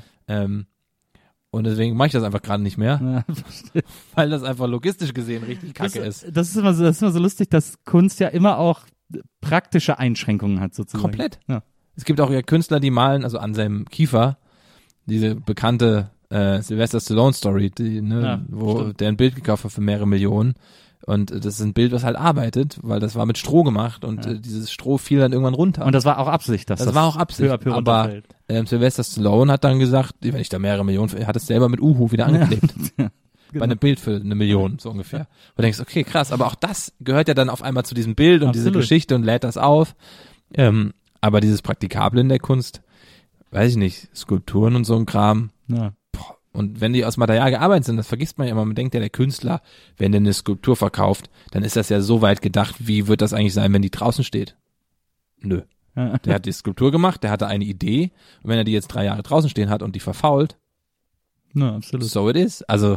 Und deswegen mache ich das einfach gerade nicht mehr, weil das einfach logistisch gesehen richtig kacke ist. Das ist immer so lustig, dass Kunst ja immer auch praktische Einschränkungen hat sozusagen. Komplett. Ja. Es gibt auch ja Künstler, die malen, also Anselm Kiefer, diese bekannte Sylvester Stallone Story, wo der ein Bild gekauft hat für mehrere Millionen, und das ist ein Bild, was halt arbeitet, weil das war mit Stroh gemacht, und dieses Stroh fiel dann irgendwann runter. Und das war auch Absicht, das war auch Absicht, aber Sylvester Stallone hat dann gesagt, wenn ich da mehrere Millionen, er hat es selber mit Uhu wieder angeklebt. Genau. Bei einem Bild für 1 Million, so ungefähr. Und du denkst, okay, krass, aber auch das gehört ja dann auf einmal zu diesem Bild und diese Geschichte und lädt das auf. Aber dieses Praktikable in der Kunst, weiß ich nicht, Skulpturen und so ein Kram. Ja. Und wenn die aus Material gearbeitet sind, das vergisst man ja immer, man denkt ja, der Künstler, wenn der eine Skulptur verkauft, dann ist das ja so weit gedacht, wie wird das eigentlich sein, wenn die draußen steht? Nö. Der hat die Skulptur gemacht, der hatte eine Idee, und wenn er die jetzt 3 Jahre draußen stehen hat und die verfault, absolut. So it is. Also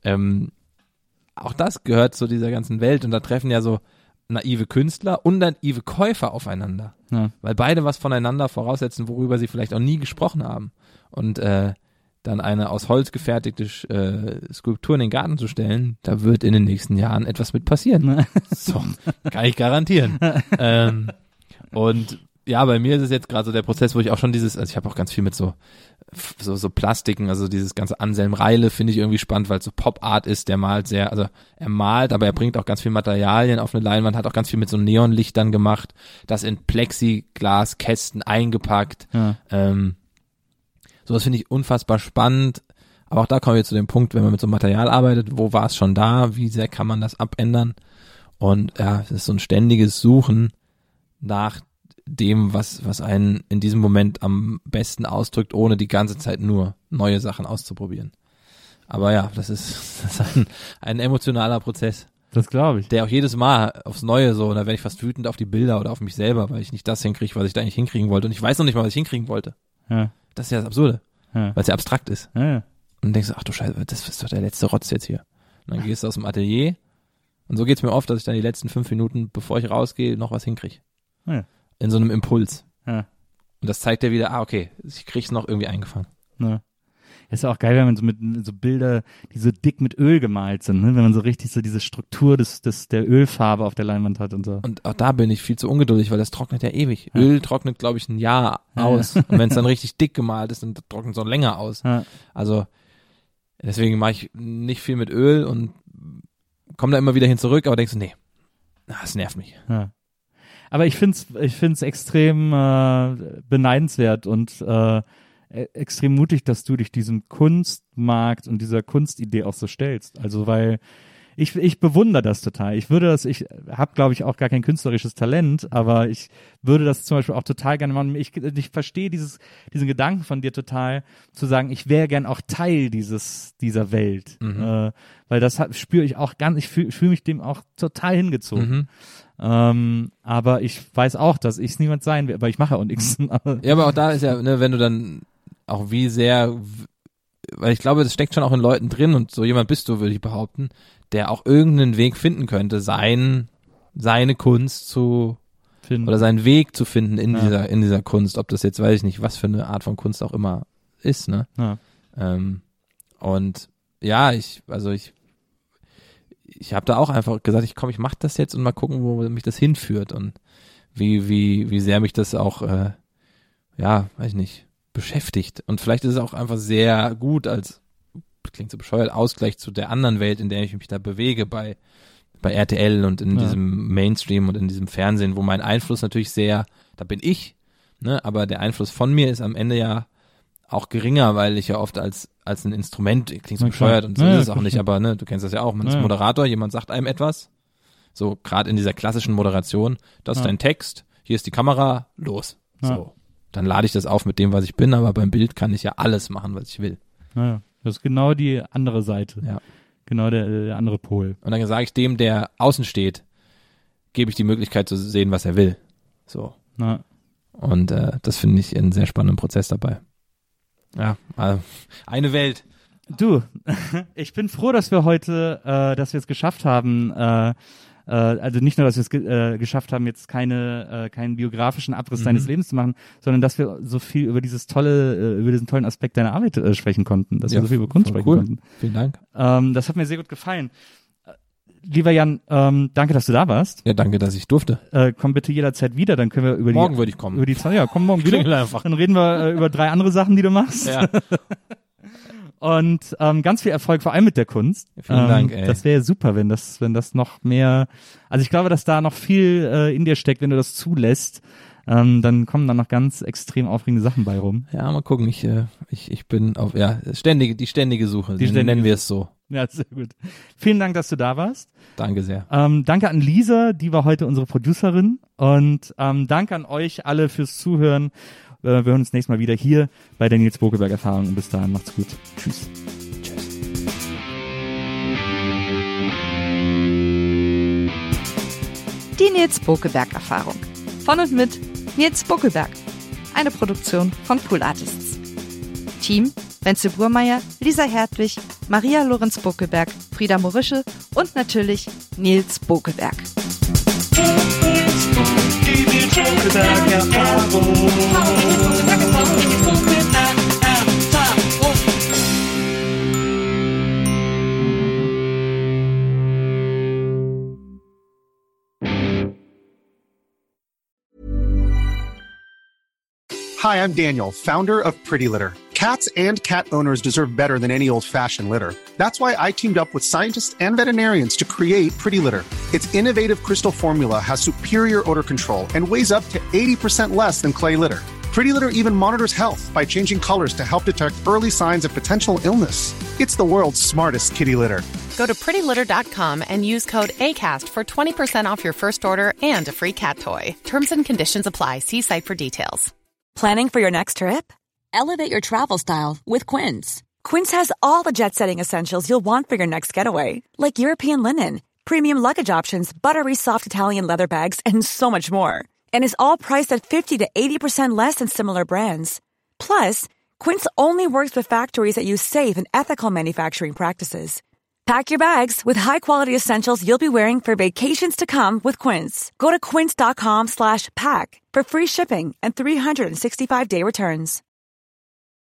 auch das gehört zu dieser ganzen Welt, und da treffen ja so naive Künstler und naive Käufer aufeinander, weil beide was voneinander voraussetzen, worüber sie vielleicht auch nie gesprochen haben, und dann eine aus Holz gefertigte Skulptur in den Garten zu stellen, da wird in den nächsten Jahren etwas mit passieren. So, kann ich garantieren. Und ja, bei mir ist es jetzt gerade so der Prozess, wo ich auch schon also ich habe auch ganz viel mit so Plastiken, also dieses ganze Anselm Reile finde ich irgendwie spannend, weil es so Pop-Art ist, er malt, aber er bringt auch ganz viel Materialien auf eine Leinwand, hat auch ganz viel mit so Neonlichtern gemacht, das in Plexiglaskästen eingepackt. Ja. Sowas finde ich unfassbar spannend, aber auch da kommen wir zu dem Punkt, wenn man mit so einem Material arbeitet, wo war es schon da, wie sehr kann man das abändern? Und ja, es ist so ein ständiges Suchen nach dem, was einen in diesem Moment am besten ausdrückt, ohne die ganze Zeit nur neue Sachen auszuprobieren. Aber ja, das ist ein emotionaler Prozess. Das glaube ich. Der auch jedes Mal aufs Neue so, da werde ich fast wütend auf die Bilder oder auf mich selber, weil ich nicht das hinkriege, was ich da eigentlich hinkriegen wollte. Und ich weiß noch nicht mal, was ich hinkriegen wollte. Ja. Das ist ja das Absurde, ja. Weil es ja abstrakt ist. Ja. Und denkst du, ach du Scheiße, das ist doch der letzte Rotz jetzt hier. Und dann gehst du aus dem Atelier und so geht's mir oft, dass ich dann die letzten 5 Minuten, bevor ich rausgehe, noch was hinkriege. Ja. In so einem Impuls. Ja. Und das zeigt dir wieder, okay, ich krieg's noch irgendwie eingefangen. Ja. Ist ja auch geil, wenn man so mit so Bilder, die so dick mit Öl gemalt sind, ne? Wenn man so richtig so diese Struktur der Ölfarbe auf der Leinwand hat und so. Und auch da bin ich viel zu ungeduldig, weil das trocknet ja ewig. Ja. Öl trocknet, glaube ich, ein Jahr aus. Ja. Und wenn es dann richtig dick gemalt ist, dann trocknet es auch länger aus. Ja. Also deswegen mache ich nicht viel mit Öl und komme da immer wieder hin zurück, aber denkst du, nee, das nervt mich. Ja. Aber ich find's extrem beneidenswert und extrem mutig, dass du dich diesem Kunstmarkt und dieser Kunstidee auch so stellst. Also weil ich bewundere das total. Ich habe glaube ich auch gar kein künstlerisches Talent, aber ich würde das zum Beispiel auch total gerne machen. Ich verstehe diesen Gedanken von dir total, zu sagen, ich wäre gern auch Teil dieser Welt. Mhm. Weil das spüre ich auch ganz, ich fühle mich dem auch total hingezogen. Mhm. Aber ich weiß auch, dass ich es niemand sein will, aber ich mache ja auch nichts. Ja, aber auch da ist ja, ne, wenn du dann auch wie sehr, weil ich glaube, das steckt schon auch in Leuten drin und so jemand bist du, würde ich behaupten, der auch irgendeinen Weg finden könnte, seine Kunst zu finden oder seinen Weg zu finden in dieser Kunst, ob das jetzt, weiß ich nicht, was für eine Art von Kunst auch immer ist, ne? Ja. Und ja, ich habe da auch einfach gesagt, ich mache das jetzt und mal gucken, wo mich das hinführt und wie sehr mich das auch, weiß ich nicht, beschäftigt. Und vielleicht ist es auch einfach sehr gut als, klingt so bescheuert, Ausgleich zu der anderen Welt, in der ich mich da bewege, bei RTL und in diesem Mainstream und in diesem Fernsehen, wo mein Einfluss natürlich sehr, da bin ich, ne, aber der Einfluss von mir ist am Ende ja auch geringer, weil ich ja oft als ein Instrument, klingt so bescheuert und so ist es auch nicht, aber ne, du kennst das ja auch, man ist Moderator, jemand sagt einem etwas, so gerade in dieser klassischen Moderation, das ist dein Text, hier ist die Kamera, los, so. Dann lade ich das auf mit dem, was ich bin, aber beim Bild kann ich ja alles machen, was ich will. Ja, das ist genau die andere Seite. Ja. Genau der andere Pol. Und dann sage ich dem, der außen steht, gebe ich die Möglichkeit zu sehen, was er will. So. Ja. Und das finde ich einen sehr spannenden Prozess dabei. Ja, also eine Welt. Du, ich bin froh, dass wir heute, dass wir es geschafft haben, also nicht nur, dass wir es geschafft haben, jetzt keinen biografischen Abriss deines Lebens zu machen, sondern dass wir so viel über diesen tollen Aspekt deiner Arbeit sprechen konnten, dass wir so viel über Kunst sprechen konnten. Vielen Dank. Das hat mir sehr gut gefallen. Lieber Jan, danke, dass du da warst. Ja, danke, dass ich durfte. Komm bitte jederzeit wieder, dann können wir über morgen würde ich kommen. Komm morgen wieder. Einfach. Dann reden wir über 3 andere Sachen, die du machst. Ja. Und ganz viel Erfolg, vor allem mit der Kunst. Vielen Dank, ey. Das wäre super, wenn das noch mehr, also ich glaube, dass da noch viel in dir steckt, wenn du das zulässt. Dann kommen da noch ganz extrem aufregende Sachen bei rum. Ja, mal gucken, ich bin auf, die ständige Suche, nennen wir es so. Ja, sehr gut. Vielen Dank, dass du da warst. Danke sehr. Danke an Lisa, die war heute unsere Producerin. Und danke an euch alle fürs Zuhören. Wir hören uns nächstes Mal wieder hier bei der Nils Bokelberg Erfahrung. Und bis dahin, macht's gut. Tschüss. Die Nils Bokelberg Erfahrung. Von und mit Nils Bokelberg. Eine Produktion von Pool Artists. Team: Wenzel Burmeier, Lisa Hertwig, Maria Lorenz Bokelberg, Frieda Morische und natürlich Nils Bokelberg. Die Nils Bokelberg Erfahrung. Hi, I'm Daniel, founder of Pretty Litter. Cats and cat owners deserve better than any old-fashioned litter. That's why I teamed up with scientists and veterinarians to create Pretty Litter. Its innovative crystal formula has superior odor control and weighs up to 80% less than clay litter. Pretty Litter even monitors health by changing colors to help detect early signs of potential illness. It's the world's smartest kitty litter. Go to prettylitter.com and use code ACAST for 20% off your first order and a free cat toy. Terms and conditions apply. See site for details. Planning for your next trip? Elevate your travel style with Quince. Quince has all the jet-setting essentials you'll want for your next getaway, like European linen, premium luggage options, buttery soft Italian leather bags, and so much more. And is all priced at 50 to 80% less than similar brands. Plus, Quince only works with factories that use safe and ethical manufacturing practices. Pack your bags with high-quality essentials you'll be wearing for vacations to come with Quince. Go to quince.com/pack for free shipping and 365-day returns.